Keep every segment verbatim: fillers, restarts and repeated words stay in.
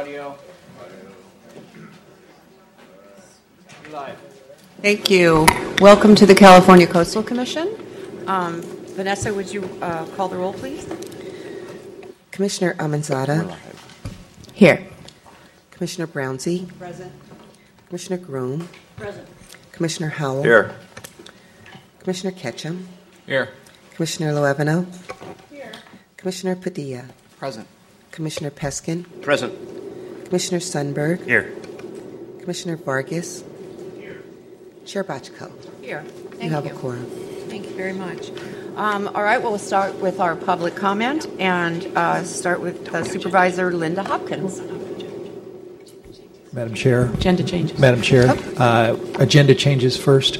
audio. Live. Thank you. Welcome to the California Coastal Commission. Um, Vanessa, would you uh, call the roll, please? Commissioner Amanzada. Here. Commissioner Brownsey. Present. Commissioner Groom. Present. Commissioner Howell. Here. Commissioner Ketchum. Here. Commissioner Loeveno. Here. Commissioner Padilla. Present. Commissioner Peskin. Present. Commissioner Sundberg. Here. Commissioner Vargas. Here. Chair Bachko. Here. Thank You have you. a quorum. Thank you very much. Um, all right, well, we'll start with our public comment and uh, start with uh, Supervisor Linda Hopkins. Madam Chair. Agenda changes. Madam Chair, uh, agenda changes first.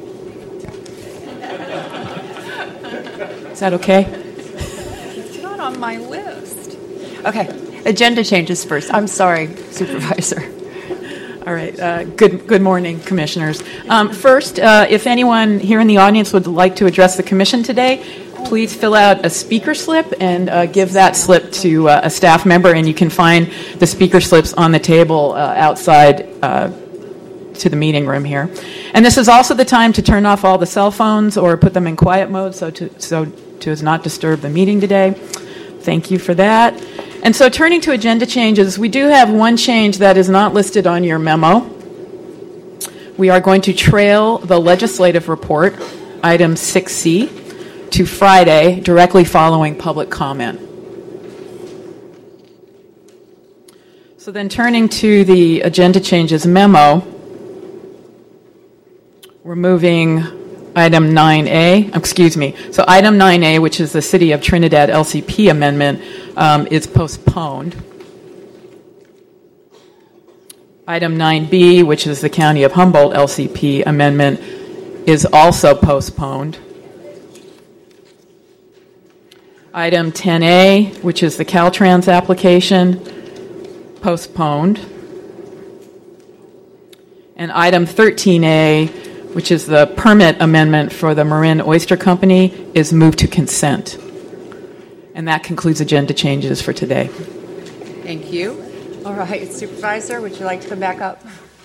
Is that okay? It's not on my list. Okay, agenda changes first. I'm sorry, Supervisor. All right. Uh, good good morning, Commissioners. Um, first, uh, if anyone here in the audience would like to address the Commission today, please fill out a speaker slip and uh, give that slip to uh, a staff member, and you can find the speaker slips on the table uh, outside uh, to the meeting room here. And this is also the time to turn off all the cell phones or put them in quiet mode so to, so to as not disturb the meeting today. Thank you for that. And so turning to agenda changes, we do have one change that is not listed on your memo. We are going to trail the legislative report, item six C, to Friday, directly following public comment. So then turning to the agenda changes memo, we're moving item nine A, excuse me. So item nine A, which is the City of Trinidad L C P amendment, um, is postponed. Item nine B, which is the County of Humboldt L C P amendment, is also postponed. Item ten A, which is the Caltrans application, postponed. And item thirteen A, which is the permit amendment for the Marin Oyster Company, is moved to consent. And that concludes agenda changes for today. Thank you. All right, Supervisor, would you like to come back up?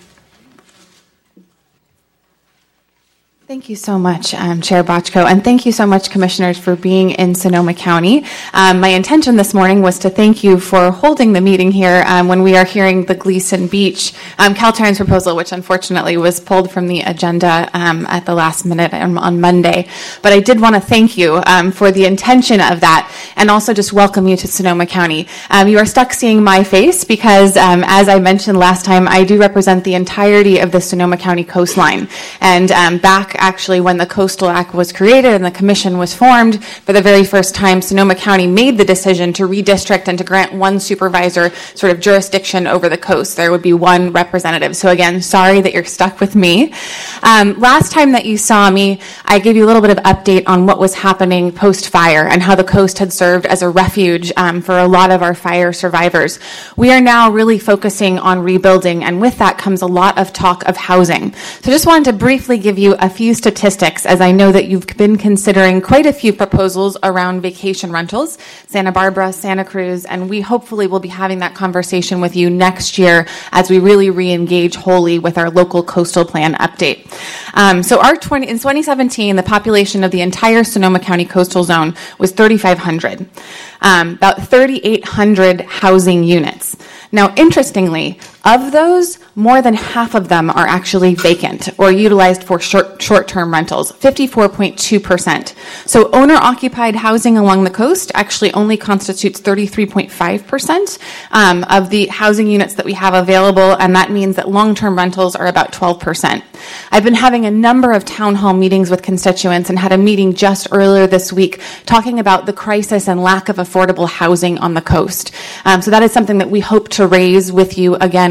Thank you so much, um, Chair Bachko, and thank you so much, Commissioners, for being in Sonoma County. Um, my intention this morning was to thank you for holding the meeting here um, when we are hearing the Gleason Beach um, Caltrans proposal, which unfortunately was pulled from the agenda um, at the last minute on, on Monday. But I did want to thank you um, for the intention of that, and also just welcome you to Sonoma County. Um, you are stuck seeing my face because, um, as I mentioned last time, I do represent the entirety of the Sonoma County coastline, and um, back actually when the Coastal Act was created and the commission was formed, for the very first time, Sonoma County made the decision to redistrict and to grant one supervisor sort of jurisdiction over the coast. There would be one representative. So again, sorry that you're stuck with me. Um, last time that you saw me, I gave you a little bit of update on what was happening post-fire and how the coast had served as a refuge um, for a lot of our fire survivors. We are now really focusing on rebuilding, and with that comes a lot of talk of housing. So just wanted to briefly give you a few statistics, as I know that you've been considering quite a few proposals around vacation rentals, Santa Barbara, Santa Cruz, and we hopefully will be having that conversation with you next year as we really re-engage wholly with our local coastal plan update. Um, so our twenty, in twenty seventeen, the population of the entire Sonoma County coastal zone was thirty-five hundred, um, about thirty-eight hundred housing units. Now, interestingly, of those, more than half of them are actually vacant or utilized for short, short-term rentals, fifty-four point two percent. So owner-occupied housing along the coast actually only constitutes thirty-three point five percent um, of the housing units that we have available, and that means that long-term rentals are about twelve percent. I've been having a number of town hall meetings with constituents and had a meeting just earlier this week talking about the crisis and lack of affordable housing on the coast. Um, so that is something that we hope to raise with you again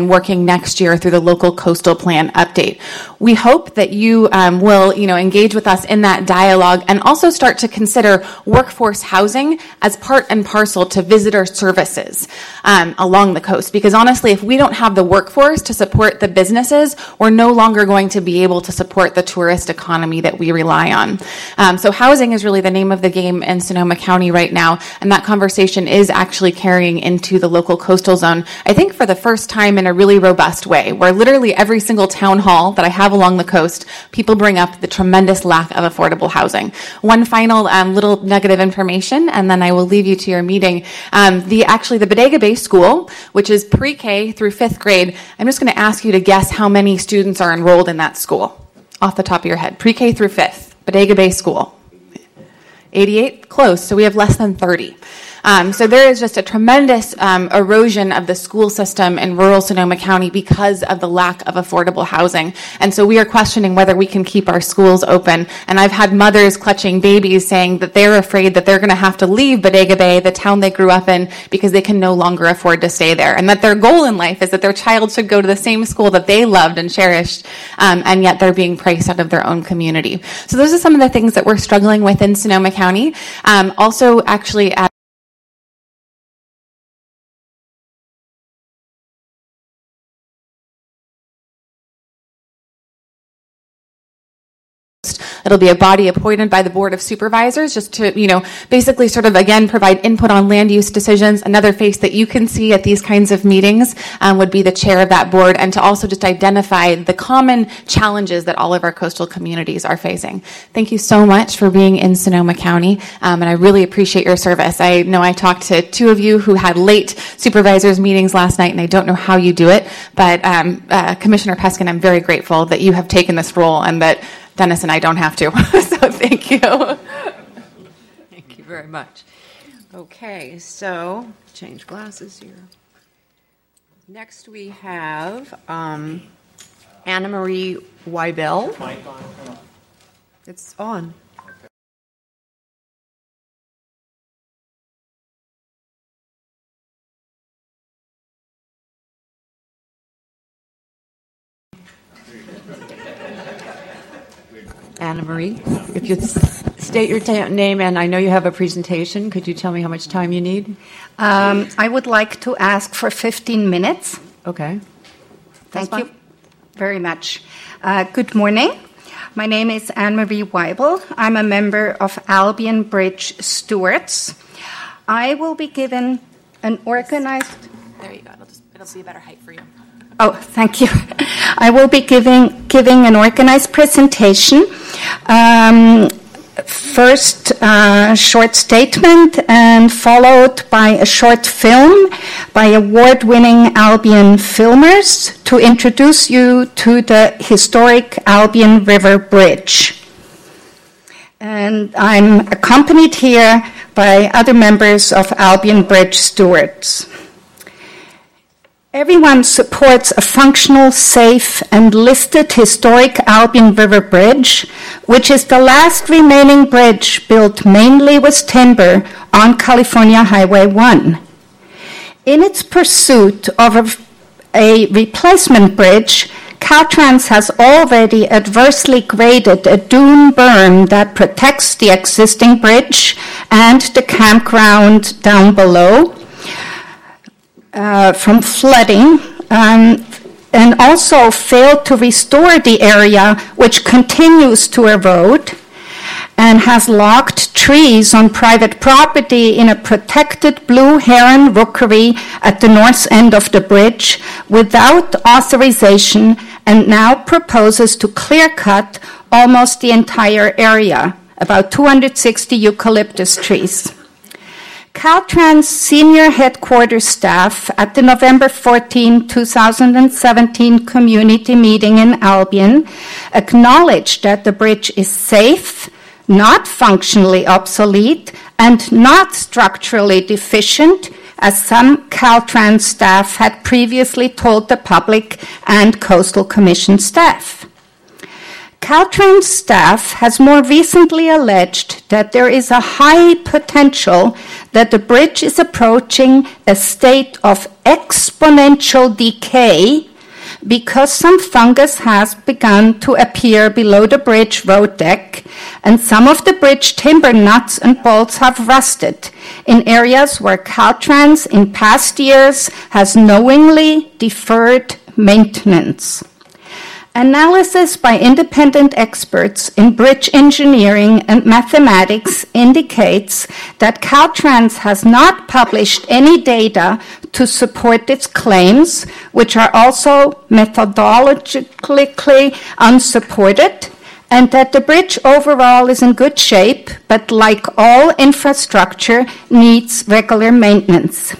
begin working next year through the local coastal plan update. We hope that you um, will, you know, engage with us in that dialogue and also start to consider workforce housing as part and parcel to visitor services um, along the coast. Because honestly, if we don't have the workforce to support the businesses, we're no longer going to be able to support the tourist economy that we rely on. Um, so housing is really the name of the game in Sonoma County right now, and that conversation is actually carrying into the local coastal zone, I think for the first time in a really robust way, where literally every single town hall that I have along the coast, people bring up the tremendous lack of affordable housing. One final um, little nugget of information, and then I will leave you to your meeting. Um, the actually the Bodega Bay School, which is pre-K through fifth grade, I'm just going to ask you to guess how many students are enrolled in that school off the top of your head. Pre-K through fifth, Bodega Bay School. eighty-eight? Close. So we have less than thirty. Um, so there is just a tremendous um, erosion of the school system in rural Sonoma County because of the lack of affordable housing. And so we are questioning whether we can keep our schools open. And I've had mothers clutching babies saying that they're afraid that they're going to have to leave Bodega Bay, the town they grew up in, because they can no longer afford to stay there. And that their goal in life is that their child should go to the same school that they loved and cherished, um, and yet they're being priced out of their own community. So those are some of the things that we're struggling with in Sonoma County. Um, also, actually, at It'll be a body appointed by the Board of Supervisors just to, you know, basically sort of, again, provide input on land use decisions. Another face that you can see at these kinds of meetings um, would be the chair of that board, and to also just identify the common challenges that all of our coastal communities are facing. Thank you so much for being in Sonoma County, um, and I really appreciate your service. I know I talked to two of you who had late supervisors meetings last night, and I don't know how you do it, but um, uh, Commissioner Peskin, I'm very grateful that you have taken this role and that Dennis and I don't have to. So thank you. Thank you very much. Okay, so change glasses here. Next we have um, Anna Marie Weibel. Mic on. It's on. Anna Marie, if you state your ta- name, and I know you have a presentation, could you tell me how much time you need? Um, I would like to ask for fifteen minutes. Okay. Thank That's you fine. very much. Uh, good morning. My name is Anne-Marie Weibel. I'm a member of Albion Bridge Stewards. I will be given an organized... There you go. It'll, just, it'll be a better height for you. Oh, thank you. I will be giving giving an organized presentation. Um, first, a uh, short statement, and followed by a short film by award-winning Albion filmers to introduce you to the historic Albion River Bridge. And I'm accompanied here by other members of Albion Bridge Stewards. Everyone supports a functional, safe, and listed historic Albion River Bridge, which is the last remaining bridge built mainly with timber on California Highway one. In its pursuit of a, a replacement bridge, Caltrans has already adversely graded a dune berm that protects the existing bridge and the campground down below Uh, from flooding, um, and also failed to restore the area, which continues to erode, and has logged trees on private property in a protected blue heron rookery at the north end of the bridge without authorization, and now proposes to clear-cut almost the entire area, about two hundred sixty eucalyptus trees. Caltrans senior headquarters staff at the November fourteenth, twenty seventeen community meeting in Albion acknowledged that the bridge is safe, not functionally obsolete, and not structurally deficient, as some Caltrans staff had previously told the public and Coastal Commission staff. Caltrans staff has more recently alleged that there is a high potential that the bridge is approaching a state of exponential decay because some fungus has begun to appear below the bridge road deck, and some of the bridge timber nuts and bolts have rusted in areas where Caltrans in past years has knowingly deferred maintenance. Analysis by independent experts in bridge engineering and mathematics indicates that Caltrans has not published any data to support its claims, which are also methodologically unsupported, and that the bridge overall is in good shape, but like all infrastructure, needs regular maintenance.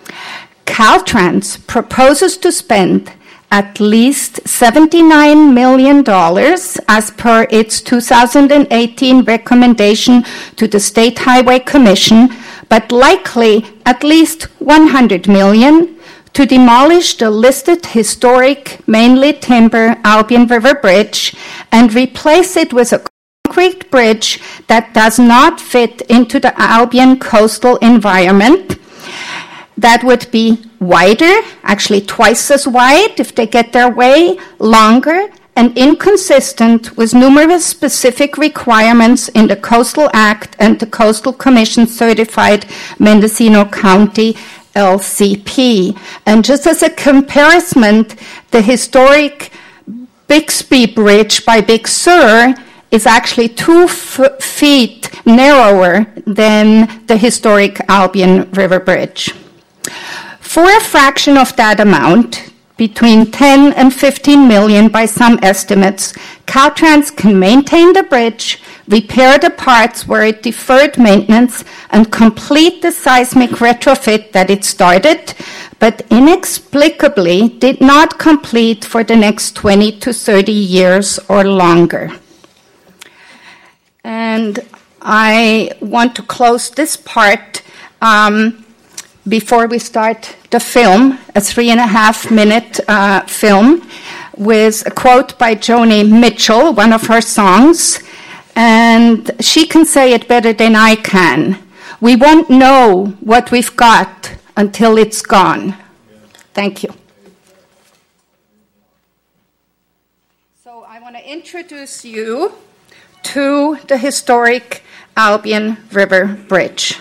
Caltrans proposes to spend at least seventy-nine million dollars as per its two thousand eighteen recommendation to the State Highway Commission, but likely at least one hundred million dollars to demolish the listed historic, mainly timber Albion River Bridge and replace it with a concrete bridge that does not fit into the Albion coastal environment. That would be wider, actually twice as wide if they get their way, longer, and inconsistent with numerous specific requirements in the Coastal Act and the Coastal Commission certified Mendocino County L C P. And just as a comparison, the historic Bixby Bridge by Big Sur is actually two f- feet narrower than the historic Albion River Bridge. For a fraction of that amount, between ten and fifteen million by some estimates, Caltrans can maintain the bridge, repair the parts where it deferred maintenance, and complete the seismic retrofit that it started, but inexplicably did not complete for the next twenty to thirty years or longer. And I want to close this part um, before we start the film, a three and a half minute uh, film, with a quote by Joni Mitchell, one of her songs, and she can say it better than I can. We won't know what we've got until it's gone. Thank you. So I want to introduce you to the historic Albion River Bridge.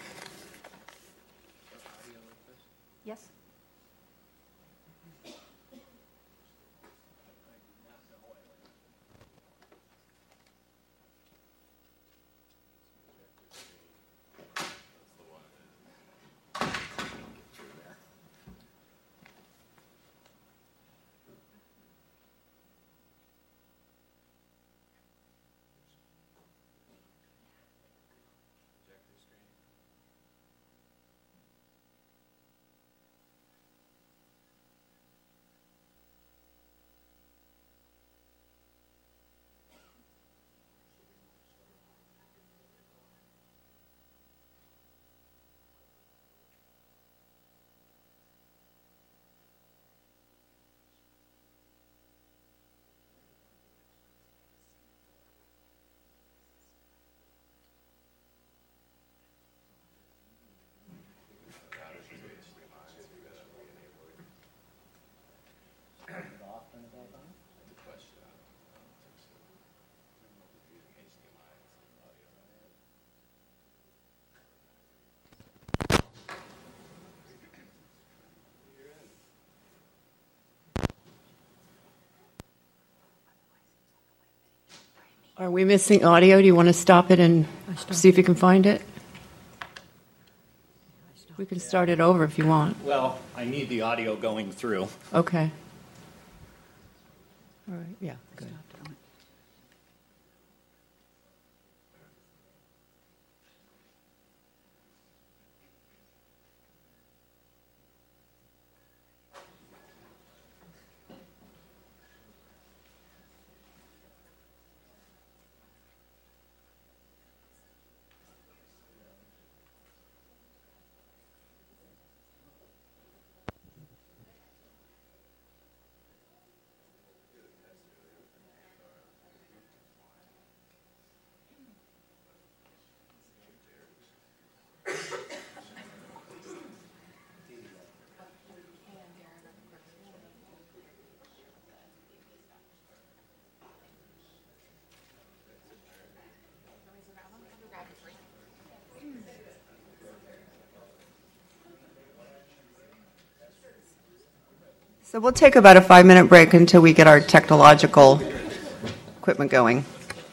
Are we missing audio? Do you want to stop it and see if you can find it? We can start it over if you want. Well, I need the audio going through. Okay. All right, yeah, good. So we'll take about a five-minute break until we get our technological equipment going.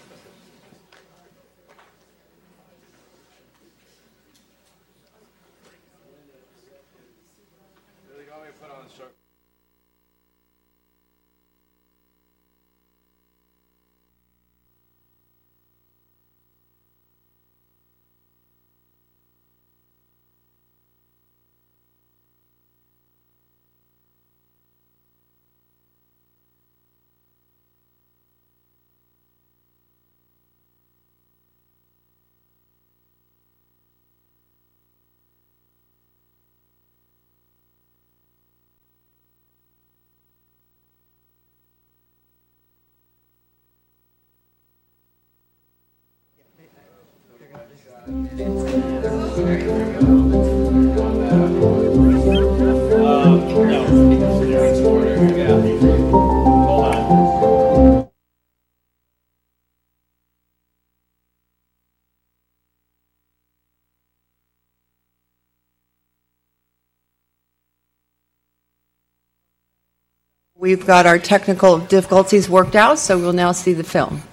We've got our technical difficulties worked out, so we'll now see the film.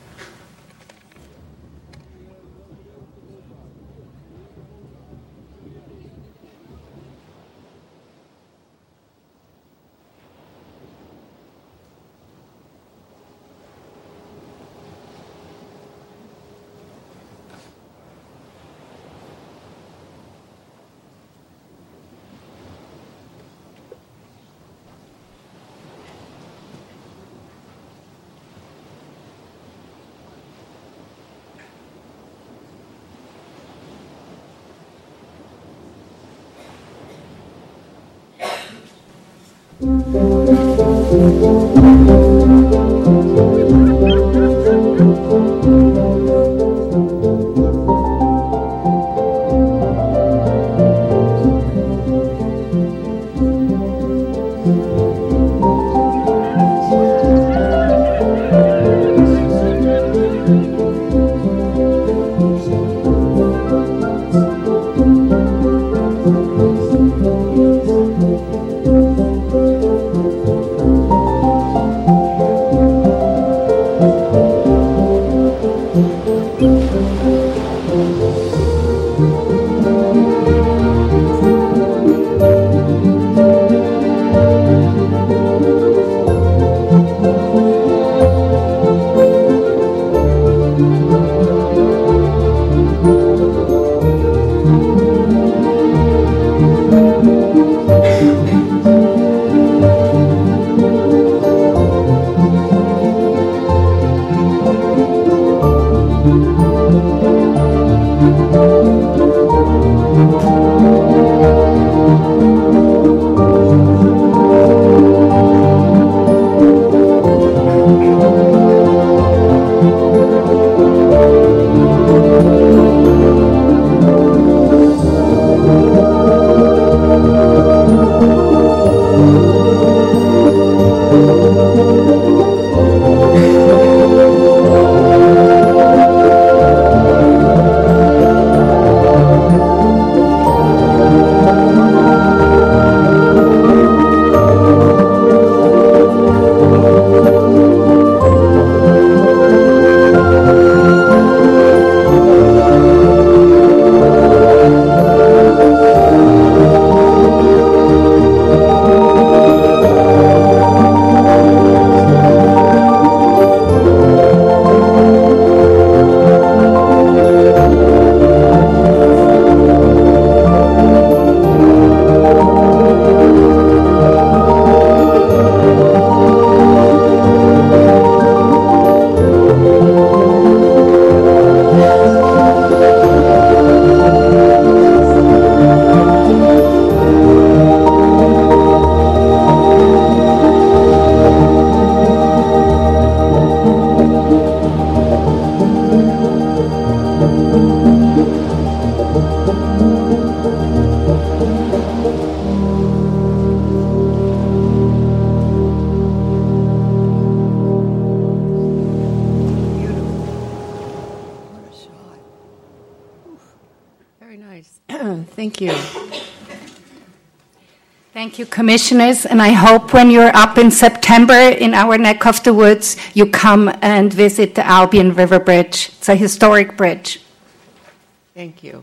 Thank you, Commissioners, and I hope when you're up in September in our neck of the woods, you come and visit the Albion River Bridge. It's a historic bridge. Thank you.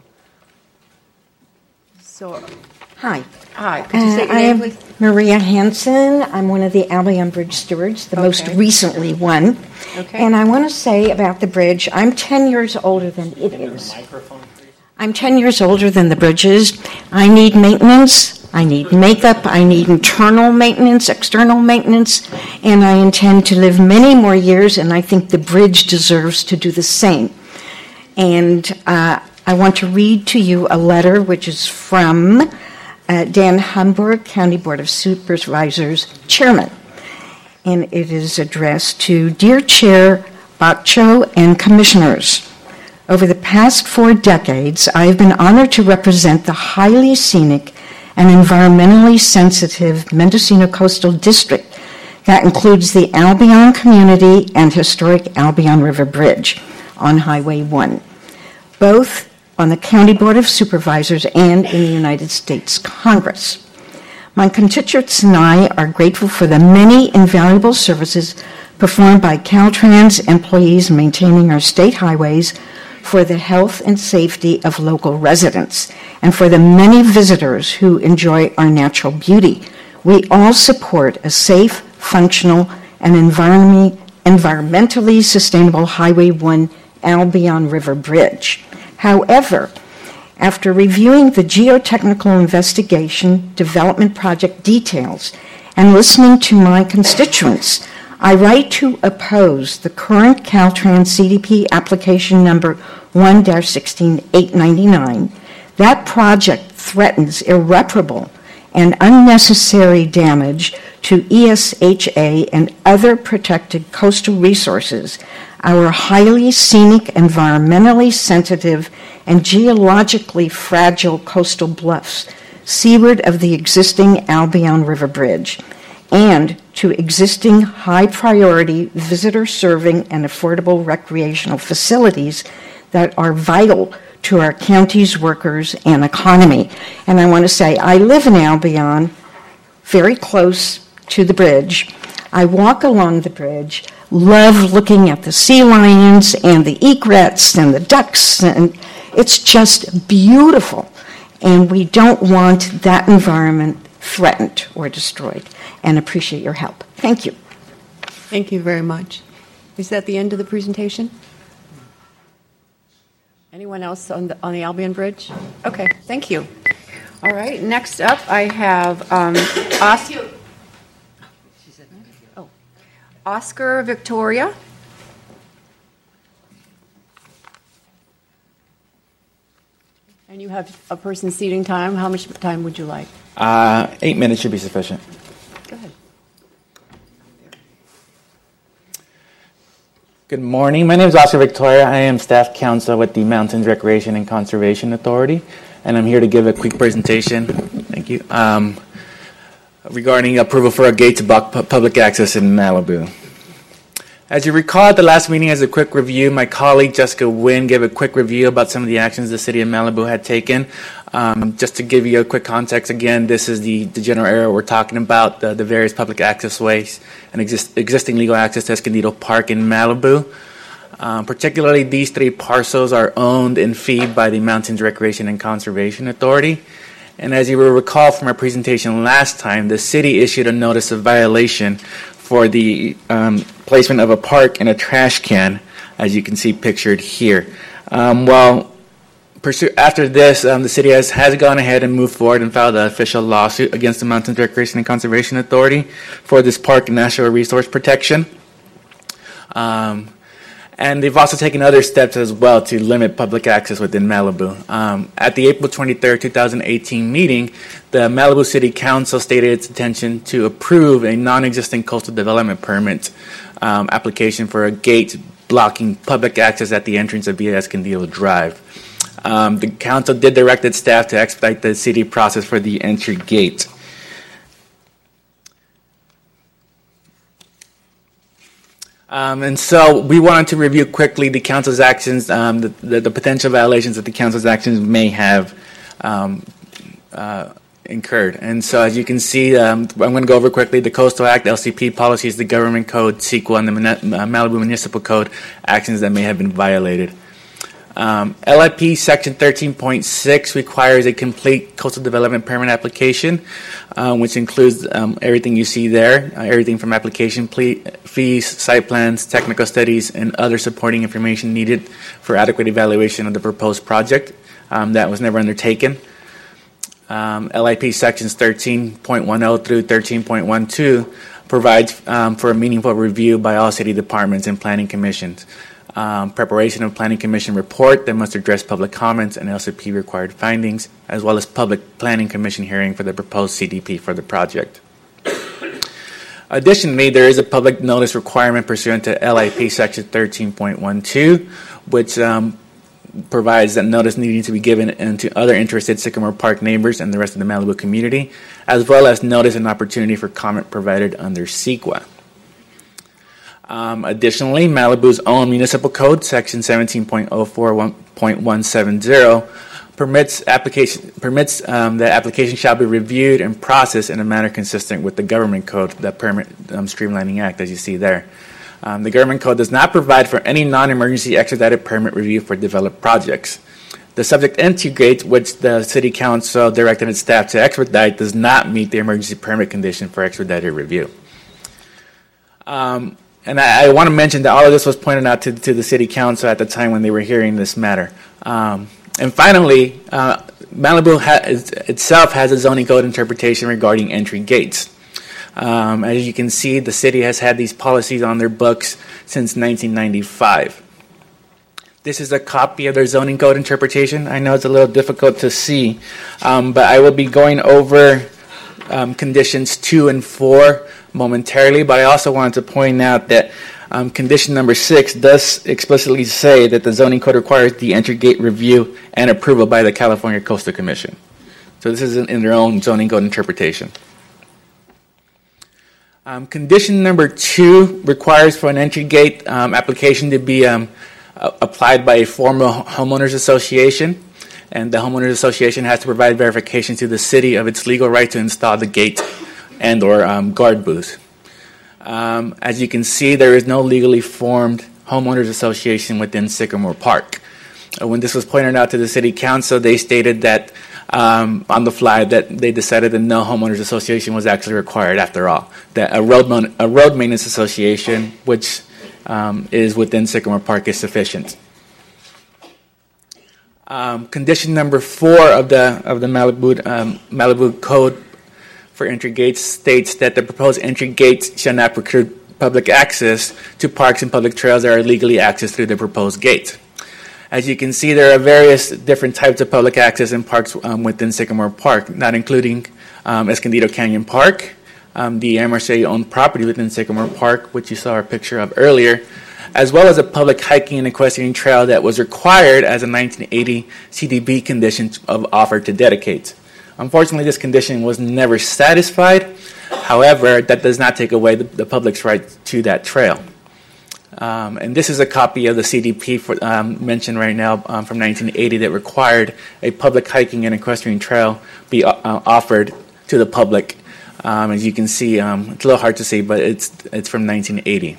So, Hi. hi, could you Uh, say your I name, am please? Maria Hansen. I'm one of the Albion Bridge stewards, the most Okay. recently one. Okay. And I want to say about the bridge, I'm ten years older than it is. I'm ten years older than the bridge is. I need maintenance. I need makeup. I need internal maintenance, external maintenance, and I intend to live many more years, and I think the bridge deserves to do the same. And uh, I want to read to you a letter which is from uh, Dan Hamburg, County Board of Supervisors Chairman. And it is addressed to Dear Chair Baccio and Commissioners. Over the past four decades, I have been honored to represent the highly scenic and environmentally sensitive Mendocino Coastal District that includes the Albion community and historic Albion River Bridge on Highway one, both on the County Board of Supervisors and in the United States Congress. My constituents and I are grateful for the many invaluable services performed by Caltrans employees maintaining our state highways, for the health and safety of local residents, and for the many visitors who enjoy our natural beauty. We all support a safe, functional, and environmentally sustainable Highway one Albion River Bridge. However, after reviewing the geotechnical investigation development project details and listening to my constituents, I write to oppose the current Caltrans C D P application number one dash sixteen eight ninety-nine. That project threatens irreparable and unnecessary damage to E S H A and other protected coastal resources, our highly scenic, environmentally sensitive, and geologically fragile coastal bluffs seaward of the existing Albion River Bridge, and to existing high-priority visitor-serving and affordable recreational facilities that are vital to our county's workers and economy. And I want to say, I live in Albion, very close to the bridge. I walk along the bridge, love looking at the sea lions and the egrets and the ducks, and it's just beautiful. And we don't want that environment threatened or destroyed, and appreciate your help. Thank you. Thank you very much. Is that the end of the presentation? Anyone else on the, on the Albion Bridge? Okay, thank you. All right, next up I have um, Oscar, oh, Oscar Victoria. And you have a person seating time. How much time would you like? Uh, eight minutes should be sufficient. Go ahead. Good morning. My name is Oscar Victoria. I am staff counsel with the Mountains Recreation and Conservation Authority, and I'm here to give a quick presentation. Thank you. Um, regarding approval for a gate to block pu- public access in Malibu. As you recall at the last meeting, as a quick review, my colleague Jessica Wynn gave a quick review about some of the actions the city of Malibu had taken. Um, just to give you a quick context, again, this is the, the general area we're talking about, the, the various public access ways and exist, existing legal access to Escondido Park in Malibu. Um, particularly, these three parcels are owned and feed by the Mountains Recreation and Conservation Authority. And as you will recall from our presentation last time, the city issued a notice of violation for the um, placement of a park and a trash can, as you can see pictured here. Um, well, pursue, after this, um, the city has, has gone ahead and moved forward and filed an official lawsuit against the Mountains Recreation and Conservation Authority for this park and natural resource protection. Um, and they've also taken other steps as well to limit public access within Malibu. Um, at the April twenty-third, twenty eighteen meeting, the Malibu City Council stated its intention to approve a non-existing coastal development permit um, application for a gate blocking public access at the entrance of Via Escondido Drive. Um, the council did direct its staff to expedite the city process for the entry gate. Um, and so we wanted to review quickly the council's actions, um, the, the, the potential violations that the council's actions may have um, uh, incurred. And so as you can see, um, I'm going to go over quickly the Coastal Act, L C P policies, the Government Code, CEQA, and the Malibu Municipal Code, actions that may have been violated. Um, L I P Section thirteen point six requires a complete coastal development permit application, uh, which includes um, everything you see there, uh, everything from application ple- fees, site plans, technical studies, and other supporting information needed for adequate evaluation of the proposed project. Um, that was never undertaken. Um, L I P Sections thirteen point ten through thirteen point twelve provides um, for a meaningful review by all city departments and planning commissions. Um, preparation of Planning Commission report that must address public comments and L C P required findings, as well as public Planning Commission hearing for the proposed C D P for the project. Additionally, there is a public notice requirement pursuant to L I P Section thirteen point twelve, which um, provides that notice needing to be given to other interested Sycamore Park neighbors and the rest of the Malibu community, as well as notice and opportunity for comment provided under CEQA. Um, additionally, Malibu's own municipal code, Section seventeen point oh four point one seven zero, permits application permits um, that application shall be reviewed and processed in a manner consistent with the Government Code, the Permit um, Streamlining Act, as you see there. Um, the Government Code does not provide for any non-emergency expedited permit review for developed projects. The subject entry gate, which the City Council directed its staff to expedite, does not meet the emergency permit condition for expedited review. Um, And I, I want to mention that all of this was pointed out to, to the City Council at the time when they were hearing this matter. Um, and finally, uh, Malibu ha- itself has a zoning code interpretation regarding entry gates. Um, as you can see, the city has had these policies on their books since nineteen ninety-five. This is a copy of their zoning code interpretation. I know it's a little difficult to see, um, but I will be going over um, conditions two and four momentarily, but I also wanted to point out that um, condition number six does explicitly say that the zoning code requires the entry gate review and approval by the California Coastal Commission. So this is in, in their own zoning code interpretation. Um, condition number two requires for an entry gate um, application to be um, uh, applied by a formal homeowners association, and the homeowners association has to provide verification to the city of its legal right to install the gate and or um, guard booth. Um, as you can see, there is no legally formed homeowners association within Sycamore Park. Uh, when this was pointed out to the City Council, they stated that um, on the fly that they decided that no homeowners association was actually required after all. That a road, mon- a road maintenance association, which um, is within Sycamore Park, is sufficient. Um, condition number four of the of the Malibu um, Malibu Code for entry gates states that the proposed entry gates shall not preclude public access to parks and public trails that are legally accessed through the proposed gate. As you can see, there are various different types of public access in parks um, within Sycamore Park, not including um, Escondido Canyon Park, um, the M R C A-owned property within Sycamore Park, which you saw a picture of earlier, as well as a public hiking and equestrian trail that was required as a nineteen eighty C D B condition of offer to dedicate. Unfortunately, this condition was never satisfied. However, that does not take away the, the public's right to that trail. Um, and this is a copy of the C D P for, um, mentioned right now um, from nineteen eighty that required a public hiking and equestrian trail be uh, offered to the public. Um, as you can see, um, it's a little hard to see, but it's it's from nineteen eighty.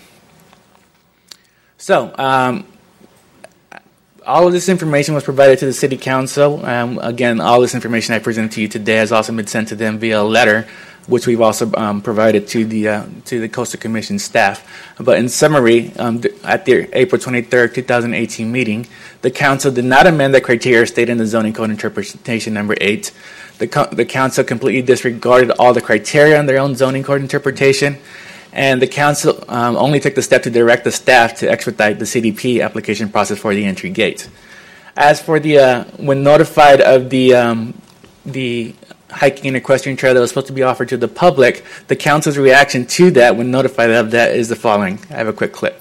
So, um, all of this information was provided to the City Council. Um, again, all this information I presented to you today has also been sent to them via a letter, which we've also um, provided to the uh, to the Coastal Commission staff. But in summary, um, th- at the April twenty-third, twenty eighteen meeting, the Council did not amend the criteria stated in the Zoning Code Interpretation Number eight. The, co- the Council completely disregarded all the criteria in their own Zoning Code interpretation, and the Council um, only took the step to direct the staff to expedite the C D P application process for the entry gate. As for the, uh, when notified of the um, the hiking and equestrian trail that was supposed to be offered to the public, the Council's reaction to that when notified of that is the following. I have a quick clip.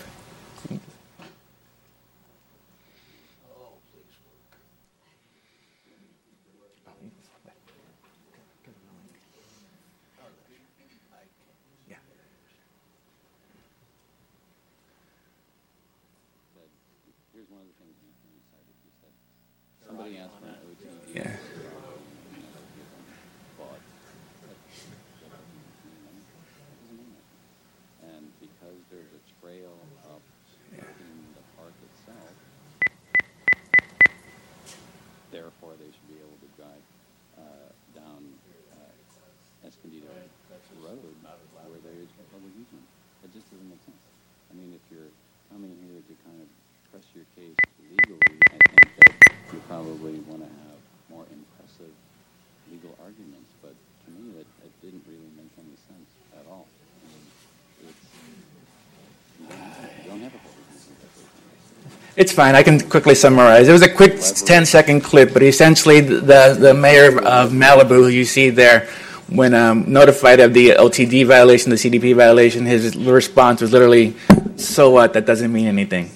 Yeah. therefore they should be able to drive uh, down uh, Escondido Road where there is public easement. That just doesn't make sense. I mean, if you're coming here to kind of press your case legally, I think that you probably want to have more impressive legal arguments, but to me that, that didn't really make any sense at all. I mean, it's, you don't, you don't have a public easement. It's fine. I can quickly summarize. It was a quick ten-second clip, but essentially the, the mayor of Malibu, who you see there, when um, notified of the L T D violation, the C D P violation, his response was literally, so what? That doesn't mean anything.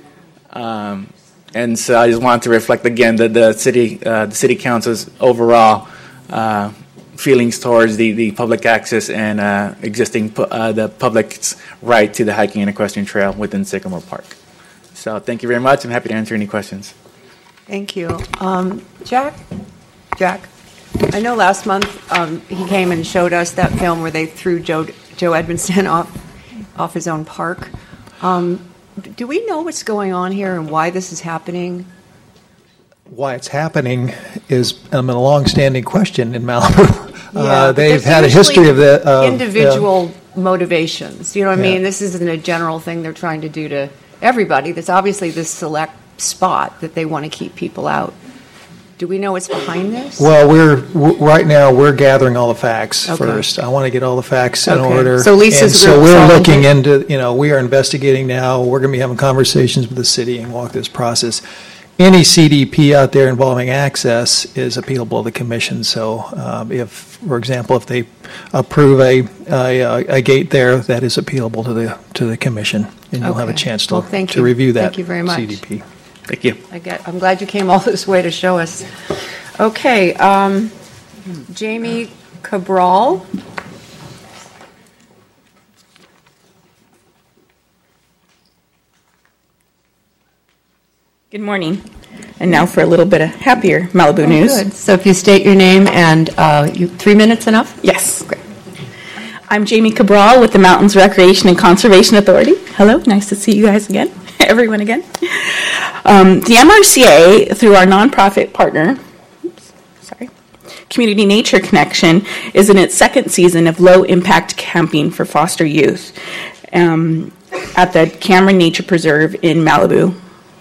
Um, and so I just wanted to reflect again that the city, uh, the city council's overall uh, feelings towards the, the public access and uh, existing pu- uh, the public's right to the hiking and equestrian trail within Sycamore Park. So thank you very much. I'm happy to answer any questions. Thank you. Um, Jack? Jack? I know last month um, he came and showed us that film where they threw Joe, Joe Edmondson off, off his own park. Um, do we know what's going on here and why this is happening? Why it's happening is um, a long-standing question in Malibu. Yeah, uh, they've there's had a history of the uh, individual uh, motivations. You know what I yeah. mean? This isn't a general thing they're trying to do to everybody. There's obviously this select spot that they want to keep people out. Do we know what's behind this? Well, we're w- right now we're gathering all the facts Okay. first. I want to get all the facts in Okay. order. So Lisa's and so group we're solving looking it? into, you know, we are investigating now. We're going to be having conversations with the city and walk this process. Any C D P out there involving access is appealable to the commission. So um, if, for example, if they approve a, a a gate there, that is appealable to the to the commission, and you'll have a Okay. chance to Well, thank to you. review that Thank you very much. C D P. Thank you. I get, I'm glad you came all this way to show us. Okay, um, Jamie Cabral. Good morning. And now for a little bit of happier Malibu Oh, news. good. So if you state your name and uh, you, three minutes enough? Yes. Great. I'm Jamie Cabral with the Mountains Recreation and Conservation Authority. Hello, nice to see you guys again, everyone again. Um, the M R C A, through our nonprofit partner, oops, sorry, Community Nature Connection, is in its second season of low-impact camping for foster youth um, at the Cameron Nature Preserve in Malibu.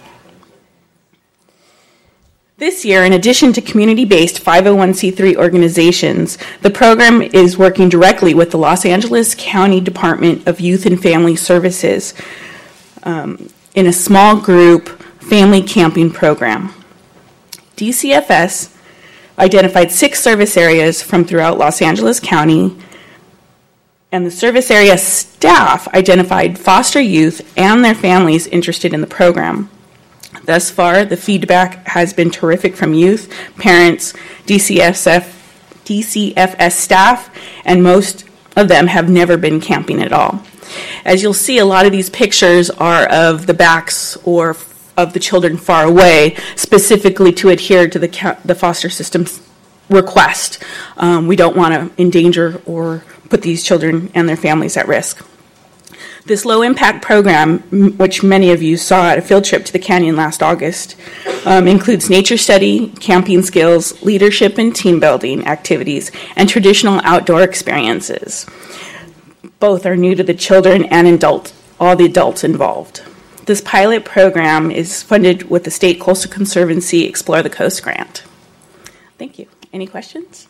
This year, in addition to community-based five oh one c three organizations, the program is working directly with the Los Angeles County Department of Youth and Family Services um, in a small group family camping program. D C F S identified six service areas from throughout Los Angeles County, and the service area staff identified foster youth and their families interested in the program. Thus far, the feedback has been terrific from youth, parents, D C F S, D C F S staff, and most of them have never been camping at all. As you'll see, a lot of these pictures are of the backs or of the children far away, specifically to adhere to the, the foster system's request. Um, we don't want to endanger or put these children and their families at risk. This low-impact program, which many of you saw at a field trip to the canyon last August, um, includes nature study, camping skills, leadership and team building activities, and traditional outdoor experiences. Both are new to the children and adult, all the adults involved. This pilot program is funded with the State Coastal Conservancy Explore the Coast grant. Thank you. Any questions?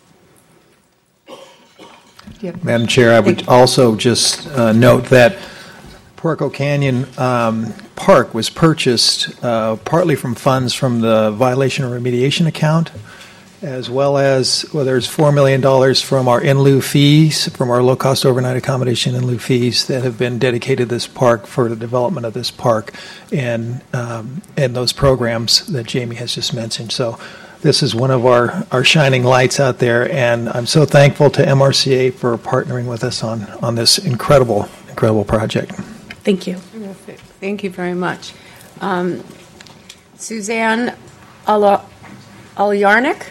Madam Chair, I would also just uh, note that Puerco Canyon um, Park was purchased uh, partly from funds from the violation and remediation account, as well as, well, there's four million dollars from our in lieu fees, from our low-cost overnight accommodation in lieu fees that have been dedicated to this park for the development of this park and, um, and those programs that Jamie has just mentioned. So this is one of our, our shining lights out there, and I'm so thankful to M R C A for partnering with us on, on this incredible, incredible project. Thank you. Terrific. Thank you very much. Um, Suzanne Alyarnik?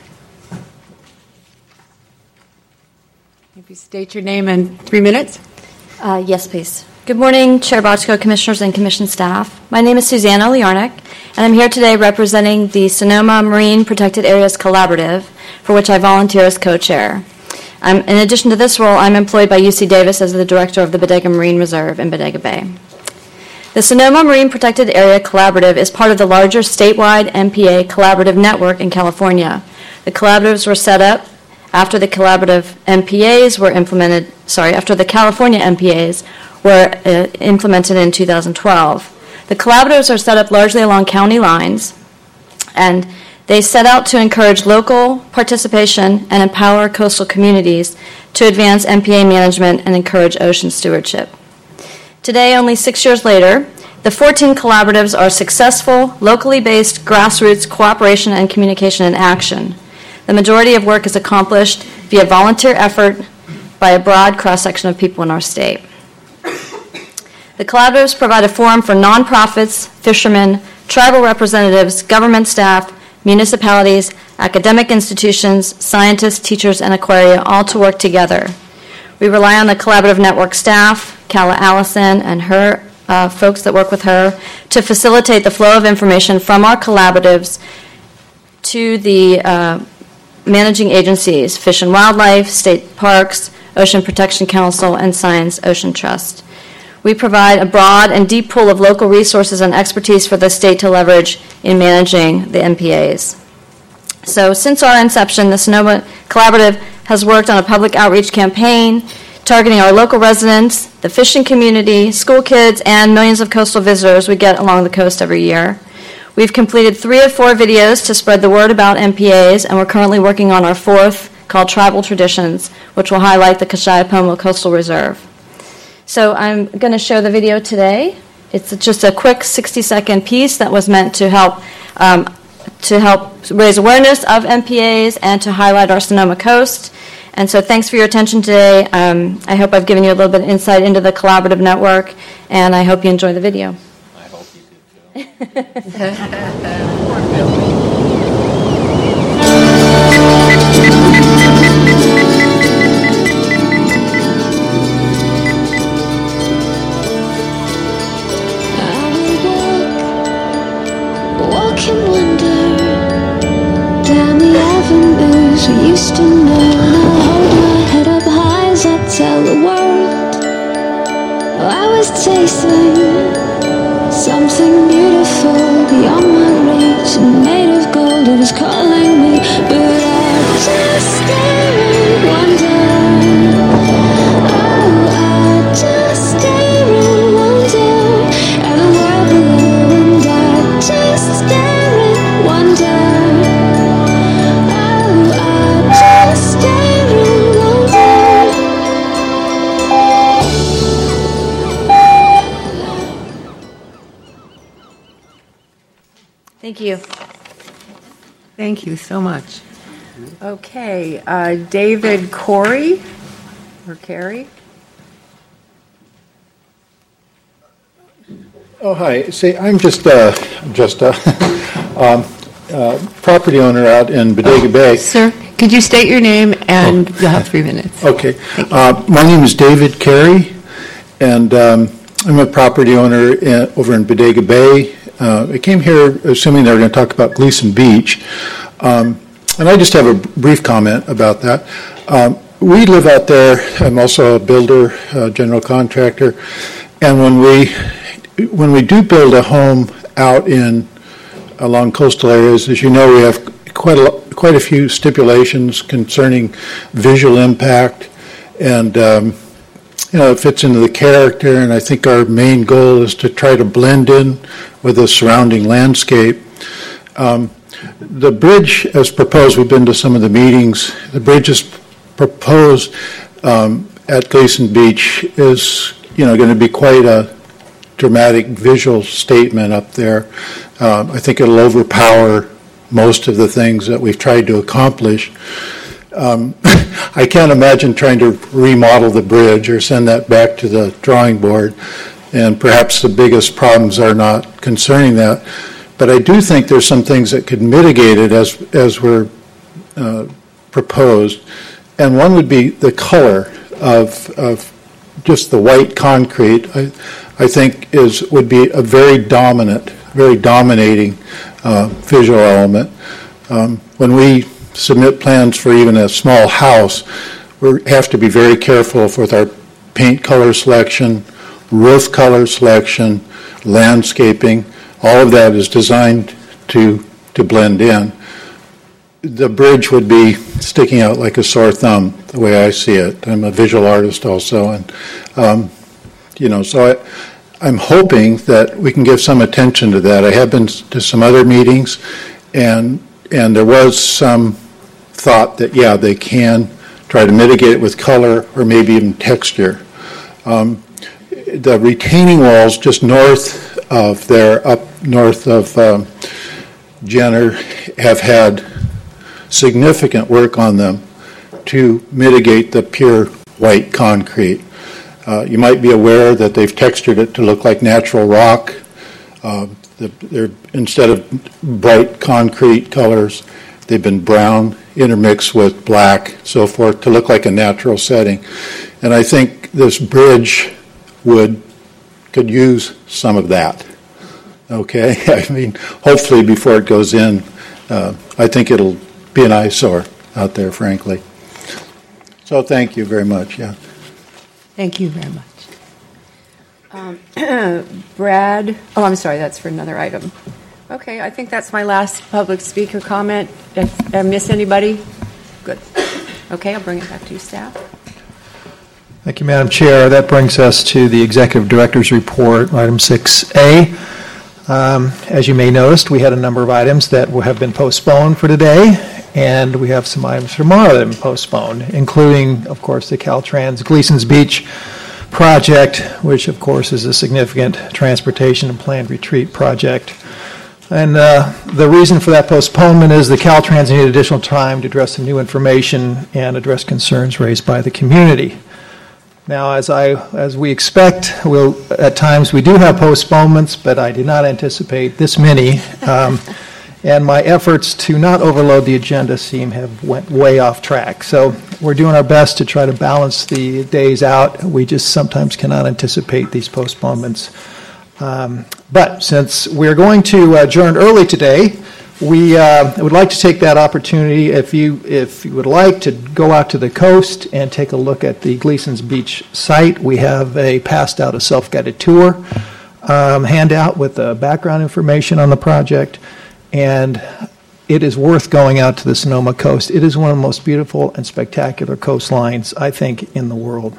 If you state your name in three minutes. Uh, yes, please. Good morning, Chair Bochco, Commissioners, and Commission staff. My name is Susanna Liarnik, and I'm here today representing the Sonoma Marine Protected Areas Collaborative, for which I volunteer as co-chair. I'm, in addition to this role, I'm employed by U C Davis as the director of the Bodega Marine Reserve in Bodega Bay. The Sonoma Marine Protected Area Collaborative is part of the larger statewide M P A collaborative network in California. The collaboratives were set up after the collaborative M P As were implemented, sorry, after the California M P As were uh, implemented in two thousand twelve. The collaboratives are set up largely along county lines, and they set out to encourage local participation and empower coastal communities to advance M P A management and encourage ocean stewardship. Today, only six years later, the fourteen collaboratives are successful, locally based grassroots cooperation and communication in action. The majority of work is accomplished via volunteer effort by a broad cross-section of people in our state. The collaboratives provide a forum for nonprofits, fishermen, tribal representatives, government staff, municipalities, academic institutions, scientists, teachers, and aquaria all to work together. We rely on the collaborative network staff, Calla Allison and her uh, folks that work with her, to facilitate the flow of information from our collaboratives to the uh, managing agencies, Fish and Wildlife, state parks, Ocean Protection Council, and Science Ocean Trust. We provide a broad and deep pool of local resources and expertise for the state to leverage in managing the M P As. So since our inception, the Sonoma Collaborative has worked on a public outreach campaign targeting our local residents, the fishing community, school kids, and millions of coastal visitors we get along the coast every year. We've completed three of four videos to spread the word about M P As, and we're currently working on our fourth, called Tribal Traditions, which will highlight the Cashiapomo Coastal Reserve. So I'm going to show the video today. It's just a quick sixty-second piece that was meant to help um, to help raise awareness of M P As and to highlight our Sonoma coast. And so thanks for your attention today. Um, I hope I've given you a little bit of insight into the collaborative network, and I hope you enjoy the video. I hope you do Walk and wonder down the avenues we used to know. Now hold my head up high as I tell the world, oh, I was chasing something beautiful beyond my reach and made of gold. It was calling me, but I just stare and wonder. Oh, I just stare and wonder at the world below, and I just stare and wonder. Oh, I just stare and wonder. Thank you. Thank you so much. Okay, uh, David Corey, or Carey? Oh, hi. See, I'm just uh, just a um, uh, property owner out in Bodega Bay. Sir, could you state your name and you'll have three minutes. Okay. Uh, my name is David Carey, and um, I'm a property owner in, over in Bodega Bay. Uh, I came here assuming they were going to talk about Gleason Beach, um, and I just have a brief comment about that. Um, we live out there. I'm also a builder, uh, general contractor, and when we when we do build a home out in along coastal areas, as you know, we have quite a quite a few stipulations concerning visual impact, and um, you know, it fits into the character. And I think our main goal is to try to blend in with the surrounding landscape. Um, the bridge, as proposed, we've been to some of the meetings. The bridge is proposed um, at Gleason Beach is, you know, going to be quite a dramatic visual statement up there. Um, I think it'll overpower most of the things that we've tried to accomplish. Um, I can't imagine trying to remodel the bridge or send that back to the drawing board, and perhaps the biggest problems are not concerning that. But I do think there's some things that could mitigate it as as were uh, proposed, and one would be the color of of just the white concrete, I, I think is would be a very dominant, very dominating uh, visual element. Um, when we submit plans for even a small house, we have to be very careful with our paint color selection, roof color selection, landscaping. All of that is designed to to blend in. The bridge would be sticking out like a sore thumb, the way I see it. I'm a visual artist also, and um, you know, so I, I'm hoping that we can give some attention to that. I have been to some other meetings, and and there was some thought that yeah, they can try to mitigate it with color or maybe even texture. Um, the retaining walls just north of there, up north of um, Jenner, have had significant work on them to mitigate the pure white concrete. Uh, you might be aware that they've textured it to look like natural rock. Uh, the, they're, instead of bright concrete colors, they've been brown intermixed with black, so forth, to look like a natural setting. And I think this bridge would could use some of that. Okay, I mean, hopefully before it goes in, uh, I think it'll be an eyesore out there, frankly. So thank you very much. Yeah. Thank you very much. Um, Brad, oh, I'm sorry, that's for another item. Okay, I think that's my last public speaker comment. If I miss anybody, good. Okay, I'll bring it back to you, staff. Thank you, Madam Chair. That brings us to the Executive Director's Report, item six A. Um, as you may noticed, we had a number of items that have been postponed for today, and we have some items for tomorrow that have been postponed, including, of course, the Caltrans Gleason's Beach project, which, of course, is a significant transportation and planned retreat project. And uh, the reason for that postponement is the Caltrans needed additional time to address some new information and address concerns raised by the community. Now, as I as we expect, we'll at times we do have postponements, but I did not anticipate this many. Um, and my efforts to not overload the agenda seem have went way off track. So we're doing our best to try to balance the days out. We just sometimes cannot anticipate these postponements. Um, but since we're going to adjourn early today, we uh, would like to take that opportunity, if you if you would like, to go out to the coast and take a look at the Gleason's Beach site. We have a passed out a self-guided tour um, handout with the background information on the project, and it is worth going out to the Sonoma coast. It is one of the most beautiful and spectacular coastlines, I think, in the world.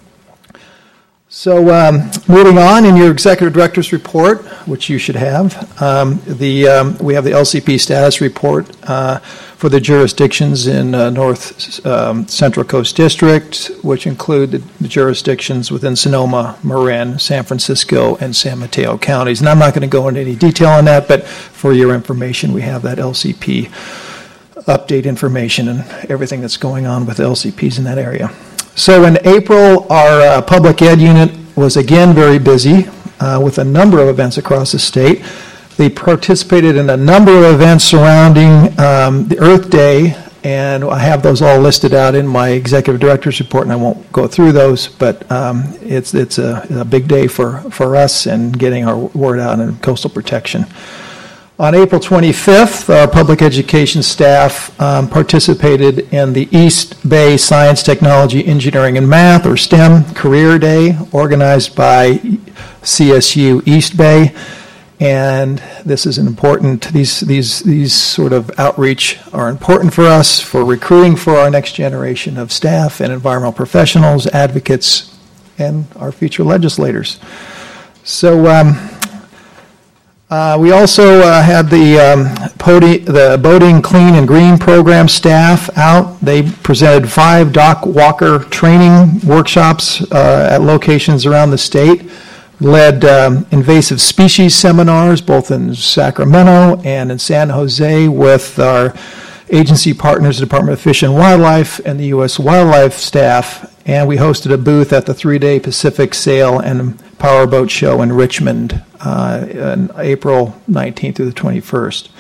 So um, moving on in your Executive Director's Report, which you should have, um, the um, we have the L C P status report uh, for the jurisdictions in uh, North um, Central Coast District, which include the, the jurisdictions within Sonoma, Marin, San Francisco, and San Mateo counties. And I'm not going to go into any detail on that, but for your information, we have that L C P update information and everything that's going on with L C Ps in that area. So in April, our uh, public ed unit was again very busy uh, with a number of events across the state. They participated in a number of events surrounding um, the Earth Day, and I have those all listed out in my Executive Director's Report, and I won't go through those, but um, it's it's a, a big day for, for us and getting our word out in coastal protection. On April twenty-fifth, our public education staff um, participated in the East Bay Science, Technology, Engineering, and Math, or STEM Career Day, organized by C S U East Bay. And this is an important, these, these, these sort of outreach are important for us for recruiting for our next generation of staff and environmental professionals, advocates, and our future legislators. So, um, Uh, we also uh, had the, um, Podi- the Boating Clean and Green program staff out. They presented five dock walker training workshops uh, at locations around the state, led um, invasive species seminars both in Sacramento and in San Jose with our agency partners, the Department of Fish and Wildlife and the U S Wildlife staff, and we hosted a booth at the three-day Pacific Sail and Powerboat Show in Richmond uh, on April nineteenth through the twenty-first.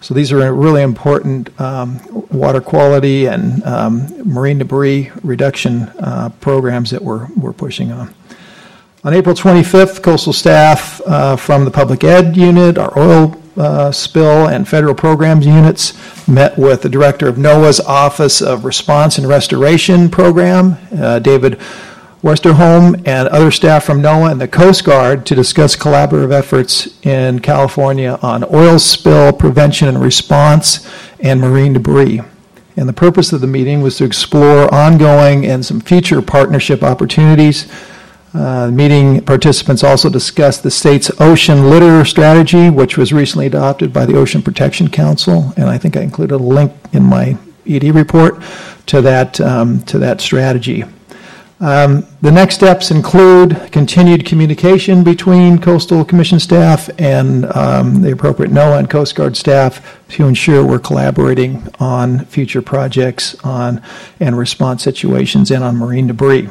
So these are really important um, water quality and um, marine debris reduction uh, programs that we're, we're pushing on. On April twenty-fifth, coastal staff uh, from the Public Ed Unit, our oil uh, spill and federal programs units met with the director of NOAA's Office of Response and Restoration Program, uh, David Westerholm, and other staff from NOAA and the Coast Guard to discuss collaborative efforts in California on oil spill prevention and response and marine debris. And the purpose of the meeting was to explore ongoing and some future partnership opportunities. Uh, the meeting participants also discussed the state's ocean litter strategy, which was recently adopted by the Ocean Protection Council, and I think I included a link in my E D report to that, um, to that strategy. Um, the next steps include continued communication between Coastal Commission staff and um, the appropriate NOAA and Coast Guard staff to ensure we're collaborating on future projects on and response situations and on marine debris.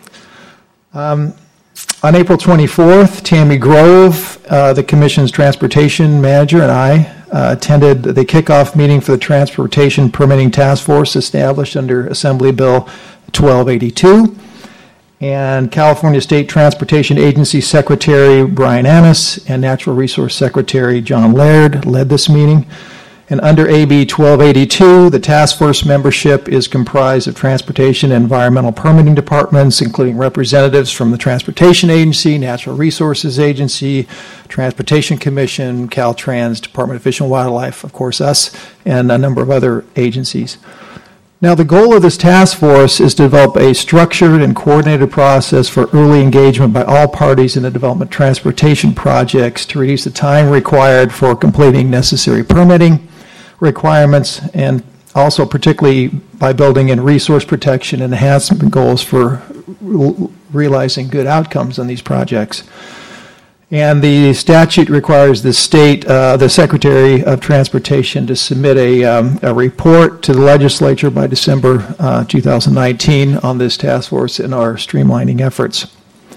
Um, on April twenty-fourth, Tammy Grove, uh, the Commission's transportation manager, and I uh, attended the kickoff meeting for the Transportation Permitting Task Force established under Assembly Bill twelve eighty-two. And California State Transportation Agency Secretary Brian Annis and Natural Resource Secretary John Laird led this meeting. And under A B twelve eighty-two, the task force membership is comprised of transportation and environmental permitting departments, including representatives from the Transportation Agency, Natural Resources Agency, Transportation Commission, Caltrans, Department of Fish and Wildlife, of course us, and a number of other agencies. Now, the goal of this task force is to develop a structured and coordinated process for early engagement by all parties in the development of transportation projects to reduce the time required for completing necessary permitting requirements, and also particularly by building in resource protection and enhancement goals for re- realizing good outcomes on these projects. And the statute requires the state, uh, the Secretary of Transportation, to submit a, um, a report to the legislature by December uh, two thousand nineteen on this task force and our streamlining efforts.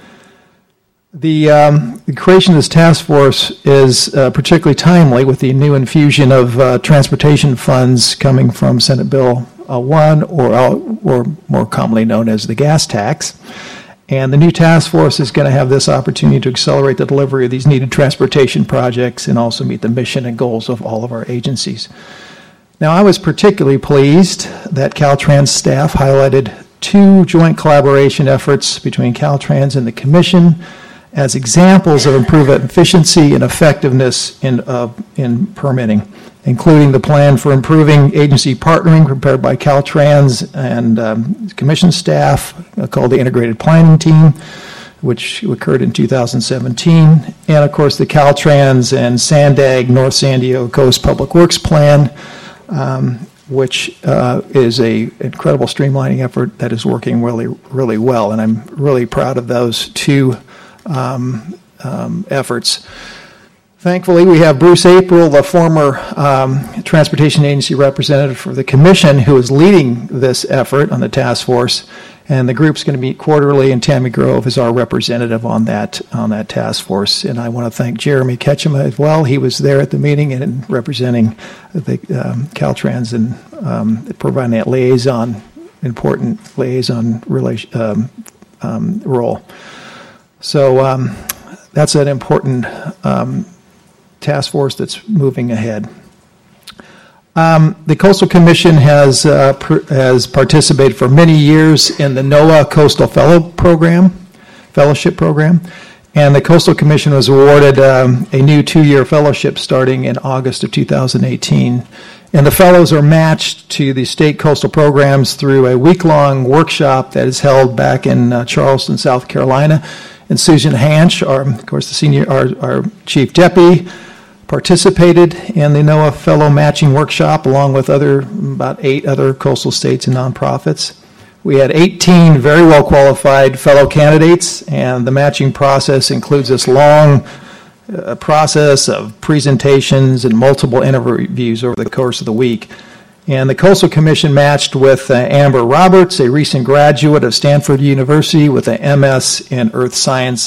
The, um, the creation of this task force is uh, particularly timely with the new infusion of uh, transportation funds coming from Senate Bill uh, one, or, or more commonly known as the gas tax. And the new task force is going to have this opportunity to accelerate the delivery of these needed transportation projects and also meet the mission and goals of all of our agencies. Now, I was particularly pleased that Caltrans staff highlighted two joint collaboration efforts between Caltrans and the Commission as examples of improved efficiency and effectiveness in, uh, in permitting, including the plan for improving agency partnering prepared by Caltrans and um, Commission staff uh, called the Integrated Planning Team, which occurred in two thousand seventeen, and of course the Caltrans and Sandag North San Diego Coast Public Works Plan, um, which uh, is a incredible streamlining effort that is working really, really well, and I'm really proud of those two um, um, efforts. Thankfully, we have Bruce April, the former um, Transportation Agency representative for the Commission, who is leading this effort on the task force, and the group's going to meet quarterly, and Tammy Grove is our representative on that on that task force. And I want to thank Jeremy Ketchum as well. He was there at the meeting and representing the um, Caltrans and um, providing that liaison, important liaison relation, um, um, role. So um, that's an important um, task force that's moving ahead. Um, the Coastal Commission has uh, pr- has participated for many years in the NOAA Coastal Fellow Program, Fellowship Program, and the Coastal Commission was awarded um, a new two-year fellowship starting in August of two thousand eighteen. And the fellows are matched to the state coastal programs through a week-long workshop that is held back in uh, Charleston, South Carolina. And Susan Hanch, our, of course, the senior, our, our chief deputy, participated in the NOAA Fellow Matching Workshop along with other about eight other coastal states and nonprofits. We had eighteen very well qualified fellow candidates, and the matching process includes this long uh, process of presentations and multiple interviews over the course of the week. And the Coastal Commission matched with uh, Amber Roberts, a recent graduate of Stanford University with an M S in Earth Science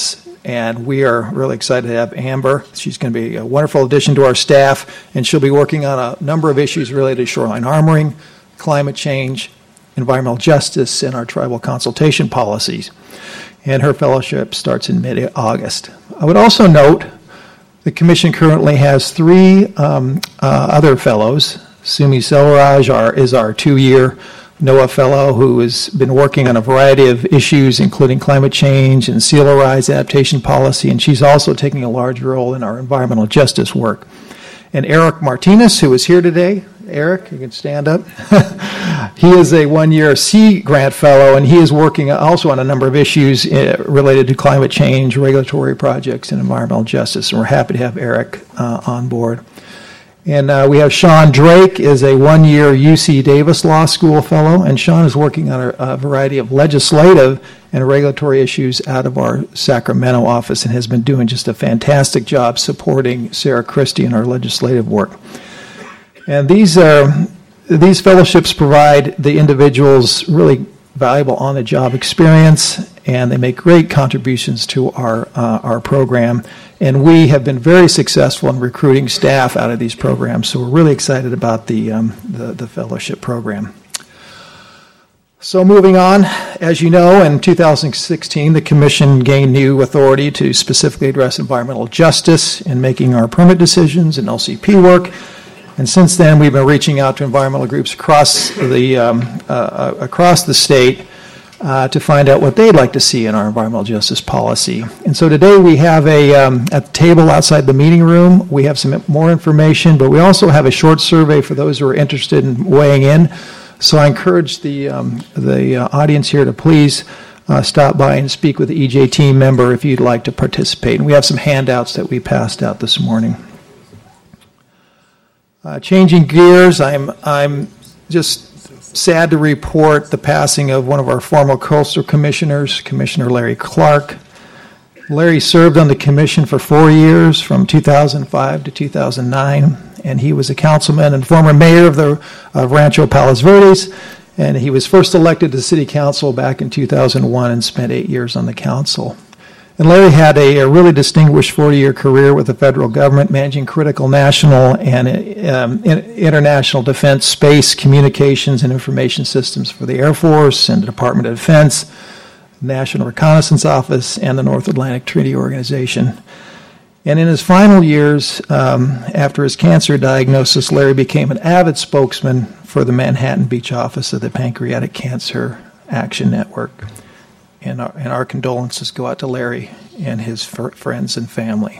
and we are really excited to have Amber. She's going to be a wonderful addition to our staff, and she'll be working on a number of issues related to shoreline armoring, climate change, environmental justice, and our tribal consultation policies. And her fellowship starts in mid-August. I would also note the Commission currently has three um, uh, other fellows. Sumi Selvaraj our, is our two-year NOAA fellow who has been working on a variety of issues, including climate change and sea level rise adaptation policy, and she's also taking a large role in our environmental justice work. And Eric Martinez, who is here today. Eric, you can stand up. He is a one-year Sea Grant Fellow, and he is working also on a number of issues uh, related to climate change, regulatory projects, and environmental justice. And we're happy to have Eric uh, on board. And uh, we have Sean Drake, is a one-year U C Davis Law School Fellow, and Sean is working on a, a variety of legislative and regulatory issues out of our Sacramento office and has been doing just a fantastic job supporting Sarah Christie in our legislative work. And these are these fellowships provide the individuals really valuable on-the-job experience, and they make great contributions to our uh, our program. And we have been very successful in recruiting staff out of these programs, so we're really excited about the um, the, the fellowship program. So moving on, as you know, in two thousand sixteen, the Commission gained new authority to specifically address environmental justice in making our permit decisions and L C P work. And since then, we've been reaching out to environmental groups across the um, uh, across the state uh, to find out what they'd like to see in our environmental justice policy. And so today we have a um, at the table outside the meeting room. We have some more information, but we also have a short survey for those who are interested in weighing in. So I encourage the um, the uh, audience here to please uh, stop by and speak with the E J team member if you'd like to participate. And we have some handouts that we passed out this morning. Uh, changing gears, I'm I'm just sad to report the passing of one of our former coastal commissioners, Commissioner Larry Clark. Larry served on the commission for four years, from two thousand five to two thousand nine, and he was a councilman and former mayor of the of Rancho Palos Verdes, and he was first elected to city council back in two thousand one and spent eight years on the council. And Larry had a, a really distinguished forty-year career with the federal government, managing critical national and um, in, international defense, space, communications, and information systems for the Air Force and the Department of Defense, National Reconnaissance Office, and the North Atlantic Treaty Organization. And in his final years, um, after his cancer diagnosis, Larry became an avid spokesman for the Manhattan Beach office of the Pancreatic Cancer Action Network. And our, and our condolences go out to Larry and his f- friends and family.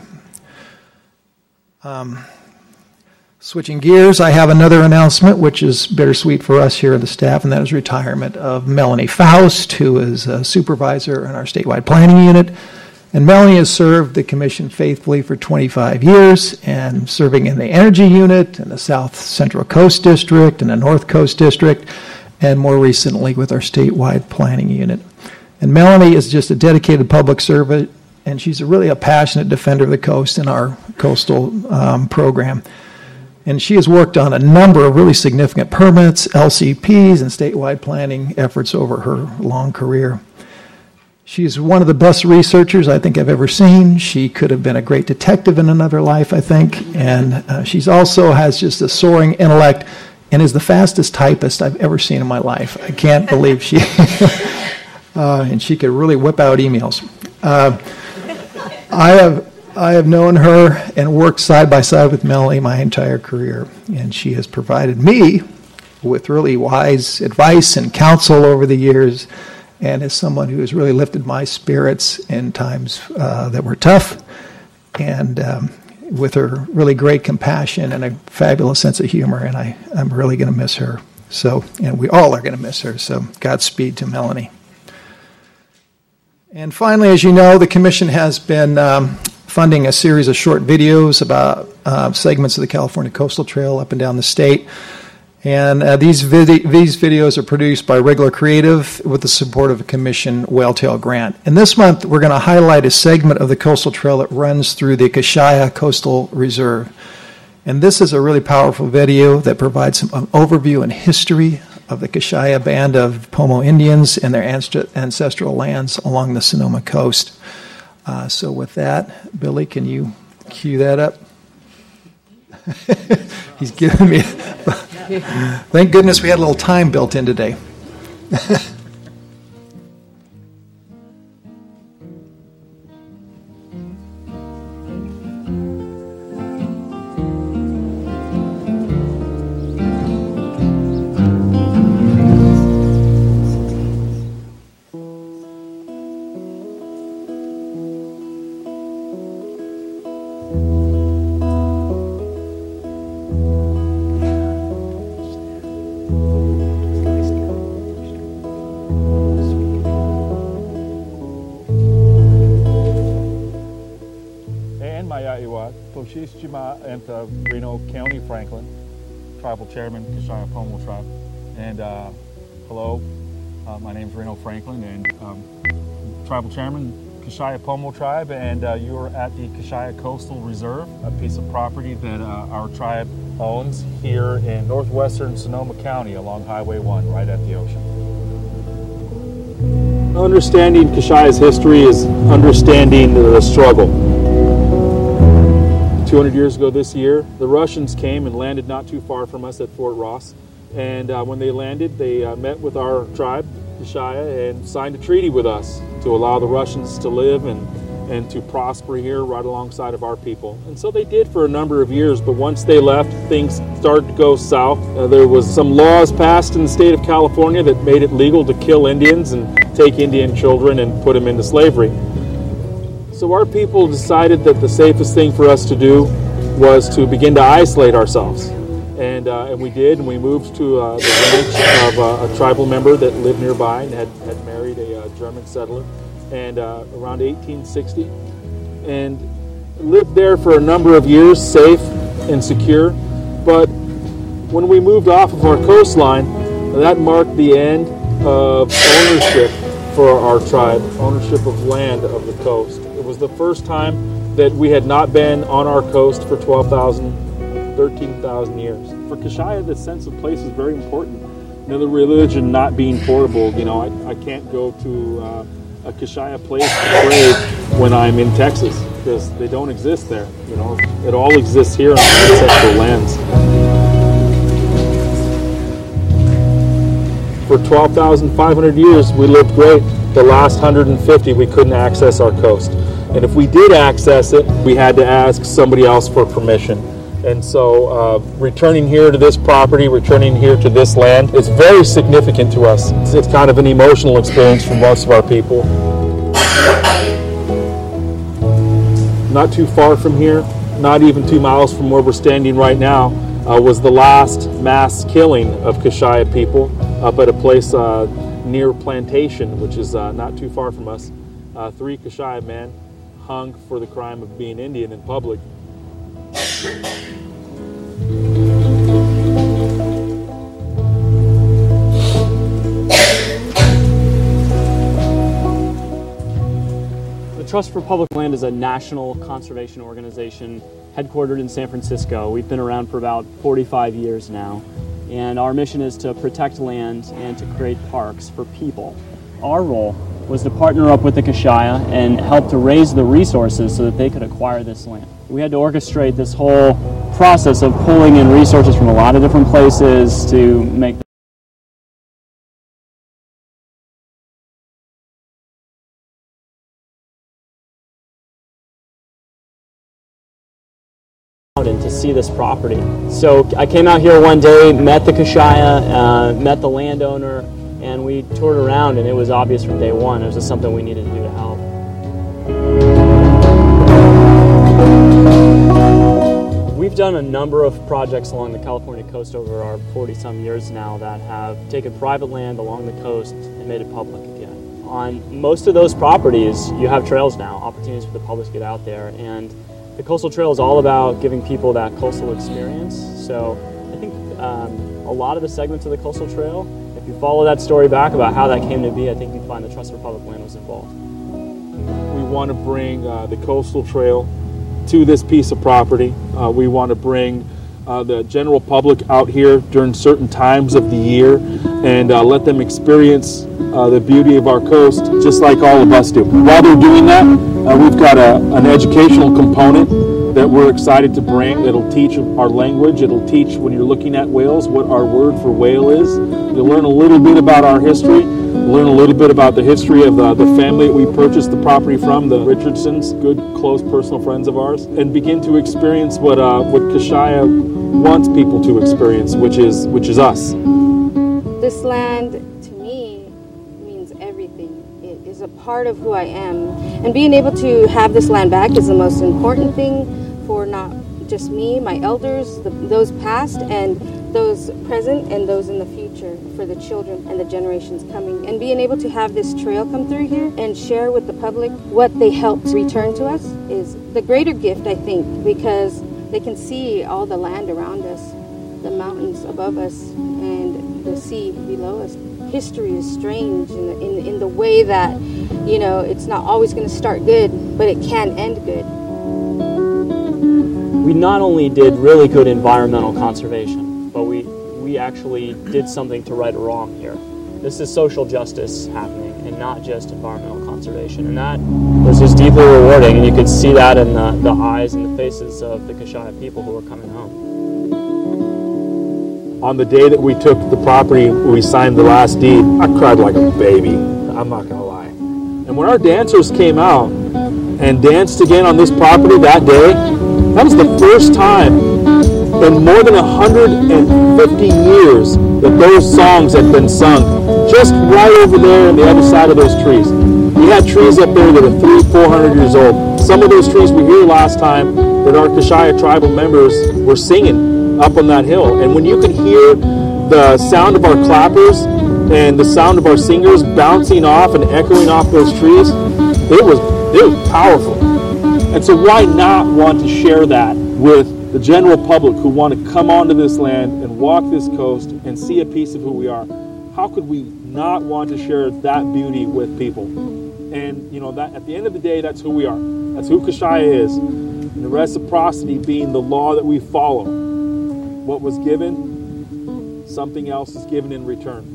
Um, switching gears, I have another announcement, which is bittersweet for us here at the staff, and that is retirement of Melanie Faust, who is a supervisor in our statewide planning unit. And Melanie has served the commission faithfully for twenty-five years, and serving in the energy unit, in the South Central Coast District, and the North Coast District, and more recently with our statewide planning unit. And Melanie is just a dedicated public servant, and she's a really a passionate defender of the coast in our coastal um, program. And she has worked on a number of really significant permits, L C Ps, and statewide planning efforts over her long career. She's one of the best researchers I think I've ever seen. She could have been a great detective in another life, I think. And uh, she's also has just a soaring intellect and is the fastest typist I've ever seen in my life. I can't believe she... Uh, and she could really whip out emails. Uh, I have I have known her and worked side by side with Melanie my entire career, and she has provided me with really wise advice and counsel over the years, and is someone who has really lifted my spirits in times uh, that were tough, and um, with her really great compassion and a fabulous sense of humor, and I, I'm really going to miss her. So, and we all are going to miss her, so Godspeed to Melanie. And finally, as you know, the Commission has been um, funding a series of short videos about uh, segments of the California Coastal Trail up and down the state. And uh, these, vid- these videos are produced by Regular Creative with the support of a Commission Whaletail grant. And this month, we're going to highlight a segment of the coastal trail that runs through the Kashaya Coastal Reserve. And this is a really powerful video that provides some, an overview and history of the Kashaya Band of Pomo Indians and their ancestral lands along the Sonoma coast. Uh, So with that, Billy, can you cue that up? He's giving me, thank goodness we had a little time built in today. and uh, Reno County, Franklin, Tribal Chairman, Kashaya Pomo Tribe. And uh, hello, uh, my name is Reno Franklin, and um, Tribal Chairman, Kashaya Pomo Tribe, and uh, you are at the Kashaya Coastal Reserve, a piece of property that uh, our tribe owns here in northwestern Sonoma County along Highway one, right at the ocean. Understanding Kashaya's history is understanding the struggle. two hundred years ago this year, the Russians came and landed not too far from us at Fort Ross. And uh, when they landed, they uh, met with our tribe, Kashaya, and signed a treaty with us to allow the Russians to live and, and to prosper here right alongside of our people. And so they did for a number of years, but once they left, things started to go south. Uh, there was some laws passed in the state of California that made it legal to kill Indians and take Indian children and put them into slavery. So our people decided that the safest thing for us to do was to begin to isolate ourselves. And, uh, and we did, and we moved to uh, the ranch of uh, a tribal member that lived nearby and had, had married a uh, German settler, and uh, around eighteen sixty, and lived there for a number of years, safe and secure. But when we moved off of our coastline, that marked the end of ownership for our tribe, ownership of land of the coast. It was the first time that we had not been on our coast for twelve thousand, thirteen thousand years. For Kashaya, the sense of place is very important. You know, the religion not being portable, you know, I, I can't go to uh, a Kashaya place to pray when I'm in Texas, because they don't exist there. You know, it all exists here on the ancestral lands. For twelve thousand five hundred years, we lived great. The last one hundred fifty, we couldn't access our coast. And if we did access it, we had to ask somebody else for permission. And so uh, returning here to this property, returning here to this land, is very significant to us. It's, it's kind of an emotional experience for most of our people. Not too far from here, not even two miles from where we're standing right now, uh, was the last mass killing of Kashaya people up at a place uh, near Plantation, which is uh, not too far from us. Uh, three Kashaya men hung for the crime of being Indian in public. The Trust for Public Land is a national conservation organization headquartered in San Francisco. We've been around for about forty-five years now, and our mission is to protect land and to create parks for people. Our role was to partner up with the Kashaya and help to raise the resources so that they could acquire this land. We had to orchestrate this whole process of pulling in resources from a lot of different places to make and to see this property. So I came out here one day, met the Kashaya, uh, met the landowner, and we toured around, and it was obvious from day one it was just something we needed to do to help. We've done a number of projects along the California coast over our forty-some years now that have taken private land along the coast and made it public again. On most of those properties, you have trails now, opportunities for the public to get out there, and the Coastal Trail is all about giving people that coastal experience. So I think um, a lot of the segments of the Coastal Trail, if you follow that story back about how that came to be, I think you'd find the Trust for Public Land was involved. We want to bring uh, the Coastal Trail to this piece of property. Uh, we want to bring uh, the general public out here during certain times of the year and uh, let them experience uh, the beauty of our coast just like all of us do. While they're doing that, Uh, we've got a, an educational component that we're excited to bring. It'll teach our language. It'll teach, when you're looking at whales, what our word for whale is. You'll learn a little bit about our history. Learn a little bit about the history of uh, the family that we purchased the property from, the Richardsons, good, close, personal friends of ours, and begin to experience what uh, what Kashaya wants people to experience, which is which is us. This land, to me, means everything. It is a part of who I am. And being able to have this land back is the most important thing for not just me, my elders, the, those past, and those present, and those in the future, for the children and the generations coming. And being able to have this trail come through here and share with the public what they helped return to us is the greater gift, I think, because they can see all the land around us, the mountains above us, and the sea below us. History is strange in the, in, in the way that, you know, it's not always going to start good, but it can end good. We not only did really good environmental conservation, but we, we actually did something to right a wrong here. This is social justice happening and not just environmental conservation. And that was just deeply rewarding, and you could see that in the, the eyes and the faces of the Kashaya people who were coming home. On the day that we took the property, we signed the last deed, I cried like a baby. I'm not going to lie. And when our dancers came out and danced again on this property that day, that was the first time in more than one hundred fifty years that those songs had been sung, just right over there on the other side of those trees. We had trees up there that are three, four hundred years old. Some of those trees we heard last time that our Kashaya tribal members were singing up on that hill. And when you could hear the sound of our clappers and the sound of our singers bouncing off and echoing off those trees, it was, it was powerful. And so why not want to share that with the general public who want to come onto this land and walk this coast and see a piece of who we are? How could we not want to share that beauty with people? And, you know, that at the end of the day, that's who we are. That's who Kashaya is. And the reciprocity being the law that we follow. What was given, something else is given in return.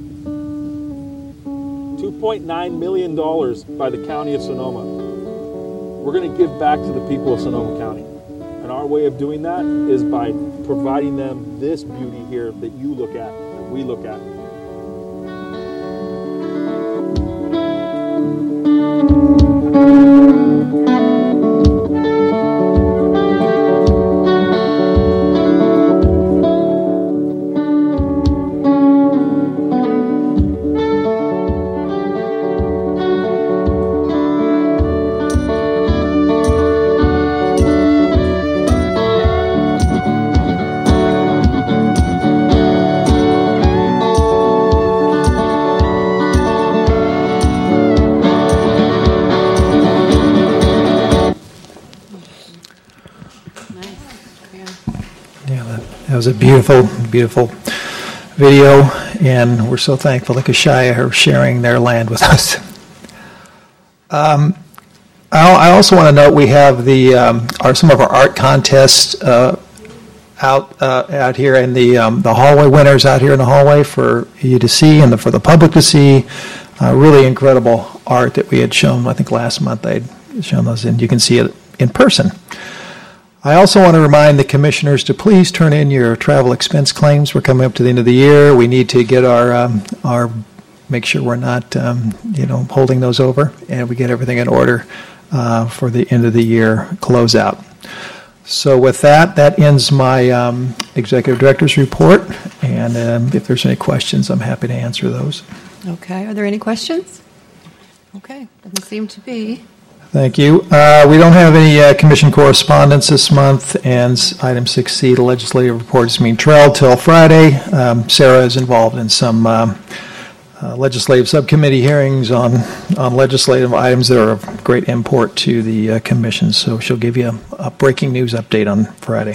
two point nine million dollars by the County of Sonoma. We're going to give back to the people of Sonoma County. And our way of doing that is by providing them this beauty here that you look at, that we look at. That was a beautiful, beautiful video, and we're so thankful to Kashaya for sharing their land with us. Um, I also want to note we have the um, our some of our art contests uh, out uh, out here in the um, the hallway, winners out here in the hallway for you to see and the, for the public to see. Uh, really incredible art that we had shown. I think last month I'd shown those, and you can see it in person. I also want to remind the commissioners to please turn in your travel expense claims. We're coming up to the end of the year. We need to get our um, our make sure we're not um, you know holding those over, and we get everything in order uh, for the end of the year closeout. So with that, that ends my um, executive director's report. And um, if there's any questions, I'm happy to answer those. Okay. Are there any questions? Okay. Doesn't seem to be. Thank you. Uh, we don't have any uh, commission correspondence this month, and item six C, the legislative report is being trailed till Friday. Um, Sarah is involved in some um, uh, legislative subcommittee hearings on, on legislative items that are of great import to the uh, commission, so she'll give you a, a breaking news update on Friday.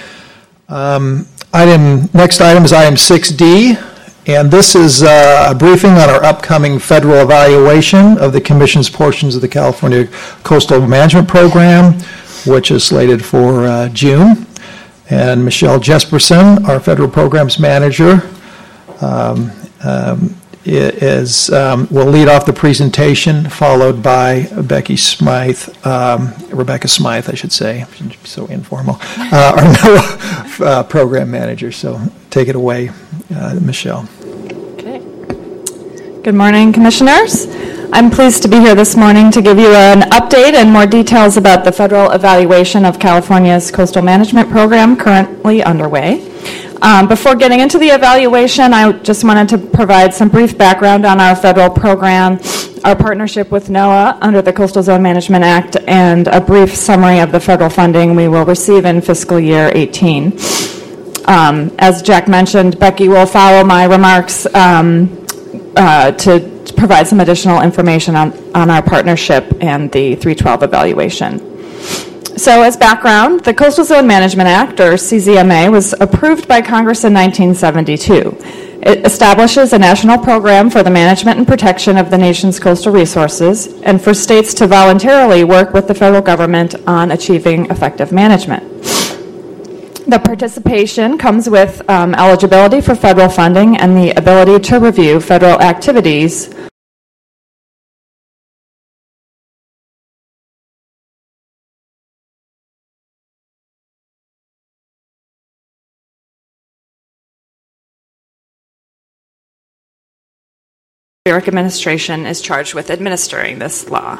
Um, item next item is item six D. And this is uh, a briefing on our upcoming federal evaluation of the Commission's portions of the California Coastal Management Program, which is slated for uh, June. And Michelle Jesperson, our federal programs manager, um, um, is um, will lead off the presentation, followed by Becky Smythe, um, Rebecca Smythe, I should say. Shouldn't be so informal. Uh, our NOAA uh, program manager. So take it away, uh, Michelle. Okay. Good morning, Commissioners. I'm pleased to be here this morning to give you an update and more details about the federal evaluation of California's Coastal Management Program currently underway. Um, before getting into the evaluation, I just wanted to provide some brief background on our federal program, our partnership with NOAA under the Coastal Zone Management Act, and a brief summary of the federal funding we will receive in fiscal year eighteen. Um, as Jack mentioned, Becky will follow my remarks um, uh, to provide some additional information on, on our partnership and the three twelve evaluation. So as background, the Coastal Zone Management Act, or C Z M A, was approved by Congress in nineteen seventy-two. It establishes a national program for the management and protection of the nation's coastal resources and for states to voluntarily work with the federal government on achieving effective management. The participation comes with um, eligibility for federal funding and the ability to review federal activities the Bureau Administration is charged with administering this law.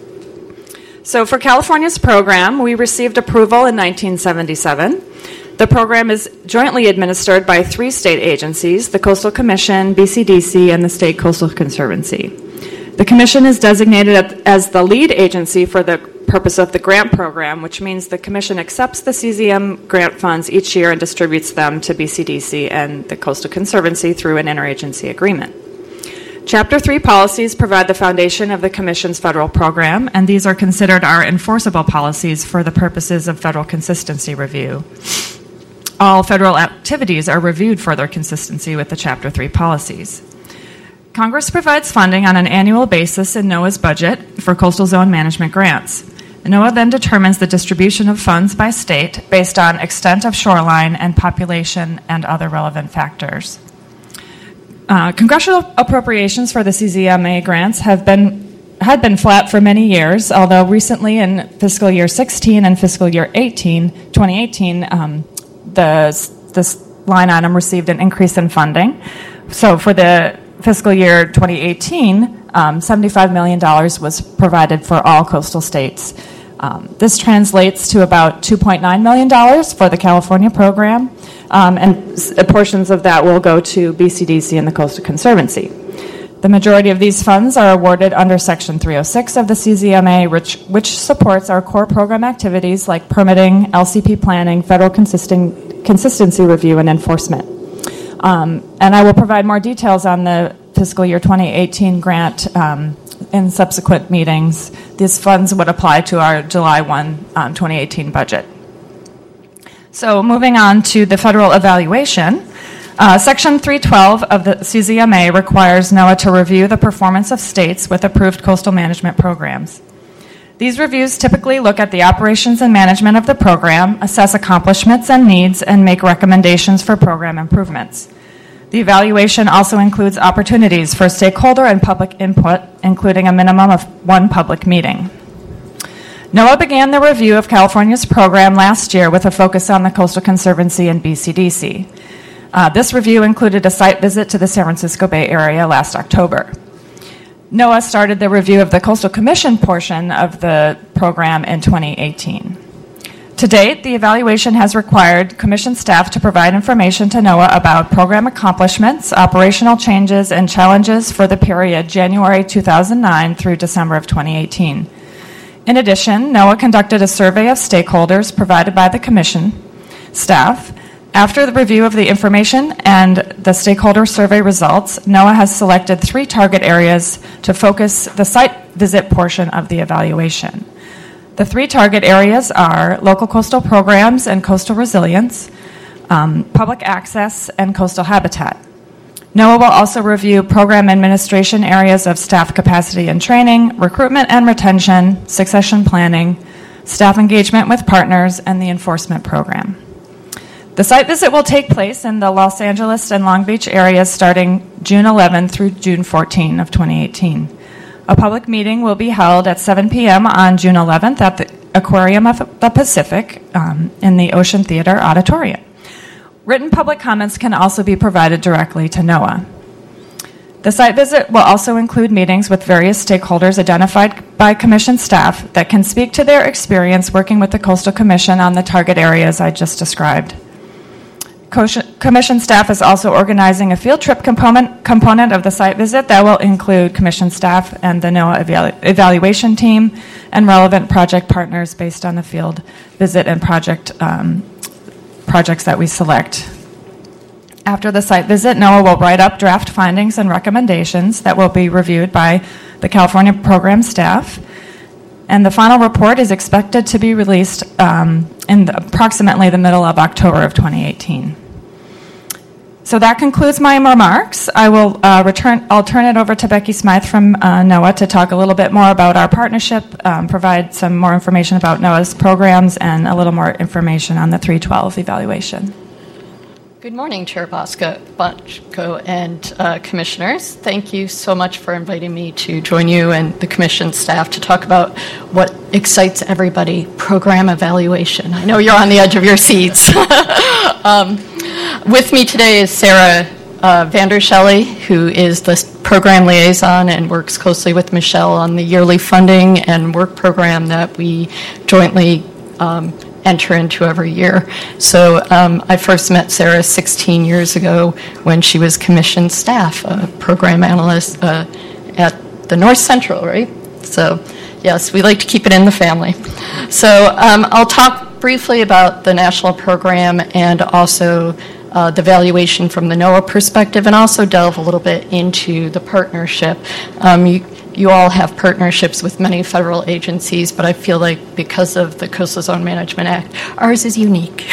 So for California's program, we received approval in nineteen seventy-seven. The program is jointly administered by three state agencies, the Coastal Commission, B C D C, and the State Coastal Conservancy. The Commission is designated as the lead agency for the purpose of the grant program, which means the Commission accepts the C Z M grant funds each year and distributes them to B C D C and the Coastal Conservancy through an interagency agreement. Chapter three policies provide the foundation of the Commission's federal program, and these are considered our enforceable policies for the purposes of federal consistency review. All federal activities are reviewed for their consistency with the Chapter three policies. Congress provides funding on an annual basis in NOAA's budget for coastal zone management grants. NOAA then determines the distribution of funds by state based on extent of shoreline and population and other relevant factors. Uh, congressional appropriations for the C Z M A grants have been had been flat for many years, although recently in fiscal year sixteen and fiscal year eighteen, twenty eighteen, um, the, this line item received an increase in funding. So for the fiscal year twenty eighteen, um, seventy-five million dollars was provided for all coastal states. Um, this translates to about two point nine million dollars for the California program, um, and s- portions of that will go to B C D C and the Coastal Conservancy. The majority of these funds are awarded under Section three oh six of the C Z M A, which, which supports our core program activities like permitting, L C P planning, federal consistent, consistency review, and enforcement. Um, and I will provide more details on the fiscal year twenty eighteen grant um, in subsequent meetings. These funds would apply to our July first, um, twenty eighteen budget. So moving on to the federal evaluation, uh, Section three twelve of the C Z M A requires NOAA to review the performance of states with approved coastal management programs. These reviews typically look at the operations and management of the program, assess accomplishments and needs, and make recommendations for program improvements. The evaluation also includes opportunities for stakeholder and public input, including a minimum of one public meeting. NOAA began the review of California's program last year with a focus on the Coastal Conservancy and B C D C. Uh, this review included a site visit to the San Francisco Bay Area last October. NOAA started the review of the Coastal Commission portion of the program in twenty eighteen. To date, the evaluation has required Commission staff to provide information to NOAA about program accomplishments, operational changes, and challenges for the period January two thousand nine through December of twenty eighteen. In addition, NOAA conducted a survey of stakeholders provided by the Commission staff. After the review of the information and the stakeholder survey results, NOAA has selected three target areas to focus the site visit portion of the evaluation. The three target areas are local coastal programs and coastal resilience, um, public access, and coastal habitat. NOAA will also review program administration areas of staff capacity and training, recruitment and retention, succession planning, staff engagement with partners, and the enforcement program. The site visit will take place in the Los Angeles and Long Beach areas starting June eleventh through June fourteenth of twenty eighteen. A public meeting will be held at seven p.m. on June eleventh at the Aquarium of the Pacific um, in the Ocean Theater Auditorium. Written public comments can also be provided directly to NOAA. The site visit will also include meetings with various stakeholders identified by Commission staff that can speak to their experience working with the Coastal Commission on the target areas I just described. Commission staff is also organizing a field trip component, component of the site visit that will include Commission staff and the NOAA evalu- evaluation team and relevant project partners based on the field visit and project um, projects that we select. After the site visit, NOAA will write up draft findings and recommendations that will be reviewed by the California program staff. And the final report is expected to be released um, in the, approximately the middle of October of twenty eighteen. So that concludes my remarks. I will uh, return. I'll turn it over to Becky Smythe from uh, NOAA to talk a little bit more about our partnership, um, provide some more information about NOAA's programs, and a little more information on the three twelve evaluation. Good morning, Chair Bosco, Bochco and uh, Commissioners. Thank you so much for inviting me to join you and the Commission staff to talk about what excites everybody, program evaluation. I know you're on the edge of your seats. um, with me today is Sarah uh, Vandershelley, who is the program liaison and works closely with Michelle on the yearly funding and work program that we jointly um, enter into every year. So um, I first met Sarah sixteen years ago when she was Commission staff, a program analyst uh, at the North Central, right? So yes, we like to keep it in the family. So um, I'll talk briefly about the national program and also uh, the valuation from the NOAA perspective, and also delve a little bit into the partnership. Um, you, You all have partnerships with many federal agencies, but I feel like because of the Coastal Zone Management Act, ours is unique.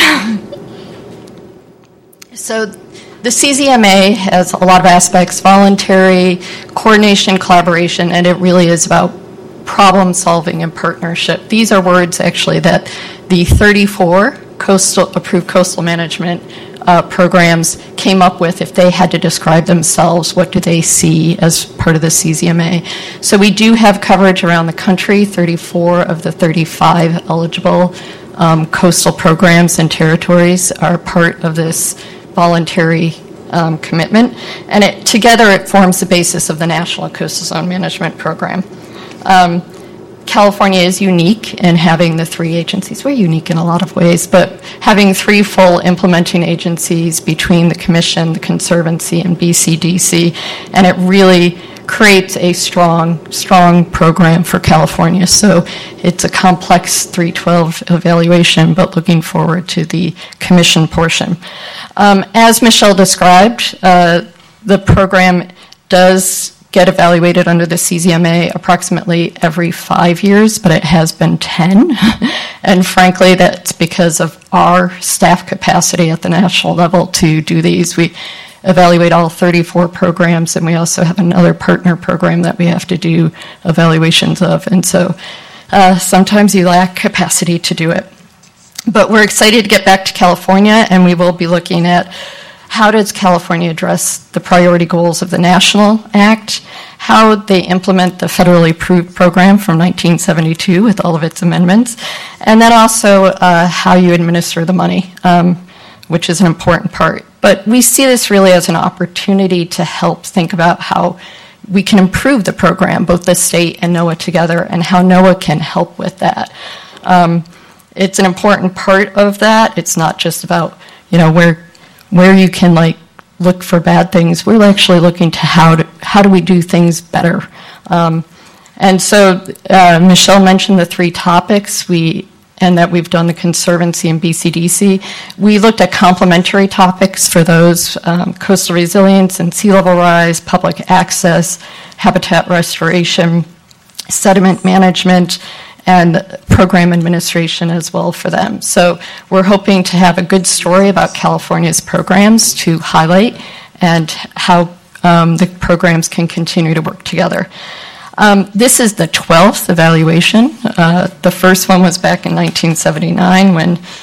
So the C Z M A has a lot of aspects, voluntary, coordination, collaboration, and it really is about problem solving and partnership. These are words actually that the thirty-four coastal approved coastal management Uh, programs came up with if they had to describe themselves, what do they see as part of the C Z M A. So we do have coverage around the country. thirty-four of the thirty-five eligible um, coastal programs and territories are part of this voluntary um, commitment, and it, together it forms the basis of the National Coastal Zone Management Program. Um, California is unique in having the three agencies. We're unique in a lot of ways, but having three full implementing agencies between the Commission, the Conservancy, and B C D C, and it really creates a strong, strong program for California. So it's a complex three twelve evaluation, but looking forward to the Commission portion. Um, as Michelle described, uh, the program does get evaluated under the C Z M A approximately every five years, but it has been ten. And frankly, that's because of our staff capacity at the national level to do these. We evaluate all thirty-four programs, and we also have another partner program that we have to do evaluations of. And so uh, sometimes you lack capacity to do it. But we're excited to get back to California, and we will be looking at how does California address the priority goals of the National Act, how they implement the federally approved program from nineteen seventy-two with all of its amendments, and then also uh, how you administer the money, um, which is an important part. But we see this really as an opportunity to help think about how we can improve the program, both the state and NOAA together, and how NOAA can help with that. Um, it's an important part of that. It's not just about, you know, where where you can like look for bad things. We're actually looking to how to, how do we do things better. Um, and so uh, Michelle mentioned the three topics we and that we've done the Conservancy and B C D C. We looked at complementary topics for those, um, coastal resilience and sea level rise, public access, habitat restoration, sediment management, and program administration as well for them. So we're hoping to have a good story about California's programs to highlight and how um, the programs can continue to work together. Um, this is the twelfth evaluation. Uh, the first one was back in nineteen seventy-nine when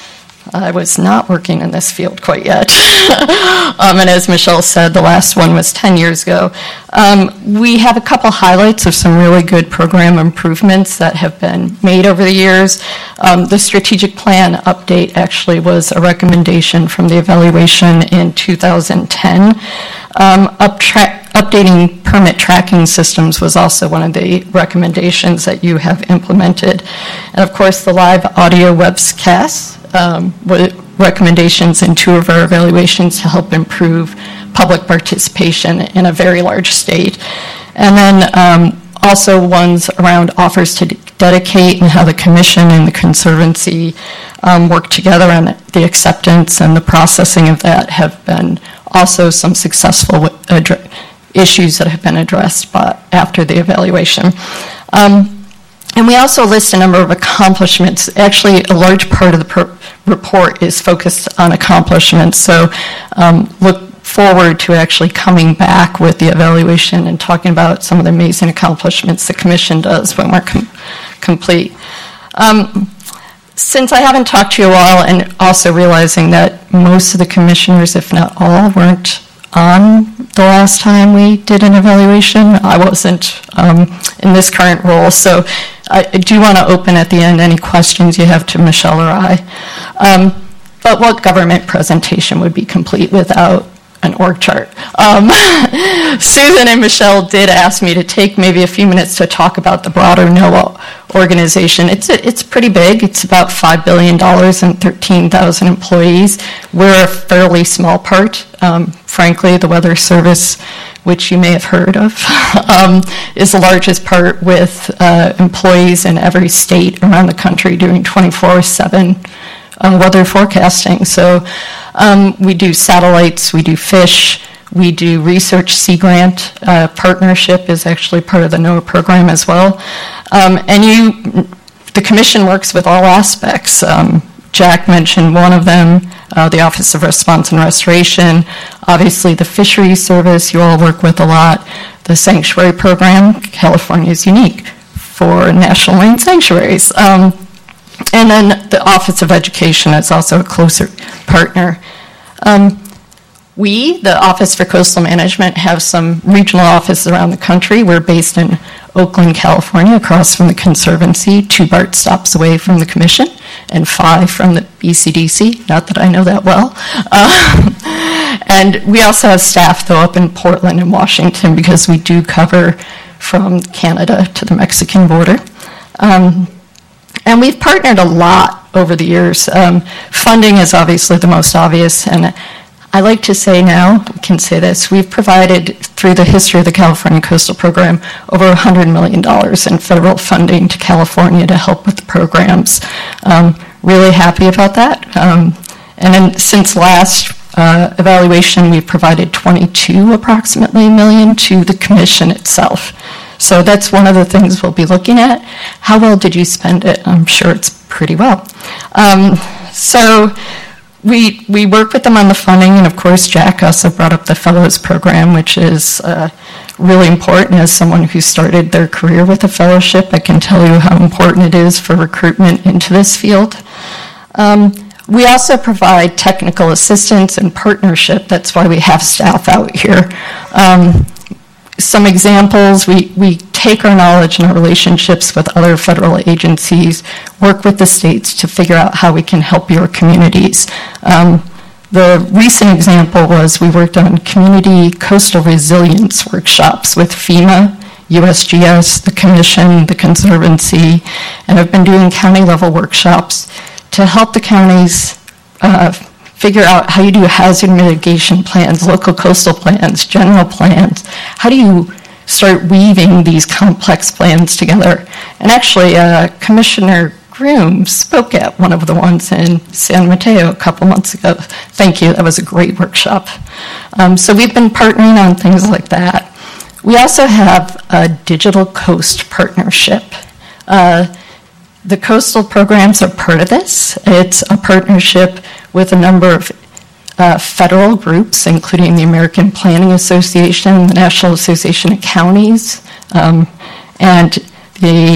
I was not working in this field quite yet. um, and as Michelle said, the last one was ten years ago. Um, we have a couple highlights of some really good program improvements that have been made over the years. Um, the strategic plan update actually was a recommendation from the evaluation in two thousand ten. Um, uptra- updating permit tracking systems was also one of the recommendations that you have implemented. And of course, the live audio webcasts um, were recommendations in two of our evaluations to help improve public participation in a very large state. And then um, also ones around offers to dedicate and how the commission and the conservancy um, work together on the acceptance and the processing of that have been also some successful addre- issues that have been addressed by, after the evaluation. Um, and we also list a number of accomplishments. Actually, a large part of the per- report is focused on accomplishments. So um, look forward to actually coming back with the evaluation and talking about some of the amazing accomplishments the Commission does when we're com- complete. Um, since I haven't talked to you all, and also realizing that most of the commissioners, if not all, weren't on the last time we did an evaluation, I wasn't um, in this current role, so I, I do want to open at the end any questions you have to Michelle or I. Um, but what government presentation would be complete without an org chart? Um, Susan and Michelle did ask me to take maybe a few minutes to talk about the broader NOAA organization. It's a, it's pretty big. It's about five billion dollars and thirteen thousand employees. We're a fairly small part. Um, frankly, the Weather Service, which you may have heard of, um, is the largest part with uh, employees in every state around the country doing twenty-four seven uh, weather forecasting. So um, we do satellites, we do fish, we do research. Sea Grant uh, partnership is actually part of the NOAA program as well. Um, and you, the Commission works with all aspects. Um, Jack mentioned one of them, uh, the Office of Response and Restoration. Obviously, the Fisheries Service you all work with a lot. The Sanctuary Program, California is unique for national marine sanctuaries. Um, and then the Office of Education is also a closer partner. Um, we, the Office for Coastal Management, have some regional offices around the country. We're based in Oakland, California, across from the Conservancy, two BART stops away from the Commission, and five from the B C D C, not that I know that well. Uh, and we also have staff, though, up in Portland and Washington, because we do cover from Canada to the Mexican border. Um, and we've partnered a lot over the years. Um, funding is obviously the most obvious, and I like to say now, we can say this, we've provided, through the history of the California Coastal Program, over one hundred million dollars in federal funding to California to help with the programs. Um, really happy about that. Um, and then since last uh, evaluation, we've provided twenty-two approximately million to the Commission itself. So that's one of the things we'll be looking at. How well did you spend it? I'm sure it's pretty well. Um, so we we work with them on the funding, and of course Jack also brought up the Fellows Program, which is uh, really important. As someone who started their career with a fellowship, I can tell you how important it is for recruitment into this field. Um, we also provide technical assistance and partnership. That's why we have staff out here. Um, Some examples, we, we take our knowledge and our relationships with other federal agencies, work with the states to figure out how we can help your communities. Um, the recent example was we worked on community coastal resilience workshops with FEMA, U S G S, the Commission, the Conservancy, and have been doing county level workshops to help the counties uh, figure out how you do hazard mitigation plans, local coastal plans, general plans. How do you start weaving these complex plans together? And actually, uh, Commissioner Groom spoke at one of the ones in San Mateo a couple months ago. Thank you, that was a great workshop. Um, so we've been partnering on things like that. We also have a Digital Coast partnership. Uh, The coastal programs are part of this. It's a partnership with a number of uh, federal groups, including the American Planning Association, the National Association of Counties, um, and the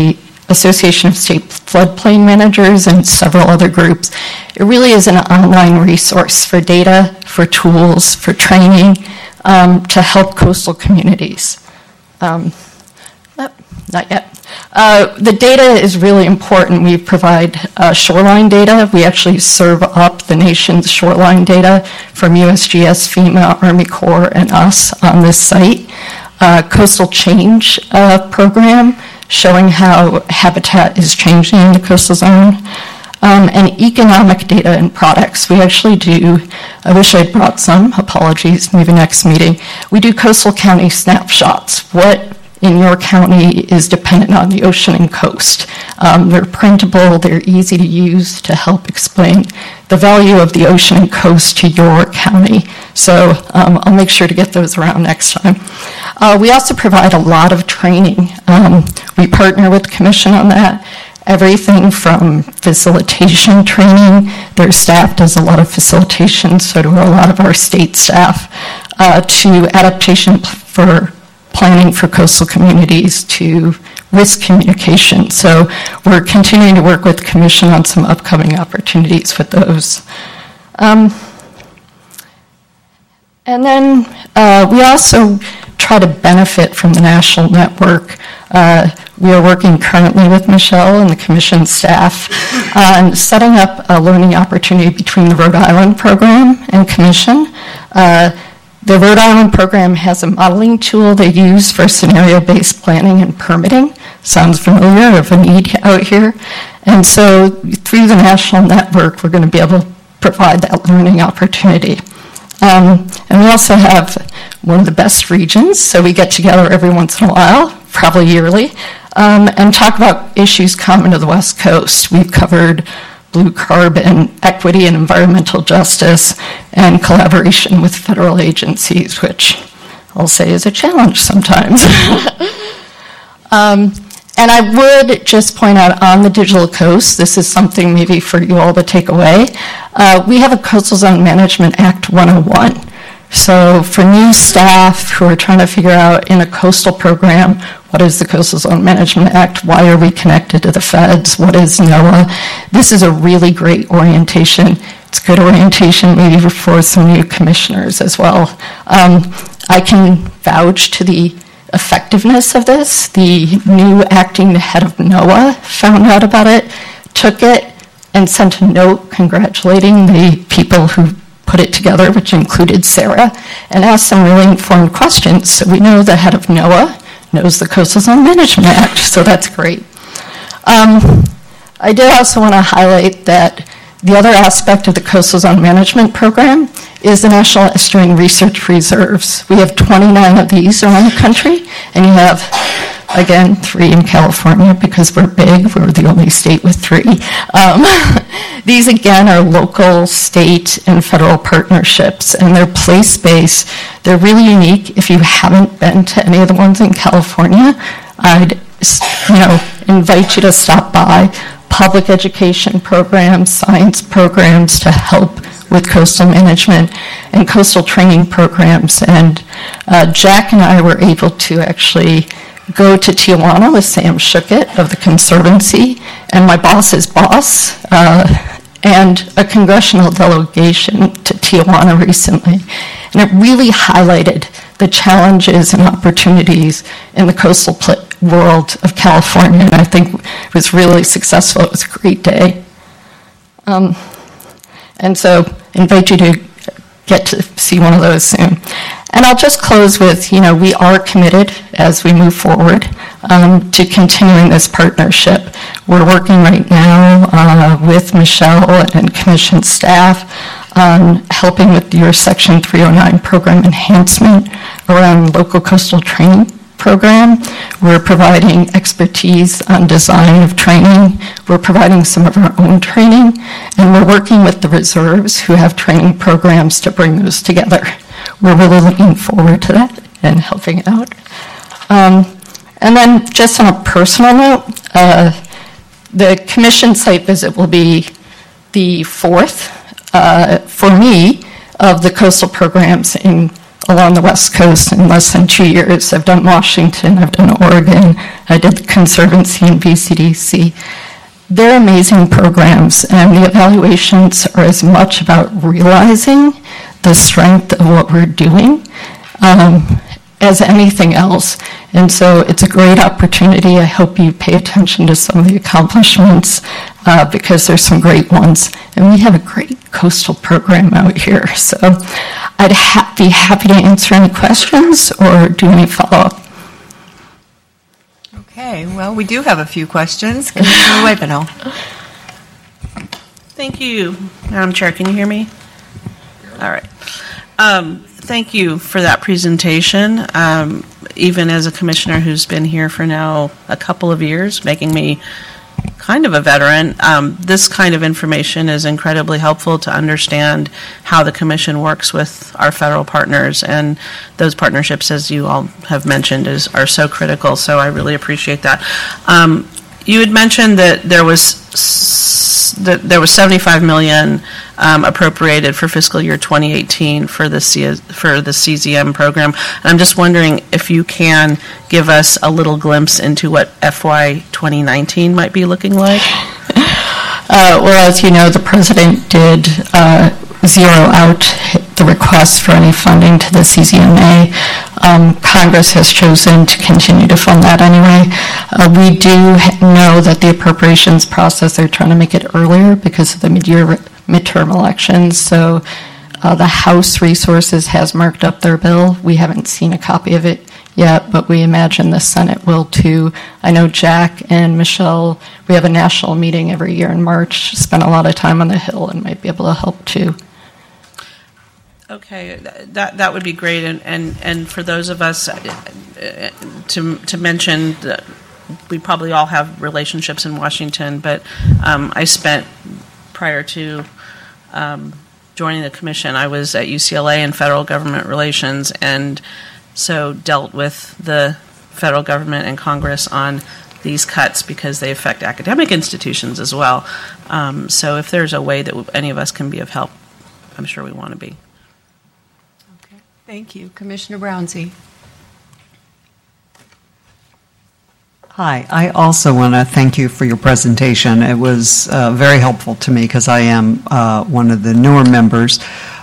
Association of State Floodplain Managers, and several other groups. It really is an online resource for data, for tools, for training, um, to help coastal communities. Um, Not yet. Uh, the data is really important. We provide uh, shoreline data. We actually serve up the nation's shoreline data from U S G S, FEMA, Army Corps, and us on this site. Uh, Coastal Change uh, program showing how habitat is changing in the coastal zone. Um, and economic data and products. We actually do, I wish I'd brought some, apologies, maybe next meeting. We do coastal county snapshots. What in your county is dependent on the ocean and coast. Um, they're printable, they're easy to use to help explain the value of the ocean and coast to your county. So um, I'll make sure to get those around next time. Uh, we also provide a lot of training. Um, we partner with the Commission on that. Everything from facilitation training, their staff does a lot of facilitation, so do a lot of our state staff, uh, to adaptation for planning for coastal communities, to risk communication. So we're continuing to work with the Commission on some upcoming opportunities with those. Um, and then uh, we also try to benefit from the national network. Uh, we are working currently with Michelle and the Commission staff on setting up a learning opportunity between the Rhode Island program and Commission. Uh, The Rhode Island program has a modeling tool they use for scenario-based planning and permitting. Sounds familiar, of a need out here. And so through the national network, we're going to be able to provide that learning opportunity. Um, and we also have one of the best regions, so we get together every once in a while, probably yearly, um, and talk about issues common to the West Coast. We've covered blue carbon, equity and environmental justice, and collaboration with federal agencies, which I'll say is a challenge sometimes. um, and I would just point out on the Digital Coast, this is something maybe for you all to take away, uh, we have a Coastal Zone Management Act one oh one. So for new staff who are trying to figure out in a coastal program, what is the Coastal Zone Management Act? Why are we connected to the feds? What is NOAA? This is a really great orientation. It's good orientation maybe for some new commissioners as well. Um, I can vouch to the effectiveness of this. The new acting head of NOAA found out about it, took it, and sent a note congratulating the people who put it together, which included Sarah, and asked some really informed questions. So we know the head of NOAA knows the Coastal Zone Management Act, so that's great. Um, I did also want to highlight that the other aspect of the Coastal Zone Management Program is the National Estuarine Research Reserves. We have twenty-nine of these around the country, and you have, again, three in California because we're big. We're the only state with three. Um, these, again, are local, state, and federal partnerships, and they're place-based. They're really unique. If you haven't been to any of the ones in California, I'd you know, invite you to stop by. Public education programs, science programs to help with coastal management, and coastal training programs. And uh, Jack and I were able to actually go to Tijuana with Sam Schuckett of the Conservancy and my boss's boss, uh, and a congressional delegation to Tijuana recently. And it really highlighted the challenges and opportunities in the coastal pl- world of California, and I think it was really successful. It was a great day. Um, and so I invite you to get to see one of those soon. And I'll just close with, you know, we are committed as we move forward um, to continuing this partnership. We're working right now uh, with Michelle and Commission staff on helping with your Section three oh nine program enhancement around local coastal training program. We're providing expertise on design of training. We're providing some of our own training, and we're working with the reserves who have training programs to bring those together. We're really looking forward to that and helping out. Um, and then just on a personal note, uh, the commission site visit will be the fourth uh, for me of the coastal programs in along the West Coast in less than two years. I've done Washington, I've done Oregon, I did the Conservancy and V C D C. They're amazing programs, and the evaluations are as much about realizing the strength of what we're doing um, as anything else. And so it's a great opportunity. I hope you pay attention to some of the accomplishments uh, because there's some great ones. And we have a great coastal program out here. So I'd ha- be happy to answer any questions or do any follow-up. Okay, well, we do have a few questions. Commissioner Waveno. Thank you, Madam Chair. Can you hear me? All right. Um, thank you for that presentation. Um, even as a commissioner who's been here for now a couple of years, making me kind of a veteran, um, this kind of information is incredibly helpful to understand how the Commission works with our federal partners, and those partnerships, as you all have mentioned, is are so critical, so I really appreciate that. Um, you had mentioned that there was that there was seventy-five million dollars um, appropriated for fiscal year twenty eighteen for the C- for the C Z M program. And I'm just wondering if you can give us a little glimpse into what F Y twenty nineteen might be looking like. Uh, well, as you know, the President did uh, zero out the request for any funding to the C Z M A. Um, Congress has chosen to continue to fund that anyway. Uh, we do know that the appropriations process, they're trying to make it earlier because of the mid-year midterm elections. So uh, the House Resources has marked up their bill. We haven't seen a copy of it yet, but we imagine the Senate will too. I know Jack and Michelle, we have a national meeting every year in March, spend a lot of time on the Hill and might be able to help too. Okay, that that would be great, and, and, and for those of us uh, to to mention, that we probably all have relationships in Washington, but um, I spent, prior to um, joining the Commission, I was at U C L A in federal government relations, and so dealt with the federal government and Congress on these cuts because they affect academic institutions as well. Um, so if there's a way that any of us can be of help, I'm sure we want to be. Thank you. Commissioner Brownsey. Hi. I also want to thank you for your presentation. It was uh, very helpful to me because I am uh, one of the newer members.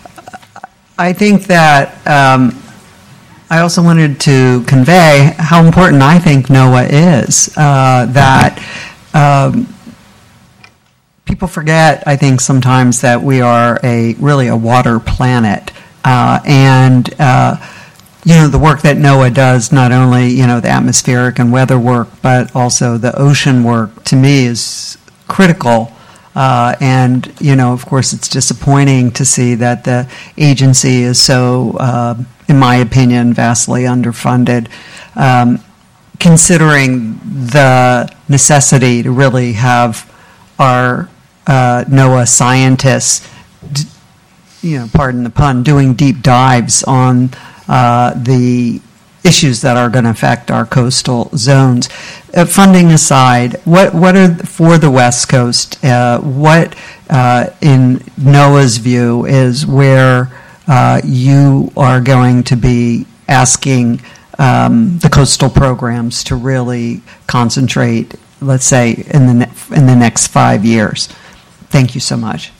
I think that um, I also wanted to convey how important I think NOAA is, uh, that um, people forget, I think, sometimes that we are a really a water planet. Uh, and, uh, you know, the work that NOAA does, not only, you know, the atmospheric and weather work, but also the ocean work, to me is critical. Uh, and, you know, of course, it's disappointing to see that the agency is so, uh, in my opinion, vastly underfunded, um, considering the necessity to really have our uh, NOAA scientists d- you know, pardon the pun, doing deep dives on uh, the issues that are going to affect our coastal zones. Uh, funding aside, what what are for the West Coast? Uh, what, uh, in NOAA's view, is where uh, you are going to be asking um, the coastal programs to really concentrate? Let's say in the ne- in the next five years. Thank you so much.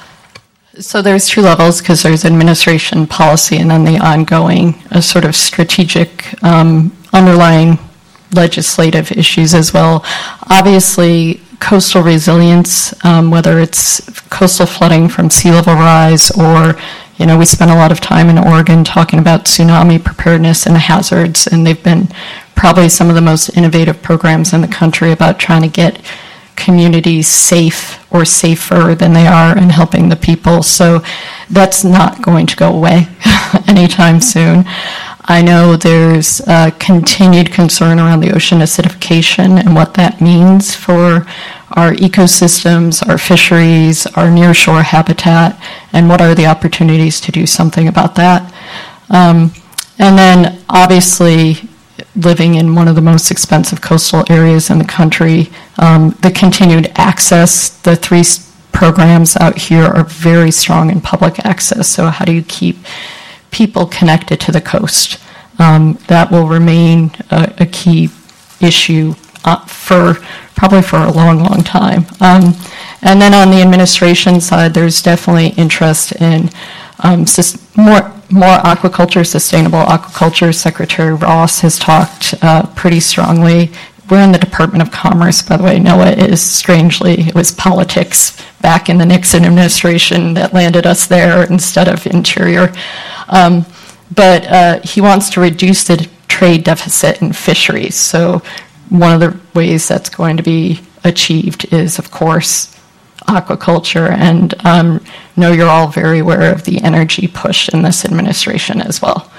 So there's two levels because there's administration policy and then the ongoing uh, sort of strategic um, underlying legislative issues as well. Obviously, coastal resilience, um, whether it's coastal flooding from sea level rise or, you know, we spent a lot of time in Oregon talking about tsunami preparedness and hazards, and they've been probably some of the most innovative programs in the country about trying to get communities safe or safer than they are and helping the people. So that's not going to go away anytime soon. I know there's uh, continued concern around the ocean acidification and what that means for our ecosystems, our fisheries, our nearshore habitat, and what are the opportunities to do something about that. Um, and then obviously living in one of the most expensive coastal areas in the country, um, the continued access, the three programs out here are very strong in public access. So how do you keep people connected to the coast. Um, that will remain a, a key issue uh, for probably for a long, long time. Um, and then on the administration side, there's definitely interest in um, sus- more more aquaculture, sustainable aquaculture. Secretary Ross has talked uh, pretty strongly. We're in the Department of Commerce, by the way. NOAA is, strangely, it was politics back in the Nixon administration that landed us there instead of Interior. Um, but uh, he wants to reduce the trade deficit in fisheries. So one of the ways that's going to be achieved is, of course, aquaculture, and um, know you're all very aware of the energy push in this administration as well.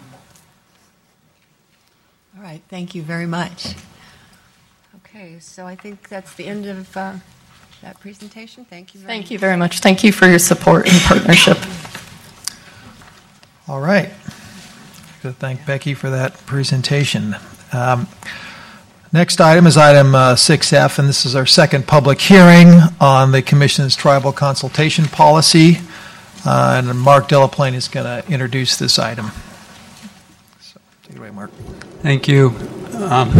All right, thank you very much. Okay, so I think that's the end of uh, that presentation. Thank you very Thank much. you very much. Thank you for your support and partnership. All right. I'd like to thank Becky for that presentation. Um, Next item is item uh, six F, and this is our second public hearing on the Commission's tribal consultation policy. Uh, and Mark Delaplane is going to introduce this item. So, take it away, Mark. Thank you. Um,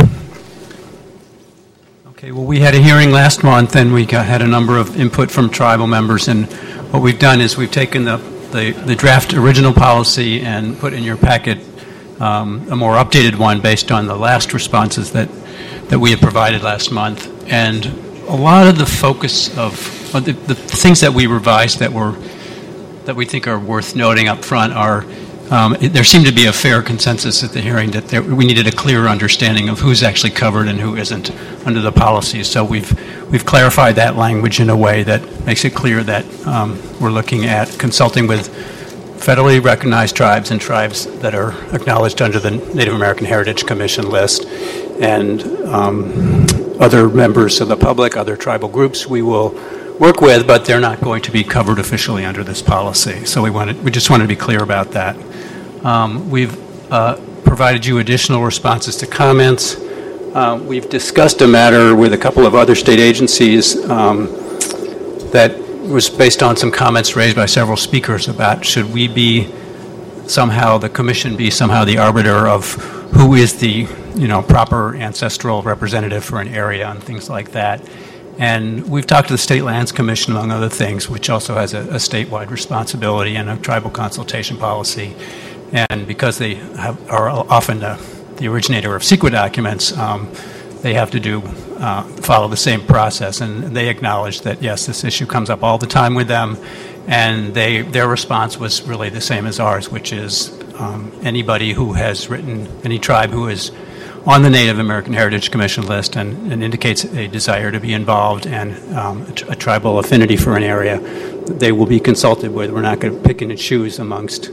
okay, well, we had a hearing last month, and we got, had a number of input from tribal members. And what we've done is we've taken the, the, the draft original policy and put in your packet um, a more updated one based on the last responses that that we had provided last month. And a lot of the focus of uh, the, the things that we revised that were that we think are worth noting up front are um, it, there seemed to be a fair consensus at the hearing that there, we needed a clearer understanding of who's actually covered and who isn't under the policy. So we've we've clarified that language in a way that makes it clear that um, we're looking at consulting with federally recognized tribes and tribes that are acknowledged under the Native American Heritage Commission list, and um, other members of the public, other tribal groups we will work with, but they're not going to be covered officially under this policy. So we wanted, we just wanted to be clear about that. Um, we've uh, provided you additional responses to comments. Uh, we've discussed a matter with a couple of other state agencies um, that was based on some comments raised by several speakers about should we be somehow, the commission be somehow the arbiter of who is the, you know, proper ancestral representative for an area and things like that. And we've talked to the State Lands Commission, among other things, which also has a, a statewide responsibility and a tribal consultation policy. And because they have, are often uh, the originator of SEQA documents, um, they have to do uh, follow the same process, and they acknowledge that yes, this issue comes up all the time with them, and they their response was really the same as ours, which is um, anybody who has written, any tribe who is on the Native American Heritage Commission list and, and indicates a desire to be involved and um, a, a tribal affinity for an area, they will be consulted with. We're not going to pick and choose amongst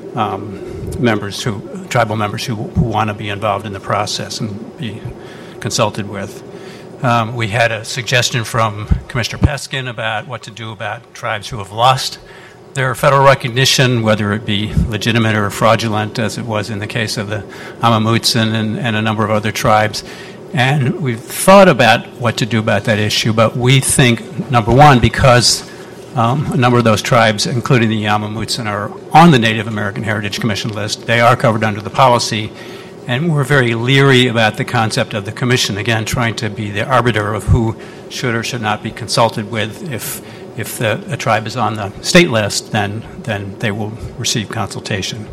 um, members who tribal members who, who want to be involved in the process and be consulted with. Um, we had a suggestion from Commissioner Peskin about what to do about tribes who have lost their federal recognition, whether it be legitimate or fraudulent, as it was in the case of the Amamutsan and, and a number of other tribes. And we've thought about what to do about that issue, but we think, number one, because um, a number of those tribes, including the Amamutsan, are on the Native American Heritage Commission list. They are covered under the policy. And we're very leery about the concept of the commission, again, trying to be the arbiter of who should or should not be consulted with. If if the, a tribe is on the state list, then then they will receive consultation.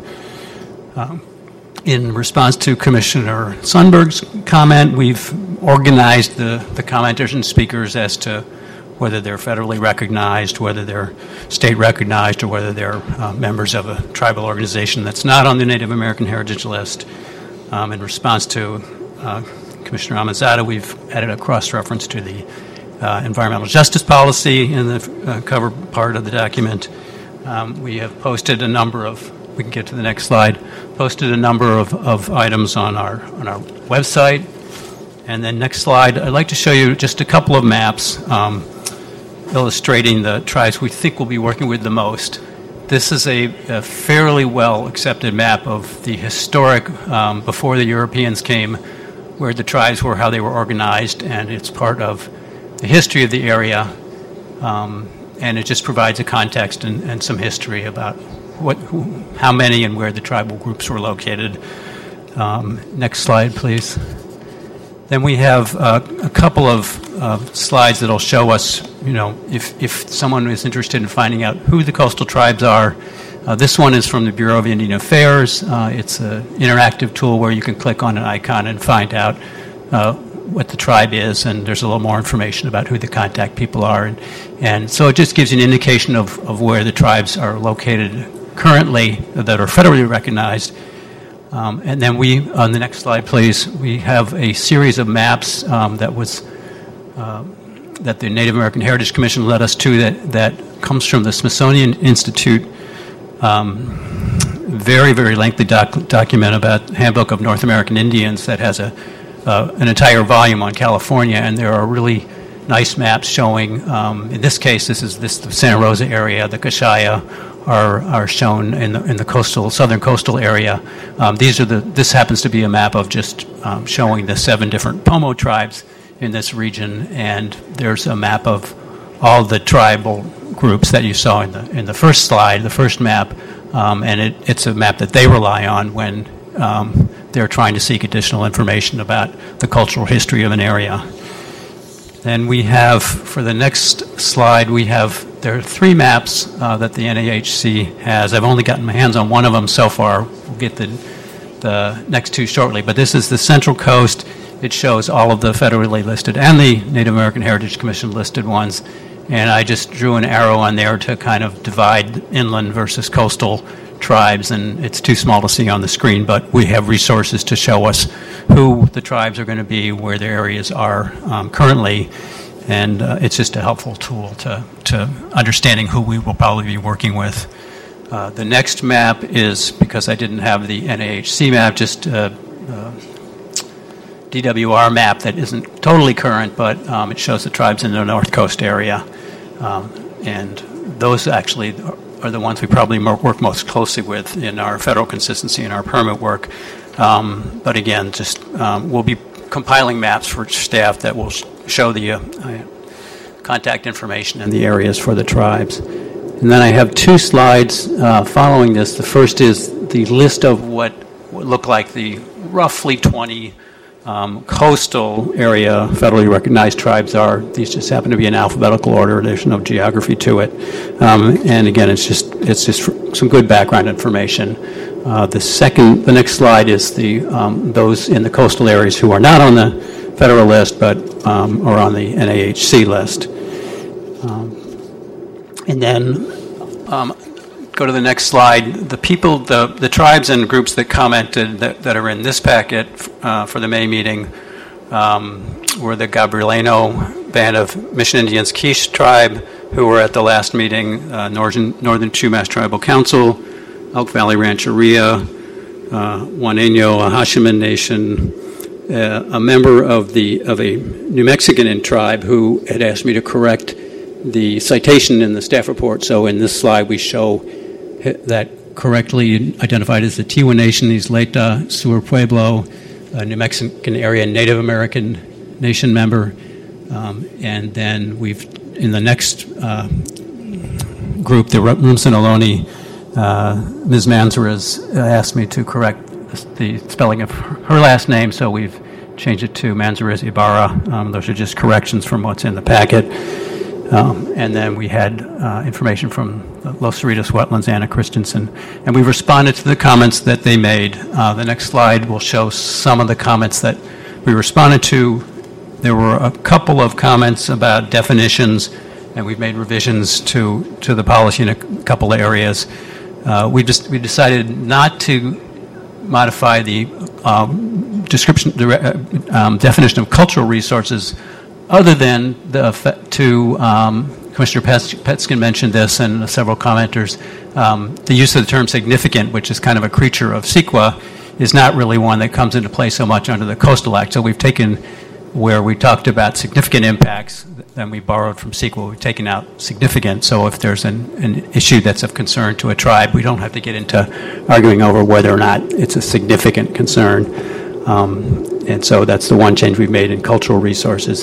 Um, in response to Commissioner Sundberg's comment, we've organized the, the commenters and speakers as to whether they're federally recognized, whether they're state recognized, or whether they're uh, members of a tribal organization that's not on the Native American Heritage list. Um, in response to uh, Commissioner Amizada, we've added a cross-reference to the uh, environmental justice policy in the uh, cover part of the document. Um, we have posted a number of, we can get to the next slide, posted a number of, of items on our, on our website. And then next slide, I'd like to show you just a couple of maps um, illustrating the tribes we think we'll be working with the most. This is a, a fairly well accepted map of the historic, um, before the Europeans came, where the tribes were, how they were organized, and it's part of the history of the area. Um, and it just provides a context and, and some history about what, who, how many and where the tribal groups were located. Um, next slide, please. Then we have uh, a couple of uh, slides that'll show us, you know, if, if someone is interested in finding out who the coastal tribes are. Uh, this one is from the Bureau of Indian Affairs. Uh, it's an interactive tool where you can click on an icon and find out uh, what the tribe is, and there's a little more information about who the contact people are. And, and so it just gives you an indication of, of where the tribes are located currently that are federally recognized. Um, and then we, on the next slide, please, we have a series of maps um, that was uh, that the Native American Heritage Commission led us to that, that comes from the Smithsonian Institute. Um, very, very lengthy doc- document about Handbook of North American Indians that has a uh, an entire volume on California, and there are really nice maps showing, um, in this case, this is this the Santa Rosa area, the Kashaya are are shown in the in the coastal southern coastal area. Um, these are the this happens to be a map of just um, showing the seven different Pomo tribes in this region, and there's a map of all the tribal groups that you saw in the in the first slide, the first map, um, and it, it's a map that they rely on when um, they're trying to seek additional information about the cultural history of an area. Then we have, for the next slide, we have, there are three maps uh, that the N A H C has. I've only gotten my hands on one of them so far. We'll get the, the next two shortly. But this is the Central Coast. It shows all of the federally listed and the Native American Heritage Commission listed ones. And I just drew an arrow on there to kind of divide inland versus coastal tribes, and it's too small to see on the screen, but we have resources to show us who the tribes are going to be, where their areas are um, currently, and uh, it's just a helpful tool to, to understanding who we will probably be working with. Uh, the next map is, because I didn't have the N A H C map, just a, a D W R map that isn't totally current, but um, it shows the tribes in the North Coast area, um, and those actually are are the ones we probably work most closely with in our federal consistency and our permit work. Um, but again, just um, we'll be compiling maps for staff that will sh- show the uh, uh, contact information and the areas for the tribes. And then I have two slides uh, following this. The first is the list of what would look like the roughly twenty Um, coastal area federally recognized tribes are. These just happen to be in alphabetical order. There's no geography to it, um, and again, it's just it's just some good background information. Uh, the second, the next slide is the um, those in the coastal areas who are not on the federal list, but um, are on the N A H C list. Um, and then. Um, Go to the next slide. The people, the, the tribes and groups that commented that, that are in this packet uh, for the May meeting um, were the Gabrielino Band of Mission Indians Quiche Tribe, who were at the last meeting, uh, Northern, Northern Chumash Tribal Council, Elk Valley Rancheria, uh, Juaneño, a Hashiman Nation, uh, a member of the of a New Mexican tribe who had asked me to correct the citation in the staff report. So in this slide we show that correctly identified as the Tiwa Nation, Isleta Sur Pueblo, a New Mexican area Native American Nation member. Um, and then we've, in the next uh, group, the Rumsen Ohlone, uh, Miz Manzarez asked me to correct the spelling of her last name, so we've changed it to Manzarez Ibarra. Um, those are just corrections from what's in the packet. Um, and then we had uh, information from Los Cerritos Wetlands, Anna Christensen, and we responded to the comments that they made. Uh, the next slide will show some of the comments that we responded to. There were a couple of comments about definitions, and we've made revisions to, to the policy in a couple of areas. Uh, we just we decided not to modify the um, description, the um, definition of cultural resources, other than the to um, Commissioner Petskin mentioned this, and several commenters, um, the use of the term significant, which is kind of a creature of CEQA, is not really one that comes into play so much under the Coastal Act. So we've taken where we talked about significant impacts, then we borrowed from CEQA, we've taken out significant. So if there's an, an issue that's of concern to a tribe, we don't have to get into arguing over whether or not it's a significant concern. Um, and so that's the one change we've made in cultural resources.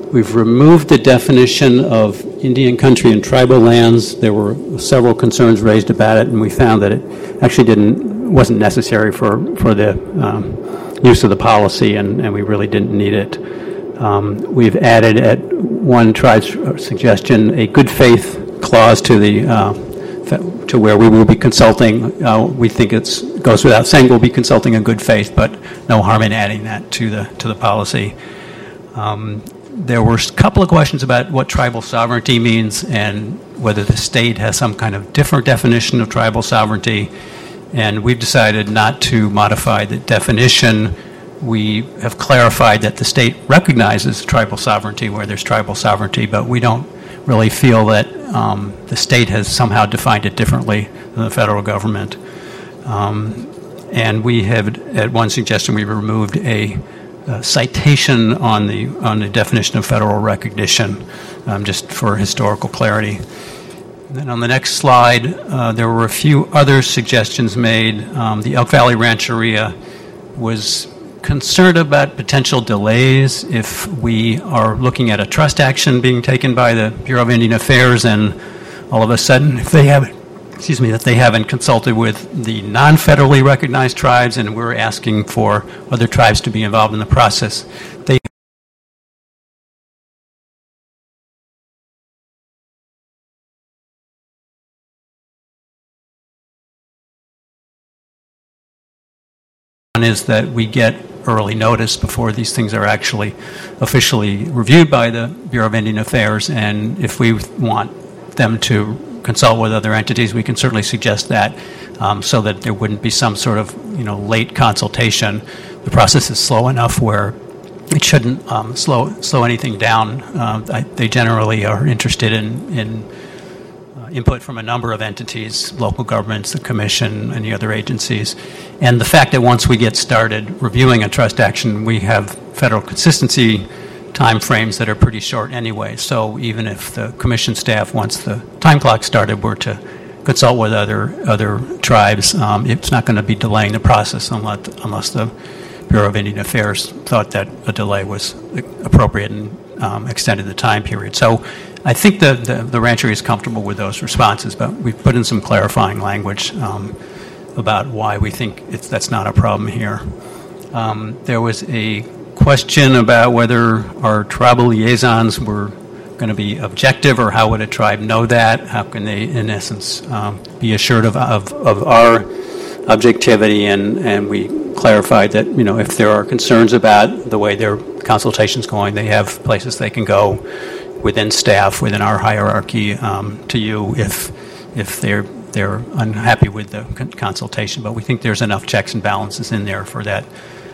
we've removed the definition of Indian country and tribal lands. There were several concerns raised about it, and we found that it actually didn't wasn't necessary for for the um, use of the policy, and, and we really didn't need it. Um, we've added at one tribe's suggestion a good faith clause to the uh, to where we will be consulting. Uh, we think it goes without saying we'll be consulting in good faith, but no harm in adding that to the to the policy. Um, there were a couple of questions about what tribal sovereignty means and whether the state has some kind of different definition of tribal sovereignty. And we've decided not to modify the definition. We have clarified that the state recognizes tribal sovereignty where there's tribal sovereignty, but we don't really feel that um, the state has somehow defined it differently than the federal government. Um, and we have, at one suggestion, we removed a, a citation on the on the definition of federal recognition, um, just for historical clarity. And then on the next slide, uh, there were a few other suggestions made. Um, the Elk Valley Rancheria was concerned about potential delays if we are looking at a trust action being taken by the Bureau of Indian Affairs, and all of a sudden, if they haven't, excuse me, that they haven't consulted with the non-federally recognized tribes, and we're asking for other tribes to be involved in the process. They One is that we get early notice before these things are actually officially reviewed by the Bureau of Indian Affairs, and if we want them to consult with other entities, we can certainly suggest that, um, so that there wouldn't be some sort of, you know, late consultation. The process is slow enough where it shouldn't um, slow slow anything down. Uh, I, they generally are interested in in input from a number of entities, local governments, the commission, and the other agencies. And the fact that once we get started reviewing a trust action, we have federal consistency time frames that are pretty short anyway. So even if the commission staff, once the time clock started, were to consult with other other tribes, um, it's not going to be delaying the process unless, unless the Bureau of Indian Affairs thought that a delay was appropriate and um, extended the time period. So I think the, the, the rancher is comfortable with those responses, but we've put in some clarifying language um, about why we think it's, that's not a problem here. Um, there was a question about whether our tribal liaisons were going to be objective, or how would a tribe know that? How can they, in essence, um, be assured of, of, of our objectivity? And, and we clarified that, you know, if there are concerns about the way their consultation's going, they have places they can go within staff, within our hierarchy, um, to you if if they're they're unhappy with the con- consultation. But we think there's enough checks and balances in there for that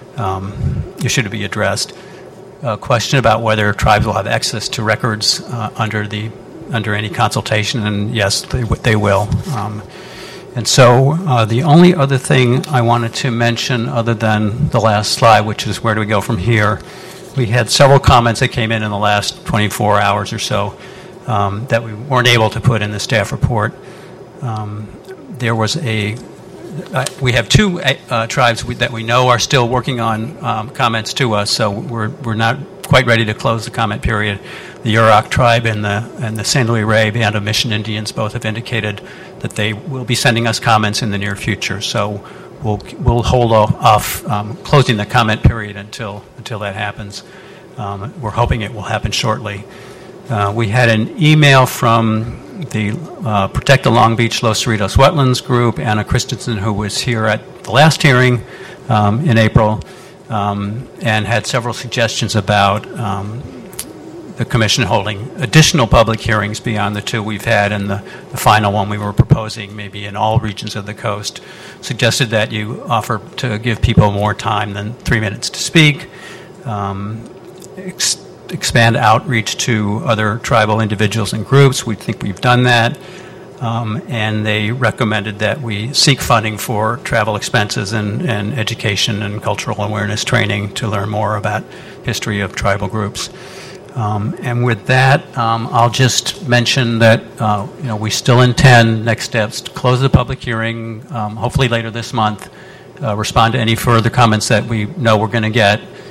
um, issue to be addressed. A question about whether tribes will have access to records uh, under the under any consultation, and yes, they they will. Um, and so uh, the only other thing I wanted to mention, other than the last slide, which is where do we go from here. We had several comments that came in in the last twenty-four hours or so um, that we weren't able to put in the staff report. Um, there was a, uh, we have two uh, tribes we, that we know are still working on um, comments to us, so we're we're not quite ready to close the comment period. The Yurok tribe and the and the San Luis Rey Band of Mission Indians both have indicated that they will be sending us comments in the near future. So We'll we'll hold off um, closing the comment period until until that happens. Um, we're hoping it will happen shortly. Uh, we had an email from the uh, Protect the Long Beach Los Cerritos Wetlands group, Anna Christensen, who was here at the last hearing um, in April, um, and had several suggestions about um, the Commission holding additional public hearings beyond the two we've had, and the, the final one we were proposing, maybe in all regions of the coast, suggested that you offer to give people more time than three minutes to speak, um, ex- expand outreach to other tribal individuals and groups. We think we've done that. Um, and they recommended that we seek funding for travel expenses and, and education and cultural awareness training to learn more about history of tribal groups. Um, and with that, um, I'll just mention that uh, you know we still intend next steps to close the public hearing, um, hopefully later this month, uh, respond to any further comments that we know we're going to get,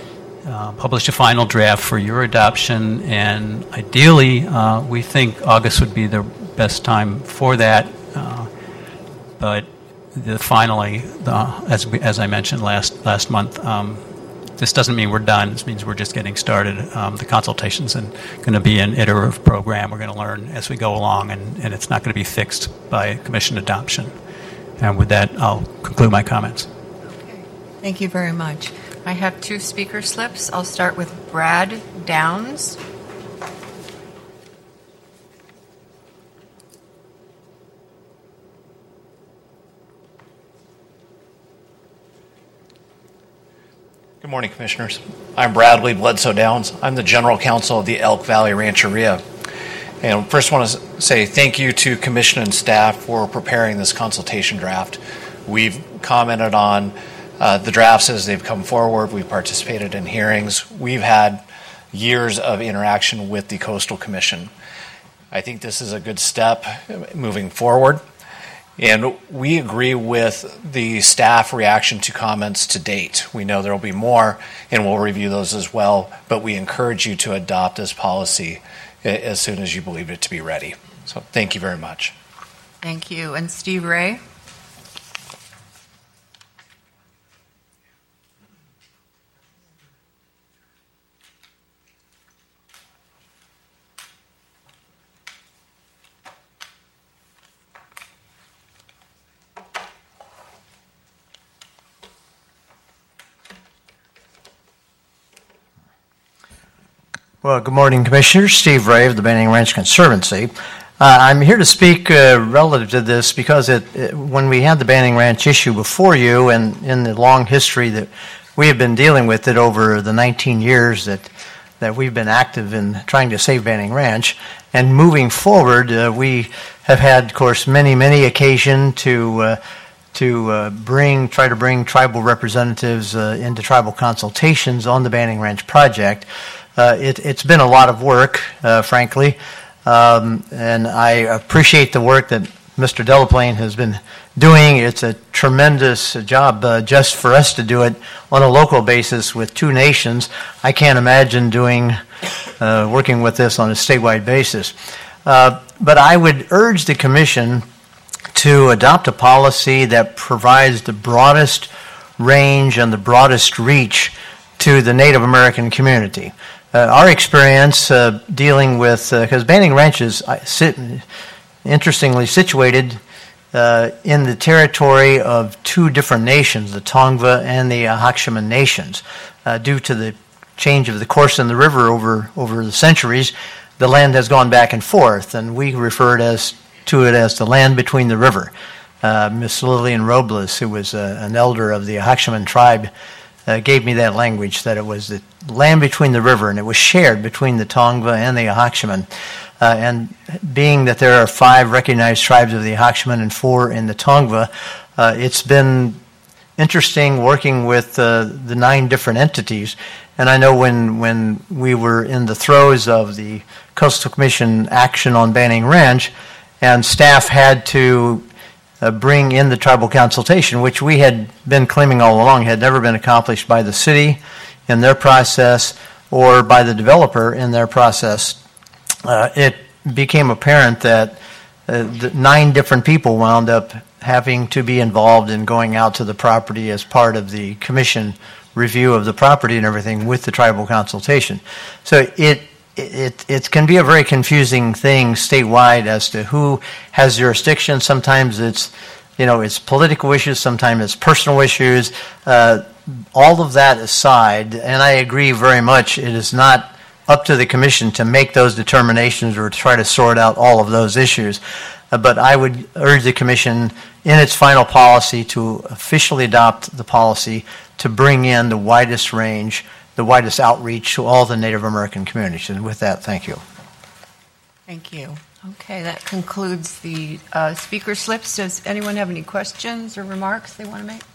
uh, publish a final draft for your adoption, and ideally, uh, we think August would be the best time for that. Uh, but the, finally, the, as we, as I mentioned last last month, um, this doesn't mean we're done. This means we're just getting started. Um, the consultation's going to be an iterative program. We're going to learn as we go along, and, and it's not going to be fixed by commission adoption. And with that, I'll conclude my comments. Thank you very much. I have two speaker slips. I'll start with Brad Downs. Good morning, Commissioners. I'm Bradley Bledsoe Downs. I'm the General Counsel of the Elk Valley Rancheria. And first want to say thank you to Commission and staff for preparing this consultation draft. We've commented on uh, the drafts as they've come forward. We've participated in hearings. We've had years of interaction with the Coastal Commission. I think this is a good step moving forward. And we agree with the staff reaction to comments to date. We know there will be more, and we'll review those as well, but we encourage you to adopt this policy as soon as you believe it to be ready. So thank you very much. Thank you. And Steve Ray? Well, good morning, Commissioners. Steve Ray of the Banning Ranch Conservancy. Uh, I'm here to speak uh, relative to this because it, it, when we had the Banning Ranch issue before you, and in the long history that we have been dealing with it over the nineteen years that that we've been active in trying to save Banning Ranch, and moving forward, uh, we have had, of course, many, many occasion to uh, to uh, bring, try to bring tribal representatives uh, into tribal consultations on the Banning Ranch project. Uh, it, it's been a lot of work, uh, frankly, um, and I appreciate the work that Mister Delaplane has been doing. It's a tremendous job uh, just for us to do it on a local basis with two nations. I can't imagine doing, uh, working with this on a statewide basis. Uh, but I would urge the Commission to adopt a policy that provides the broadest range and the broadest reach to the Native American community. Uh, our experience uh, dealing with, because uh, Banning Ranch is uh, sit, interestingly situated uh, in the territory of two different nations, the Tongva and the Ahakshiman nations. Uh, due to the change of the course in the river over, over the centuries, the land has gone back and forth, and we refer it as, to it as the land between the river. Uh, Miss Lillian Robles, who was uh, an elder of the Ahakshiman tribe, Uh, gave me that language, that it was the land between the river, and it was shared between the Tongva and the Ahakshiman. Uh, and being that there are five recognized tribes of the Ahakshiman and four in the Tongva, uh, it's been interesting working with uh, the nine different entities. And I know when, when we were in the throes of the Coastal Commission action on Banning Ranch, and staff had to Uh, bring in the tribal consultation, which we had been claiming all along had never been accomplished by the city in their process or by the developer in their process. Uh, it became apparent that uh, the nine different people wound up having to be involved in going out to the property as part of the commission review of the property and everything with the tribal consultation. So it It, it can be a very confusing thing statewide as to who has jurisdiction. Sometimes it's, you know, it's political issues. Sometimes it's personal issues. Uh, all of that aside, and I agree very much, it is not up to the Commission to make those determinations or to try to sort out all of those issues. Uh, but I would urge the Commission in its final policy to officially adopt the policy to bring in the widest range, the widest outreach to all the Native American communities. And with that, thank you. Thank you. Okay, that concludes the uh, speaker slips. Does anyone have any questions or remarks they want to make?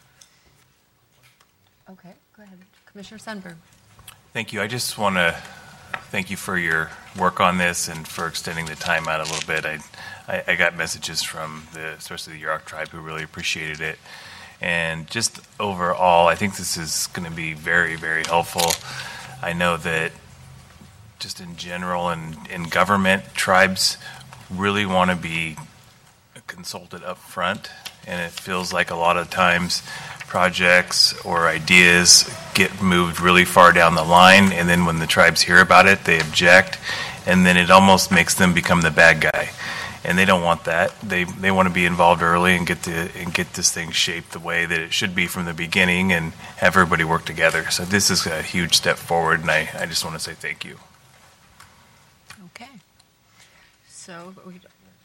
Okay, go ahead. Commissioner Sundberg. Thank you. I just want to thank you for your work on this and for extending the time out a little bit. I, I, I got messages from the, especially the Yurok tribe, who really appreciated it. And just overall, I think this is going to be very, very helpful. I know that just in general and in government, tribes really want to be consulted up front, and it feels like a lot of times projects or ideas get moved really far down the line, and then when the tribes hear about it, they object, and then it almost makes them become the bad guy. And they don't want that. They they want to be involved early and get the and get this thing shaped the way that it should be from the beginning, and have everybody work together. So this is a huge step forward, and I, I just want to say thank you. Okay. So, we-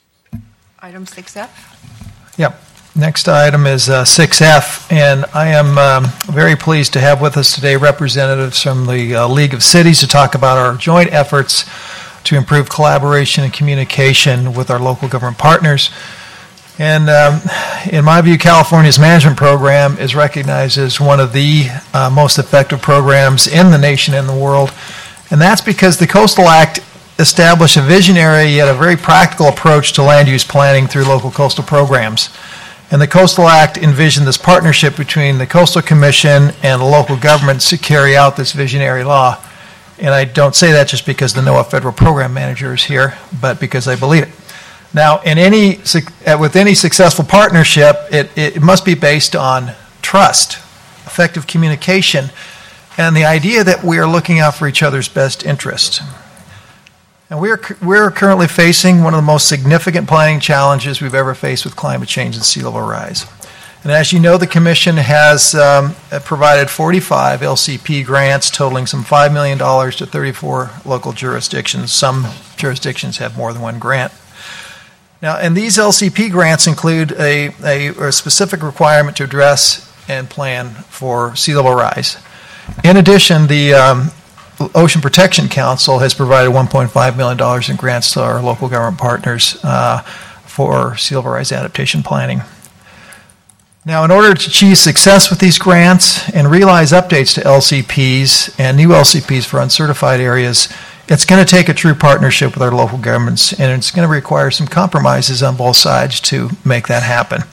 item six F? Yep. Next item is uh, six F, and I am um, very pleased to have with us today representatives from the uh, League of Cities to talk about our joint efforts to improve collaboration and communication with our local government partners. And um, in my view, California's management program is recognized as one of the uh, most effective programs in the nation and the world. And that's because the Coastal Act established a visionary yet a very practical approach to land use planning through local coastal programs. And the Coastal Act envisioned this partnership between the Coastal Commission and the local governments to carry out this visionary law. And I don't say that just because the NOAA Federal Program Manager is here, but because I believe it. Now, in any with any successful partnership, it, it must be based on trust, effective communication, and the idea that we are looking out for each other's best interest. And we're we're currently facing one of the most significant planning challenges we've ever faced with climate change and sea level rise. And as you know, the Commission has um, provided forty-five L C P grants totaling some five million dollars to thirty-four local jurisdictions. Some jurisdictions have more than one grant. Now, and these L C P grants include a, a, a specific requirement to address and plan for sea level rise. In addition, the um, Ocean Protection Council has provided one point five million dollars in grants to our local government partners uh, for sea level rise adaptation planning. Now, in order to achieve success with these grants and realize updates to L C Ps and new L C Ps for uncertified areas, it's going to take a true partnership with our local governments, and it's going to require some compromises on both sides to make that happen.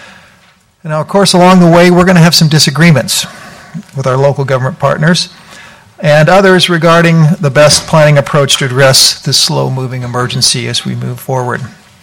And now, of course, along the way, we're going to have some disagreements with our local government partners and others regarding the best planning approach to address this slow-moving emergency as we move forward.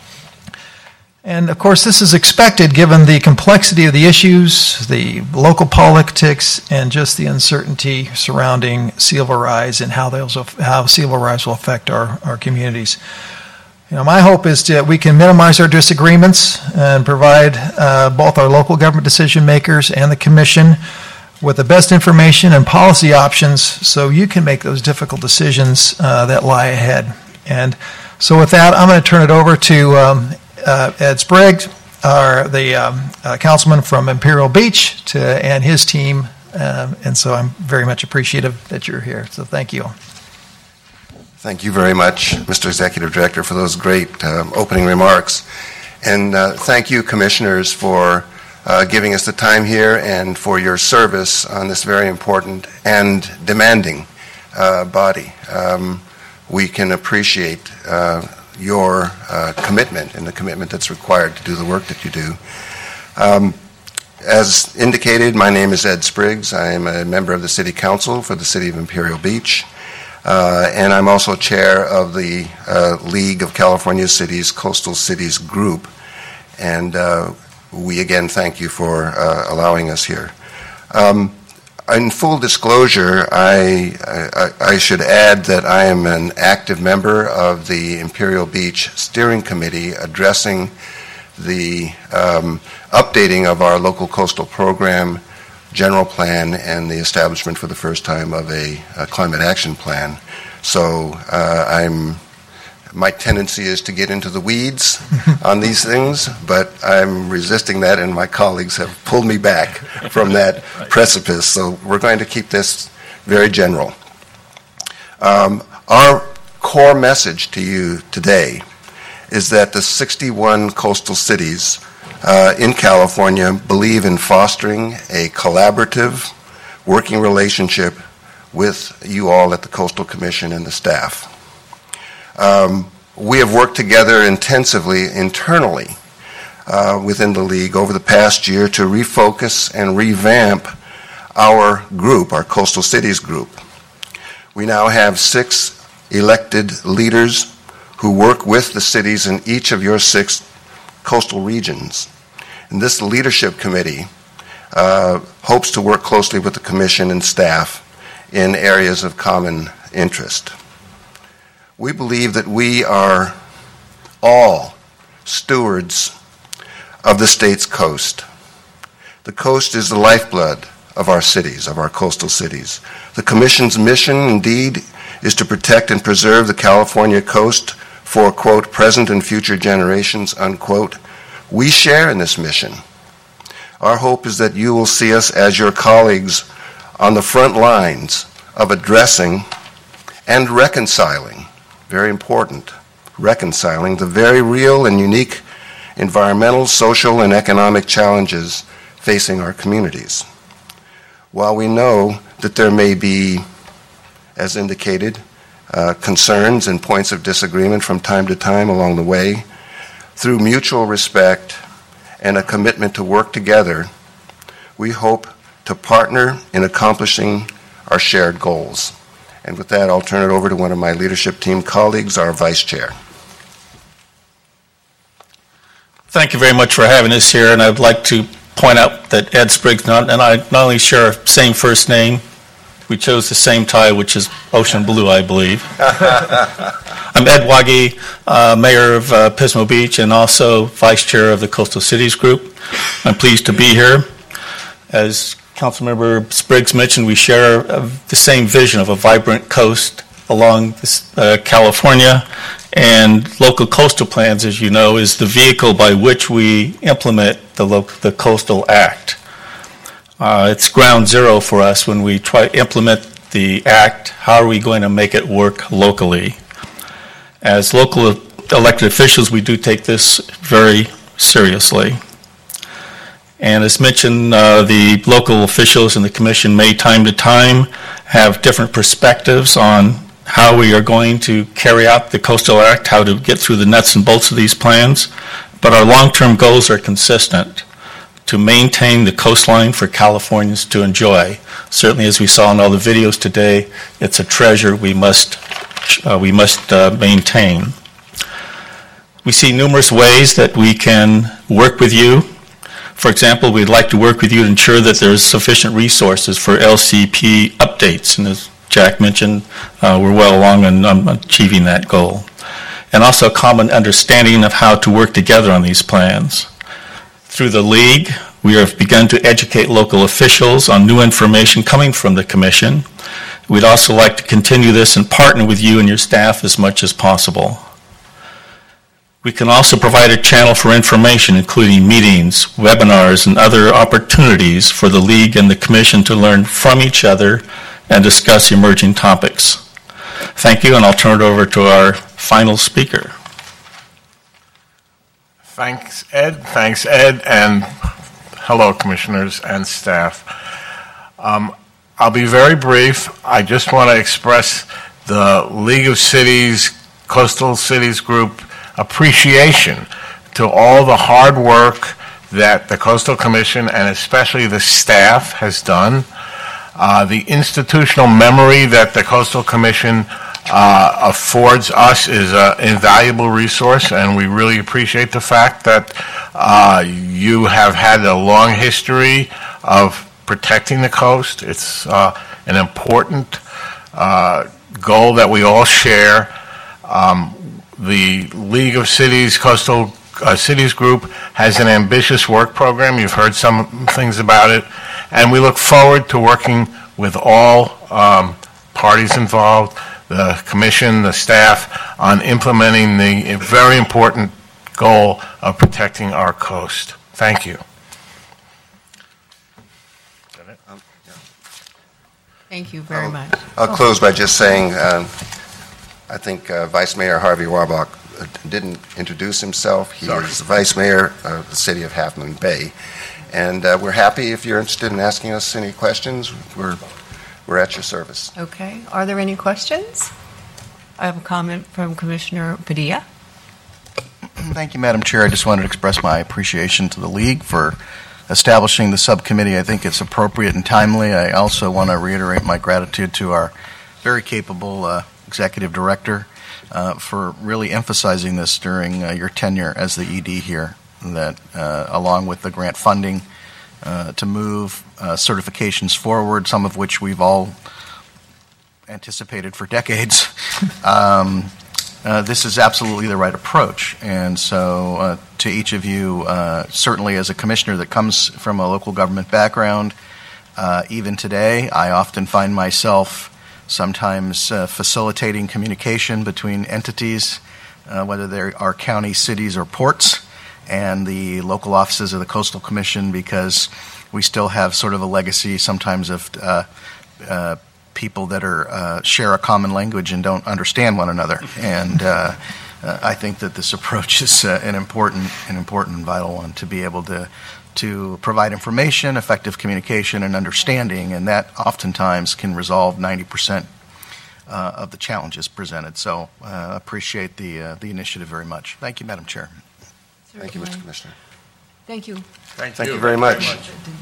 And of course, this is expected given the complexity of the issues, the local politics, and just the uncertainty surrounding sea level rise and how those how sea level rise will affect our, our communities. You know, my hope is that we can minimize our disagreements and provide uh, both our local government decision makers and the Commission with the best information and policy options so you can make those difficult decisions uh, that lie ahead. And so with that, I'm going to turn it over to um, Uh, Ed Spriggs, our, the um, uh, councilman from Imperial Beach, to, and his team. Um, and so I'm very much appreciative that you're here. So thank you. Thank you very much, Mister Executive Director, for those great um, opening remarks. And uh, thank you, commissioners, for uh, giving us the time here and for your service on this very important and demanding uh, body. Um, we can appreciate uh, your uh, commitment and the commitment that's required to do the work that you do. Um, as indicated, my name is Ed Spriggs. I am a member of the City Council for the City of Imperial Beach, uh, and I'm also chair of the uh, League of California Cities Coastal Cities Group. And uh, we again thank you for uh, allowing us here. Um, In full disclosure, I, I, I should add that I am an active member of the Imperial Beach Steering Committee addressing the um, updating of our local coastal program, general plan, and the establishment for the first time of a, a climate action plan. So uh, I'm my tendency is to get into the weeds on these things, but I'm resisting that, and my colleagues have pulled me back from that precipice. So we're going to keep this very general. Um, our core message to you today is that the sixty-one coastal cities uh, in California believe in fostering a collaborative working relationship with you all at the Coastal Commission and the staff. Um, we have worked together intensively internally uh, within the league over the past year to refocus and revamp our group, our Coastal Cities group. We now have six elected leaders who work with the cities in each of your six coastal regions. And this leadership committee uh, hopes to work closely with the commission and staff in areas of common interest. We believe that we are all stewards of the state's coast. The coast is the lifeblood of our cities, of our coastal cities. The Commission's mission, indeed, is to protect and preserve the California coast for, quote, present and future generations, unquote. We share in this mission. Our hope is that you will see us as your colleagues on the front lines of addressing and reconciling, very important, reconciling the very real and unique environmental, social, and economic challenges facing our communities. While we know that there may be, as indicated, uh, concerns and points of disagreement from time to time along the way, through mutual respect and a commitment to work together, we hope to partner in accomplishing our shared goals. And with that, I'll turn it over to one of my leadership team colleagues, our vice chair. Thank you very much for having us here, and I'd like to point out that Ed Spriggs not, and I not only share a same first name, we chose the same tie, which is ocean blue, I believe. I'm Ed Wage, uh, mayor of uh, Pismo Beach and also vice chair of the Coastal Cities Group. I'm pleased to be here. As Councilmember Spriggs mentioned, we share uh, the same vision of a vibrant coast along this, uh, California, and local coastal plans, as you know, is the vehicle by which we implement the, lo- the Coastal Act. Uh, it's ground zero for us when we try to implement the act. How are we going to make it work locally? As local elected officials, we do take this very seriously. And as mentioned, uh, the local officials and the commission may time to time have different perspectives on how we are going to carry out the Coastal Act, how to get through the nuts and bolts of these plans. But our long-term goals are consistent: to maintain the coastline for Californians to enjoy. Certainly, as we saw in all the videos today, it's a treasure we must, uh, we must uh, maintain. We see numerous ways that we can work with you. For example, we'd like to work with you to ensure that there's sufficient resources for L C P updates. And as Jack mentioned, uh, we're well along in um, achieving that goal. And also a common understanding of how to work together on these plans. Through the League, we have begun to educate local officials on new information coming from the Commission. We'd also like to continue this and partner with you and your staff as much as possible. We can also provide a channel for information, including meetings, webinars, and other opportunities for the League and the Commission to learn from each other and discuss emerging topics. Thank you, and I'll turn it over to our final speaker. Thanks, Ed. Thanks, Ed, and hello, commissioners and staff. Um, I'll be very brief. I just want to express the League of Cities, Coastal Cities Group appreciation to all the hard work that the Coastal Commission and especially the staff has done. Uh, the institutional memory that the Coastal Commission uh, affords us is an invaluable resource, and we really appreciate the fact that uh, you have had a long history of protecting the coast. It's uh, an important uh, goal that we all share. Um, the League of Cities, Coastal uh, Cities Group has an ambitious work program. You've heard some things about it. And we look forward to working with all um, parties involved, the commission, the staff, on implementing the very important goal of protecting our coast. Thank you. Thank you very I'll, much. I'll close by just saying um, I think uh, Vice Mayor Harvey Warbach uh, didn't introduce himself. He Sorry. is the Vice Mayor of the City of Half Moon Bay. And uh, we're happy if you're interested in asking us any questions. We're, we're at your service. Okay. Are there any questions? I have a comment from Commissioner Padilla. Thank you, Madam Chair. I just wanted to express my appreciation to the League for establishing the subcommittee. I think it's appropriate and timely. I also want to reiterate my gratitude to our very capable uh, Executive Director uh, for really emphasizing this during uh, your tenure as the E D here, that uh, along with the grant funding uh, to move uh, certifications forward, some of which we've all anticipated for decades, um, Uh, this is absolutely the right approach. And so uh, to each of you, uh, certainly as a commissioner that comes from a local government background, uh, even today, I often find myself sometimes uh, facilitating communication between entities, uh, whether they are counties, cities, or ports, and the local offices of the Coastal Commission, because we still have sort of a legacy sometimes of uh, uh, people that are uh, share a common language and don't understand one another, and uh, uh, I think that this approach is uh, an important, an important and vital one to be able to to provide information, effective communication, and understanding, and that oftentimes can resolve ninety percent uh, of the challenges presented. So, uh, appreciate the uh, the initiative very much. Thank you, Madam Chair. Thank you, Mister Commissioner. Thank you. Thank, Thank you, you very much.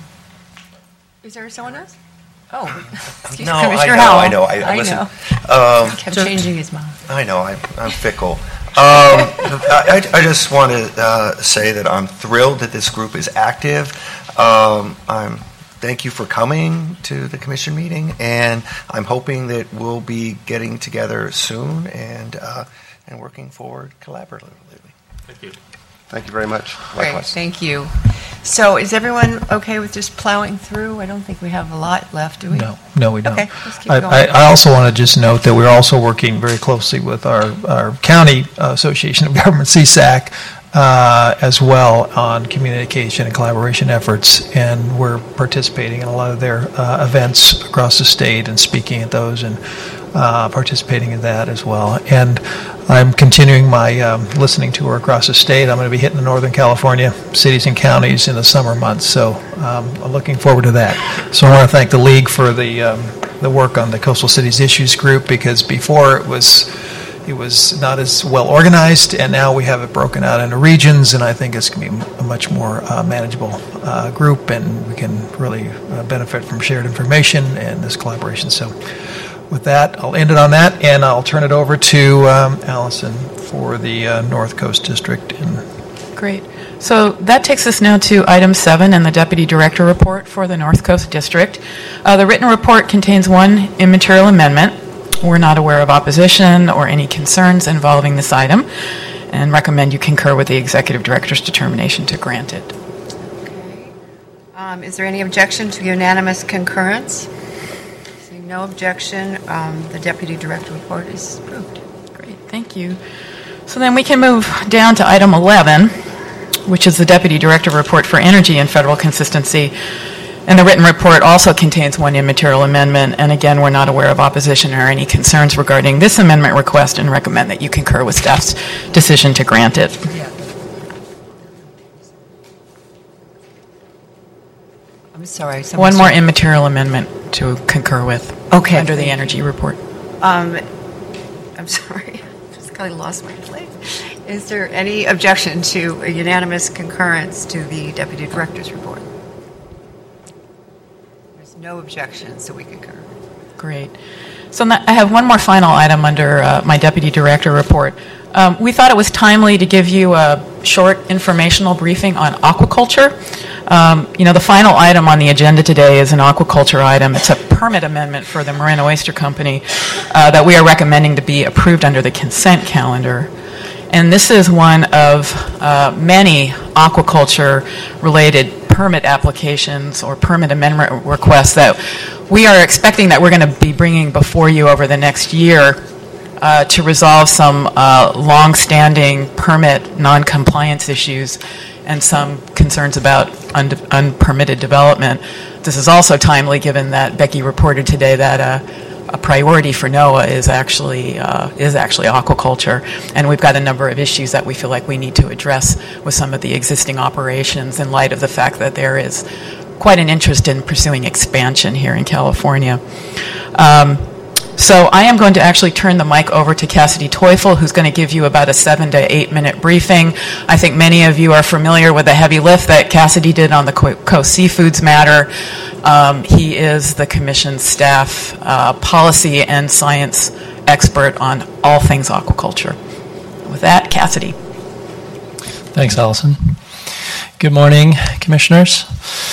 Is there someone else? Oh, excuse no, me, Commissioner I know, Howell. I know. I, I listen, know. Um, Kept changing his mind. I know. I, I'm fickle. Um, I, I just want to uh, say that I'm thrilled that this group is active. Um, I'm thank you for coming to the commission meeting, and I'm hoping that we'll be getting together soon and uh, and working forward collaboratively. Thank you. Thank you very much. Great, Likewise. thank you. So is everyone okay with just plowing through? I don't think we have a lot left, do we? No, no, we don't. Okay, let's keep I, going. I, I also want to just note that we're also working very closely with our, our County Association of Government, C S A C, uh, as well on communication and collaboration efforts, and we're participating in a lot of their uh, events across the state and speaking at those and uh, participating in that as well. And I'm continuing my um, listening tour across the state. I'm going to be hitting the Northern California cities and counties in the summer months, so um, I'm looking forward to that. So I want to thank the League for the um, the work on the Coastal Cities Issues Group, because before it was it was not as well organized, and now we have it broken out into regions, and I think it's going to be a much more uh, manageable uh, group, and we can really uh, benefit from shared information and this collaboration. So with that, I'll end it on that, and I'll turn it over to um, Allison for the uh, North Coast District. And Great. So that takes us now to item seven in the Deputy Director report for the North Coast District. Uh, the written report contains one immaterial amendment. We're not aware of opposition or any concerns involving this item, and recommend you concur with the Executive Director's determination to grant it. Okay. Um, is there any objection to unanimous concurrence? Seeing no objection, um, the Deputy Director report is approved. Great, thank you. So then we can move down to item eleven, which is the Deputy Director report for energy and federal consistency. And the written report also contains one immaterial amendment, and again, we're not aware of opposition or any concerns regarding this amendment request, and recommend that you concur with staff's decision to grant it. Yeah. I'm sorry. One more immaterial amendment to concur with. Okay. Under the energy report. Um, I'm sorry. I just kind of lost my place. Is there any objection to a unanimous concurrence to the Deputy Director's report? There's no objection, so we concur. Great. So I have one more final item under uh, my Deputy Director report. Um, we thought it was timely to give you a short informational briefing on aquaculture. Um, you know, the final item on the agenda today is an aquaculture item. It's a permit amendment for the Marin Oyster Company uh, that we are recommending to be approved under the consent calendar. And this is one of uh, many aquaculture-related permit applications or permit amendment requests that we are expecting that we're going to be bringing before you over the next year uh, to resolve some uh, long-standing permit non-compliance issues and some concerns about un- unpermitted development. This is also timely given that Becky reported today that uh, a priority for NOAA is actually uh, is actually aquaculture, and we've got a number of issues that we feel like we need to address with some of the existing operations in light of the fact that there is quite an interest in pursuing expansion here in California. Um, So I am going to actually turn the mic over to Cassidy Teufel, who's going to give you about a seven to eight minute briefing. I think many of you are familiar with the heavy lift that Cassidy did on the Coast Seafoods matter. Um, he is the Commission's staff uh, policy and science expert on all things aquaculture. With that, Cassidy. Thanks, Allison. Good morning, Commissioners.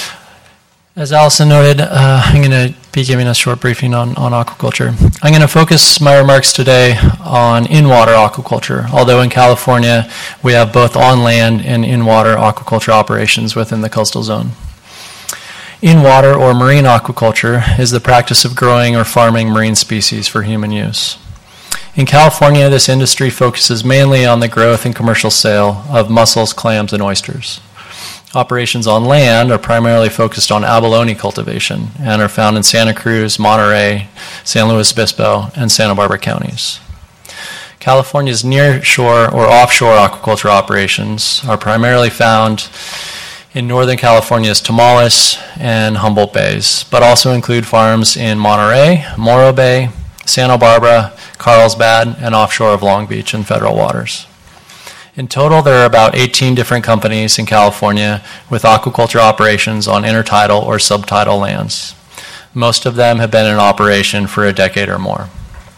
As Allison noted, uh, I'm going to be giving a short briefing on, on aquaculture. I'm going to focus my remarks today on in-water aquaculture, although in California we have both on-land and in-water aquaculture operations within the coastal zone. In-water or marine aquaculture is the practice of growing or farming marine species for human use. In California, this industry focuses mainly on the growth and commercial sale of mussels, clams, and oysters. Operations on land are primarily focused on abalone cultivation and are found in Santa Cruz, Monterey, San Luis Obispo, and Santa Barbara counties. California's nearshore or offshore aquaculture operations are primarily found in Northern California's Tomales and Humboldt Bays, but also include farms in Monterey, Morro Bay, Santa Barbara, Carlsbad, and offshore of Long Beach in federal waters. In total, there are about eighteen different companies in California with aquaculture operations on intertidal or subtidal lands. Most of them have been in operation for a decade or more.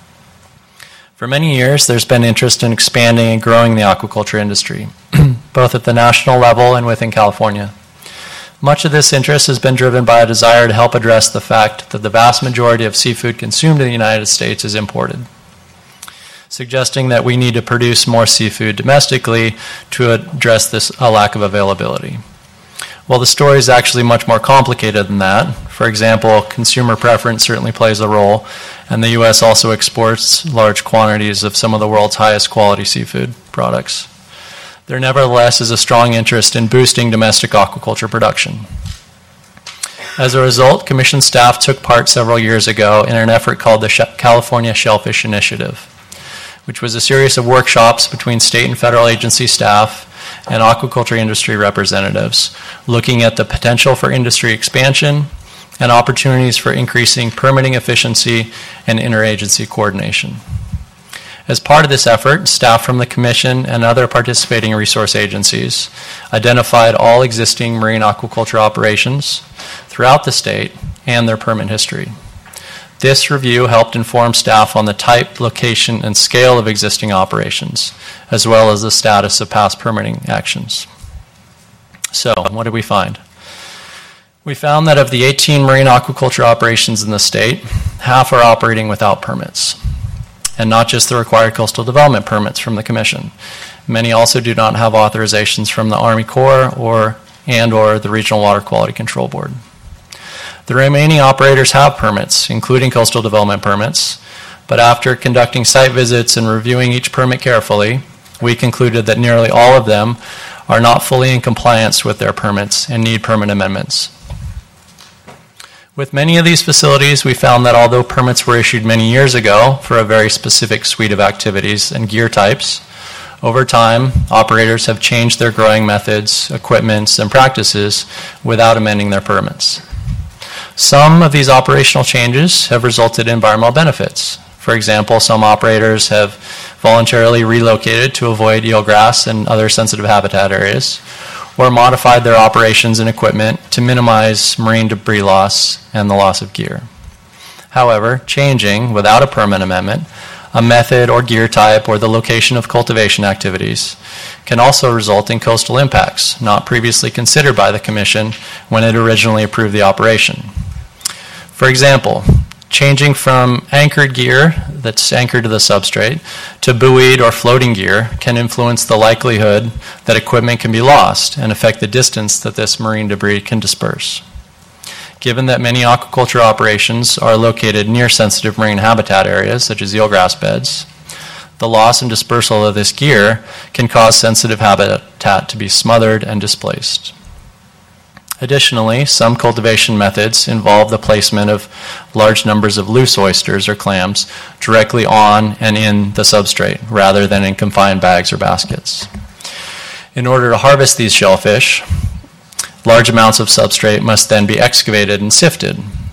For many years, there's been interest in expanding and growing the aquaculture industry, both at the national level and within California. Much of this interest has been driven by a desire to help address the fact that the vast majority of seafood consumed in the United States is imported, suggesting that we need to produce more seafood domestically to address this a lack of availability. Well, the story is actually much more complicated than that. For example, consumer preference certainly plays a role, and the U S also exports large quantities of some of the world's highest quality seafood products. There nevertheless is a strong interest in boosting domestic aquaculture production. As a result, Commission staff took part several years ago in an effort called the California Shellfish Initiative, which was a series of workshops between state and federal agency staff and aquaculture industry representatives, looking at the potential for industry expansion and opportunities for increasing permitting efficiency and interagency coordination. As part of this effort, staff from the Commission and other participating resource agencies identified all existing marine aquaculture operations throughout the state and their permit history. This review helped inform staff on the type, location, and scale of existing operations, as well as the status of past permitting actions. So, what did we find? We found that of the eighteen marine aquaculture operations in the state, half are operating without permits, and not just the required coastal development permits from the Commission. Many also do not have authorizations from the Army Corps or and or the Regional Water Quality Control Board. The remaining operators have permits, including coastal development permits, but after conducting site visits and reviewing each permit carefully, we concluded that nearly all of them are not fully in compliance with their permits and need permit amendments. With many of these facilities, we found that although permits were issued many years ago for a very specific suite of activities and gear types, over time, operators have changed their growing methods, equipments, and practices without amending their permits. Some of these operational changes have resulted in environmental benefits. For example, some operators have voluntarily relocated to avoid eelgrass and other sensitive habitat areas, or modified their operations and equipment to minimize marine debris loss and the loss of gear. However, changing, without a permit amendment, a method or gear type or the location of cultivation activities can also result in coastal impacts not previously considered by the Commission when it originally approved the operation. For example, changing from anchored gear that's anchored to the substrate to buoyed or floating gear can influence the likelihood that equipment can be lost and affect the distance that this marine debris can disperse. Given that many aquaculture operations are located near sensitive marine habitat areas, such as eelgrass beds, the loss and dispersal of this gear can cause sensitive habitat to be smothered and displaced. Additionally, some cultivation methods involve the placement of large numbers of loose oysters or clams directly on and in the substrate, rather than in confined bags or baskets. In order to harvest these shellfish, large amounts of substrate must then be excavated and sifted,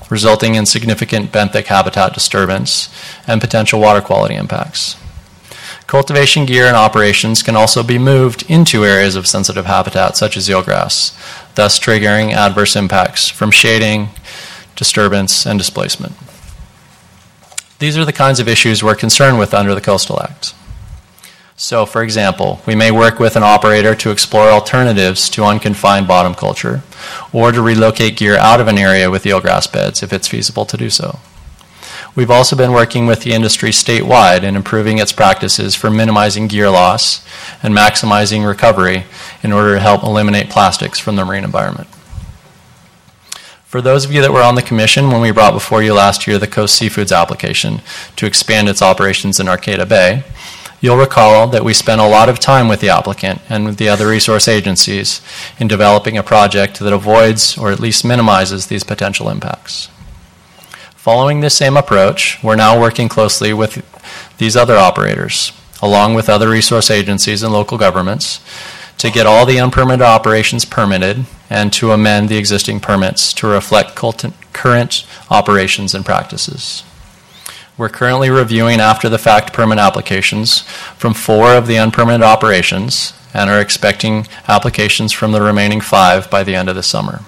resulting in significant benthic habitat disturbance and potential water quality impacts. Cultivation gear and operations can also be moved into areas of sensitive habitat, such as eelgrass, thus triggering adverse impacts from shading, disturbance, and displacement. These are the kinds of issues we're concerned with under the Coastal Act. So, for example, we may work with an operator to explore alternatives to unconfined bottom culture, or to relocate gear out of an area with eelgrass beds if it's feasible to do so. We've also been working with the industry statewide in improving its practices for minimizing gear loss and maximizing recovery in order to help eliminate plastics from the marine environment. For those of you that were on the commission when we brought before you last year the Coast Seafoods application to expand its operations in Arcata Bay, you'll recall that we spent a lot of time with the applicant and with the other resource agencies in developing a project that avoids or at least minimizes these potential impacts. Following this same approach, we're now working closely with these other operators, along with other resource agencies and local governments, to get all the unpermitted operations permitted and to amend the existing permits to reflect current operations and practices. We're currently reviewing after-the-fact permit applications from four of the unpermitted operations and are expecting applications from the remaining five by the end of the summer.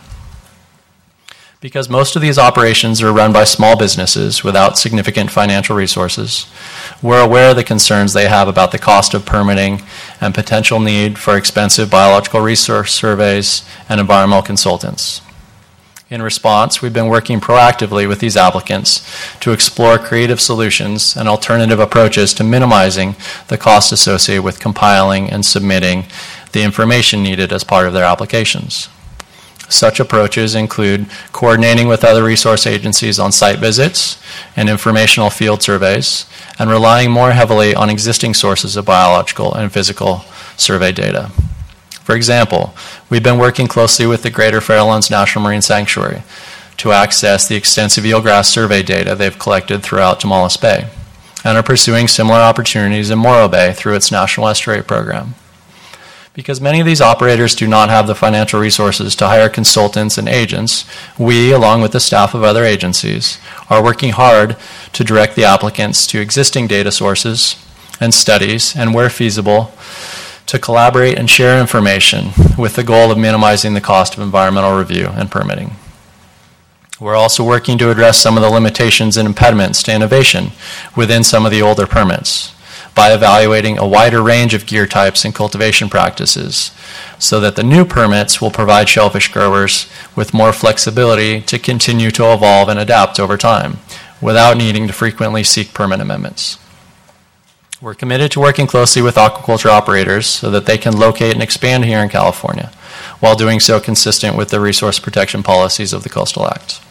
Because most of these operations are run by small businesses without significant financial resources, we're aware of the concerns they have about the cost of permitting and potential need for expensive biological resource surveys and environmental consultants. In response, we've been working proactively with these applicants to explore creative solutions and alternative approaches to minimizing the cost associated with compiling and submitting the information needed as part of their applications. Such approaches include coordinating with other resource agencies on site visits and informational field surveys, and relying more heavily on existing sources of biological and physical survey data. For example, we've been working closely with the Greater Farallones National Marine Sanctuary to access the extensive eelgrass survey data they've collected throughout Tomales Bay, and are pursuing similar opportunities in Morro Bay through its National Estuary Program. Because many of these operators do not have the financial resources to hire consultants and agents, we, along with the staff of other agencies, are working hard to direct the applicants to existing data sources and studies, and where feasible, to collaborate and share information with the goal of minimizing the cost of environmental review and permitting. We're also working to address some of the limitations and impediments to innovation within some of the older permits, by evaluating a wider range of gear types and cultivation practices, so that the new permits will provide shellfish growers with more flexibility to continue to evolve and adapt over time, without needing to frequently seek permit amendments. We're committed to working closely with aquaculture operators so that they can locate and expand here in California, while doing so consistent with the resource protection policies of the Coastal Act.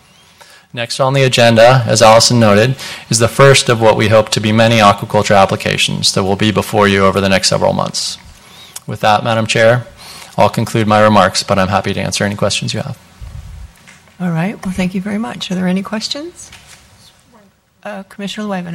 Next on the agenda, as Allison noted, is the first of what we hope to be many aquaculture applications that will be before you over the next several months. With that, Madam Chair, I'll conclude my remarks, but I'm happy to answer any questions you have. All right. Well, thank you very much. Are there any questions? Uh, Commissioner Luevano.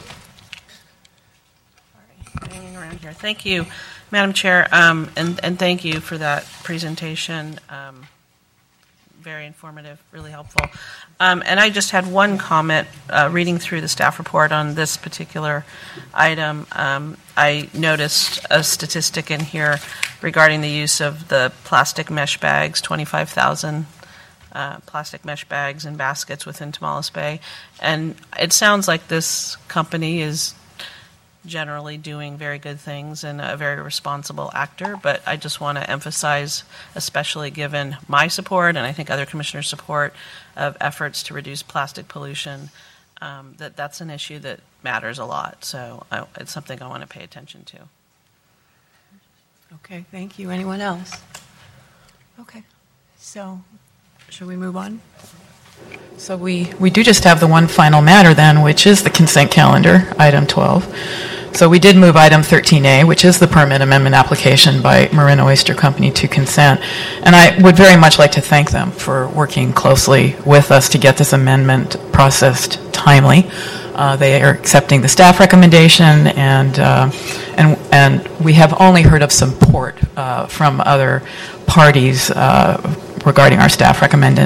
All right. Hanging around here. Thank you, Madam Chair, um, and, and thank you for that presentation. Um, very informative, really helpful. Um, and I just had one comment uh, reading through the staff report on this particular item. Um, I noticed a statistic in here regarding the use of the plastic mesh bags, twenty-five thousand uh, plastic mesh bags and baskets within Tomales Bay. And it sounds like this company is generally doing very good things and a very responsible actor, but I just want to emphasize, especially given my support and I think other commissioners' support of efforts to reduce plastic pollution, um, that that's an issue that matters a lot. So I, it's something I want to pay attention to. Okay, thank you. Anyone else? Okay, so should we move on? So we, we do just have the one final matter then, which is the consent calendar, item twelve. So we did move item thirteen A, which is the permit amendment application by Marin Oyster Company to consent. And I would very much like to thank them for working closely with us to get this amendment processed timely. Uh, they are accepting the staff recommendation, and uh, and and we have only heard of support uh, from other parties uh, regarding our staff recommended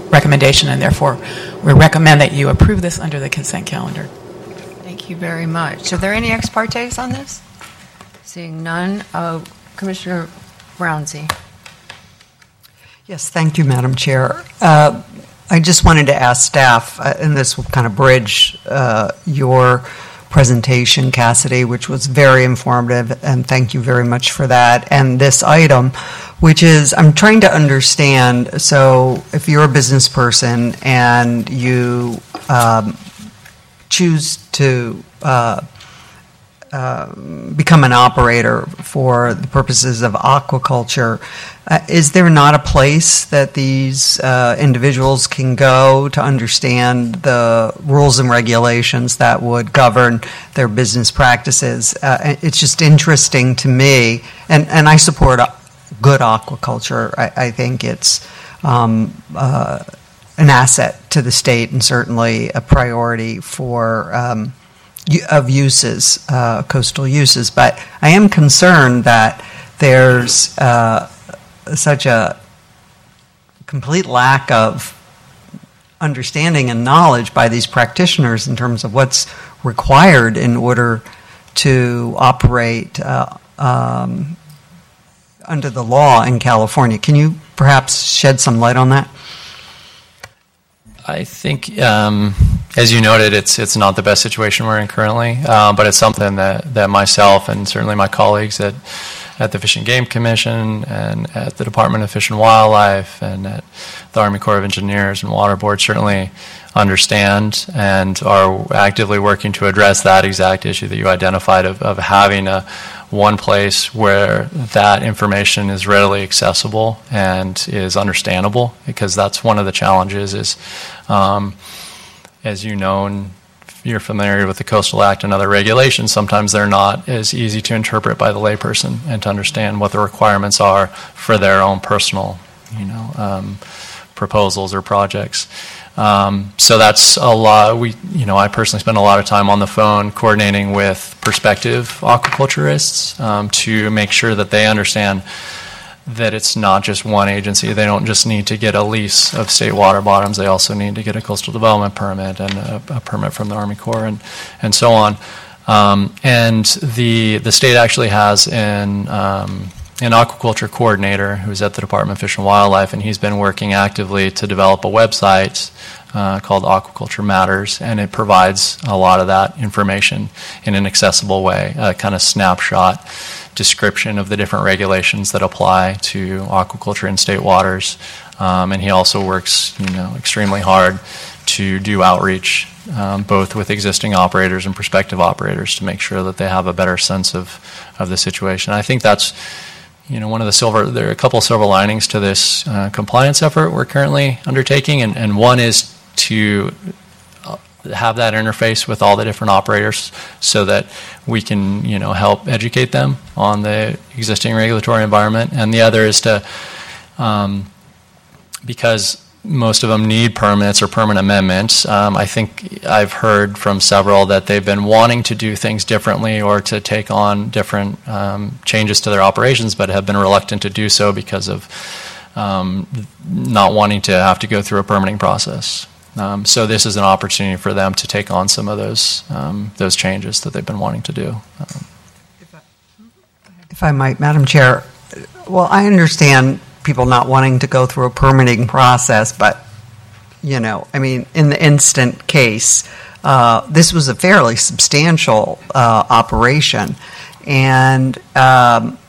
recommendation, and therefore we recommend that you approve this under the consent calendar. Thank you very much. Are there any ex partes on this? Seeing none, uh, Commissioner Brownsy. Yes, thank you, Madam Chair. Uh, I just wanted to ask staff, uh, and this will kind of bridge uh, your presentation, Cassidy, which was very informative, and thank you very much for that. And this item, which is, I'm trying to understand, so if you're a business person and you um, choose to uh, uh, become an operator for the purposes of aquaculture, uh, is there not a place that these uh, individuals can go to understand the rules and regulations that would govern their business practices? Uh, it's just interesting to me, and, and I support good aquaculture. I, I think it's um, uh, an asset to the state and certainly a priority for um, of uses, uh, coastal uses. But I am concerned that there's uh, such a complete lack of understanding and knowledge by these practitioners in terms of what's required in order to operate uh, um, under the law in California. Can you perhaps shed some light on that? I think, um, as you noted, it's it's not the best situation we're in currently, uh, but it's something that, that myself and certainly my colleagues at at the Fish and Game Commission and at the Department of Fish and Wildlife and at the Army Corps of Engineers and Water Board certainly understand and are actively working to address that exact issue that you identified of, of having a one place where that information is readily accessible and is understandable, because that's one of the challenges is, um, as you know, and you're familiar with the Coastal Act and other regulations, sometimes they're not as easy to interpret by the layperson and to understand what the requirements are for their own personal, you know, um, proposals or projects. Um, so that's a lot. We, you know, I personally spend a lot of time on the phone coordinating with prospective aquaculturists um, to make sure that they understand that it's not just one agency. They don't just need to get a lease of state water bottoms. They also need to get a coastal development permit and a, a permit from the Army Corps and and so on. Um, and the the state actually has an um, an aquaculture coordinator who's at the Department of Fish and Wildlife, and he's been working actively to develop a website uh, called Aquaculture Matters, and it provides a lot of that information in an accessible way, a kind of snapshot description of the different regulations that apply to aquaculture in state waters. Um, and he also works, you know, extremely hard to do outreach, um, both with existing operators and prospective operators, to make sure that they have a better sense of, of the situation. I think that's, you know, one of the silver, there are a couple of silver linings to this uh, compliance effort we're currently undertaking, and, and one is to have that interface with all the different operators so that we can, you know, help educate them on the existing regulatory environment. And the other is to, um, because most of them need permits or permit amendments, um, I think I've heard from several that they've been wanting to do things differently or to take on different um, changes to their operations, but have been reluctant to do so because of um, not wanting to have to go through a permitting process. Um, so this is an opportunity for them to take on some of those um, those changes that they've been wanting to do. Um, if I might, Madam Chair, well, I understand people not wanting to go through a permitting process, but, you know, I mean, in the instant case, uh, this was a fairly substantial uh, operation, and um,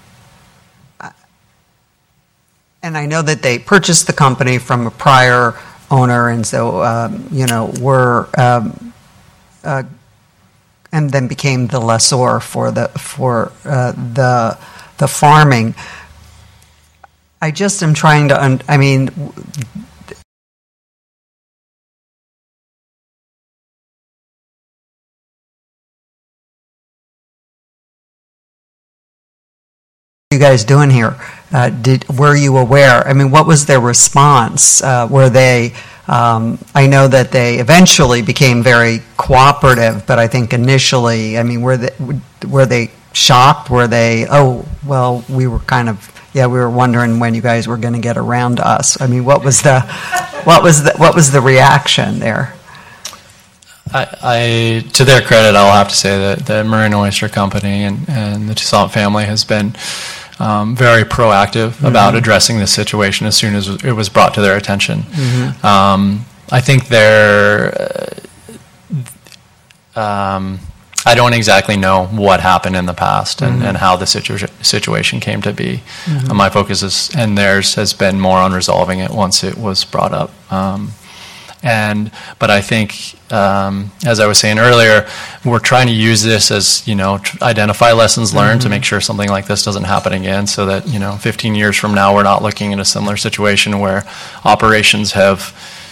and I know that they purchased the company from a prior owner, and so um, you know were um, uh, and then became the lessor for the for uh, the the farming. I just am trying to. Un- I mean. You guys doing here? Uh, did were you aware? I mean, what was their response? Uh, were they? Um, I know that they eventually became very cooperative, but I think initially, I mean, were they were they shocked? Were they? Oh, well, we were kind of yeah, we were wondering when you guys were going to get around to us. I mean, what was the? what was the, what was the reaction there? I, I, to their credit, I'll have to say that the Marine Oyster Company and, and the Toussaint family has been um, very proactive mm-hmm. about addressing this situation as soon as it was brought to their attention. Mm-hmm. Um, I think they're, uh, um, I don't exactly know what happened in the past and, mm-hmm. and how the situa- situation came to be. Mm-hmm. Uh, my focus is, and theirs has been more on resolving it once it was brought up. Um, And, but I think, um, as I was saying earlier, we're trying to use this as, you know, tr- identify lessons learned mm-hmm. to make sure something like this doesn't happen again, so that, you know, fifteen years from now we're not looking at a similar situation where operations have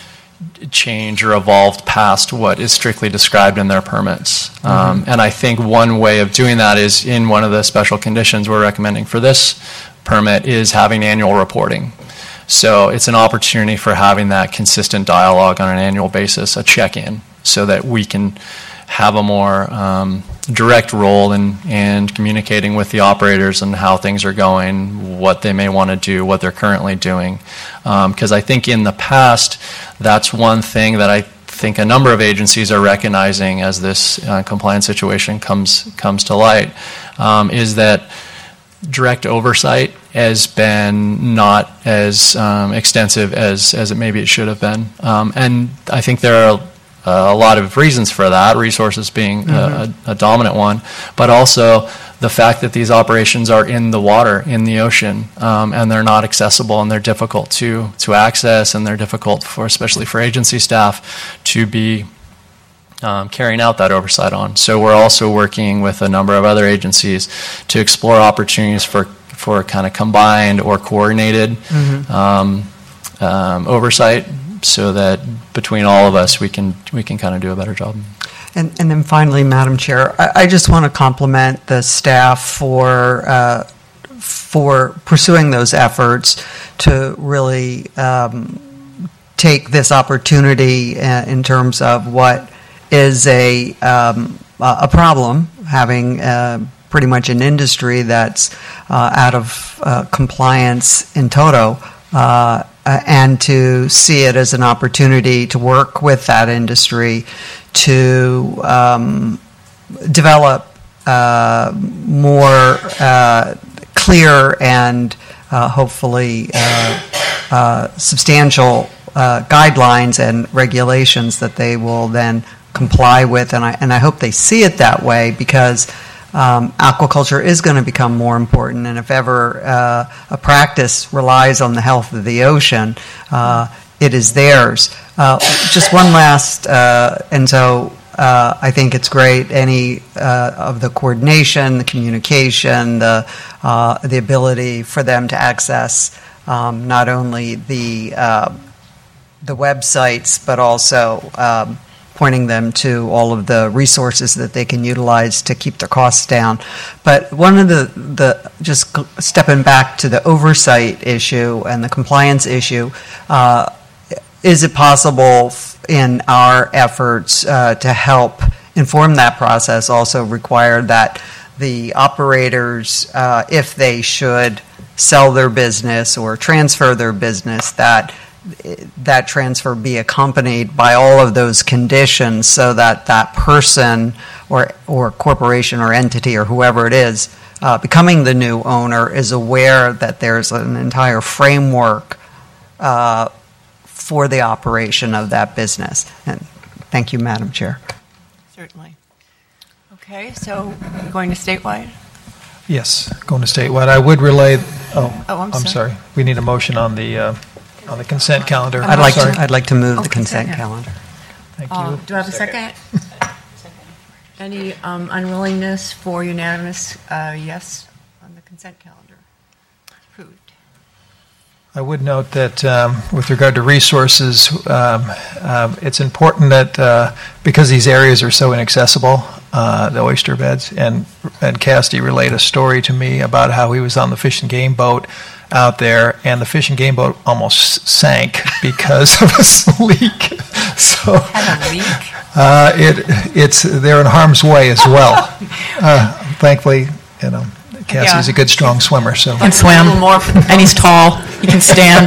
changed or evolved past what is strictly described in their permits. Mm-hmm. Um, and I think one way of doing that is, in one of the special conditions we're recommending for this permit, is having annual reporting. So it's an opportunity for having that consistent dialogue on an annual basis, a check-in, so that we can have a more um, direct role in, in communicating with the operators and how things are going, what they may want to do, what they're currently doing. Because um, I think in the past, that's one thing that I think a number of agencies are recognizing as this uh, compliance situation comes comes to light, um, is that direct oversight has been not as um, extensive as, as it maybe it should have been. Um, and I think there are uh, a lot of reasons for that, resources being mm-hmm. a, a dominant one, but also the fact that these operations are in the water, in the ocean, um, and they're not accessible, and they're difficult to, to access, and they're difficult for, especially for agency staff, to be Um, carrying out that oversight on. So we're also working with a number of other agencies to explore opportunities for, for kind of combined or coordinated mm-hmm. um, um, oversight, so that between all of us we can we can kind of do a better job. And, and then finally, Madam Chair, I, I just want to compliment the staff for uh, for pursuing those efforts to really um, take this opportunity uh, in terms of what is a um, a problem, having uh, pretty much an industry that's uh, out of uh, compliance in toto, uh, and to see it as an opportunity to work with that industry to um, develop uh, more uh, clear and uh, hopefully uh, uh, substantial uh, guidelines and regulations that they will then comply with, and I and I hope they see it that way, because um, aquaculture is going to become more important, and if ever uh, a practice relies on the health of the ocean, uh, it is theirs. Uh, just one last, uh, and so uh, I think it's great, any uh, of the coordination, the communication, the uh, the ability for them to access um, not only the uh, the websites, but also um, pointing them to all of the resources that they can utilize to keep their costs down. But one of the, the just stepping back to the oversight issue and the compliance issue, uh, is it possible in our efforts uh, to help inform that process also require that the operators, uh, if they should sell their business or transfer their business, that that transfer be accompanied by all of those conditions, so that that person or or corporation or entity or whoever it is uh, becoming the new owner is aware that there's an entire framework uh, for the operation of that business. And thank you, Madam Chair. Certainly. Okay, so we're going to statewide? Yes, going to statewide. I would relay. Oh, oh I'm, I'm sorry. sorry. We need a motion on the. Uh, On the consent calendar. I'd like Sorry. to. I'd like to move oh, the consent, consent calendar. Thank uh, you. Do I have a second? Any um, unwillingness for unanimous uh, yes on the consent calendar? Approved. I would note that um, with regard to resources, um, um, it's important that uh, because these areas are so inaccessible, uh, the oyster beds, and and Cassidy relayed a story to me about how he was on the fish and game boat out there, and the fish and game boat almost sank because of a leak. So, had a leak? Uh, it it's they're in harm's way as well. Uh, thankfully, you know, Cassie's yeah. a good strong swimmer, so He can swim, and he's tall. He can stand.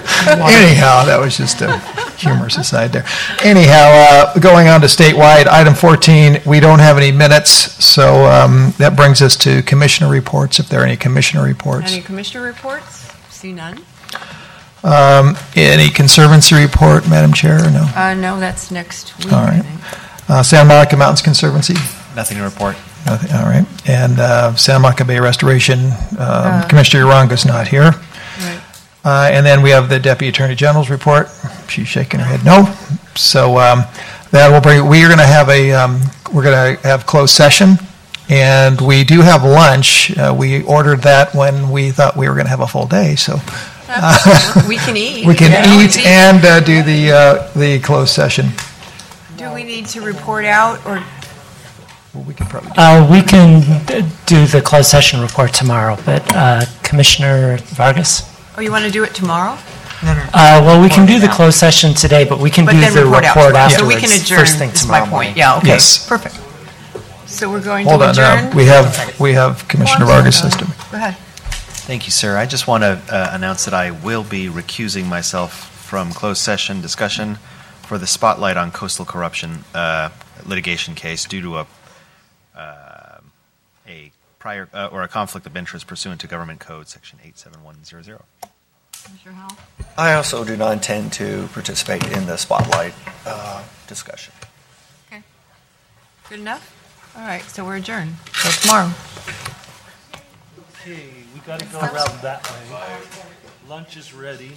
Anyhow, that was just a humorous aside there. Anyhow, uh, going on to statewide, item fourteen, we don't have any minutes, so um, that brings us to commissioner reports, if there are any commissioner reports. Any commissioner reports? See none? Um, Any conservancy report, Madam Chair, or no? Uh, no, that's next week. All right. Uh, Santa Monica Mountains Conservancy? Nothing to report. Nothing, all right. And uh, Santa Monica Bay Restoration, um, Uh, Commissioner Uranga's not here. Right. Uh, And then we have the Deputy Attorney General's report. She's shaking her head no. So um, that will bring, we are going to have a, um, we're going to have closed session, and we do have lunch. Uh, We ordered that when we thought we were going to have a full day, so. uh, We can eat. We can Yeah, eat and uh, do the, uh, the closed session. Do we need to report out, or we can probably Uh, we can d- do the closed session report tomorrow, but uh, Commissioner Vargas? or you want to do it tomorrow? Uh, well, we can do the closed session today, but we can But do then the report out report tomorrow. So afterwards. we can adjourn, first thing is my tomorrow point. morning. Yeah, okay, Yes. perfect. So we're going Hold to on, adjourn? now, we have, we have Commissioner Vargas' system. Go ahead. Thank you, sir. I just want to uh, announce that I will be recusing myself from closed session discussion for the Spotlight on Coastal Corruption uh, litigation case due to a uh, a prior uh, or a conflict of interest pursuant to Government Code Section eight seven one zero zero. I also do not intend to participate in the spotlight uh, discussion. Okay. Good enough? All right, so we're adjourned. Till tomorrow. Okay, we got to go around that way. Lunch is ready.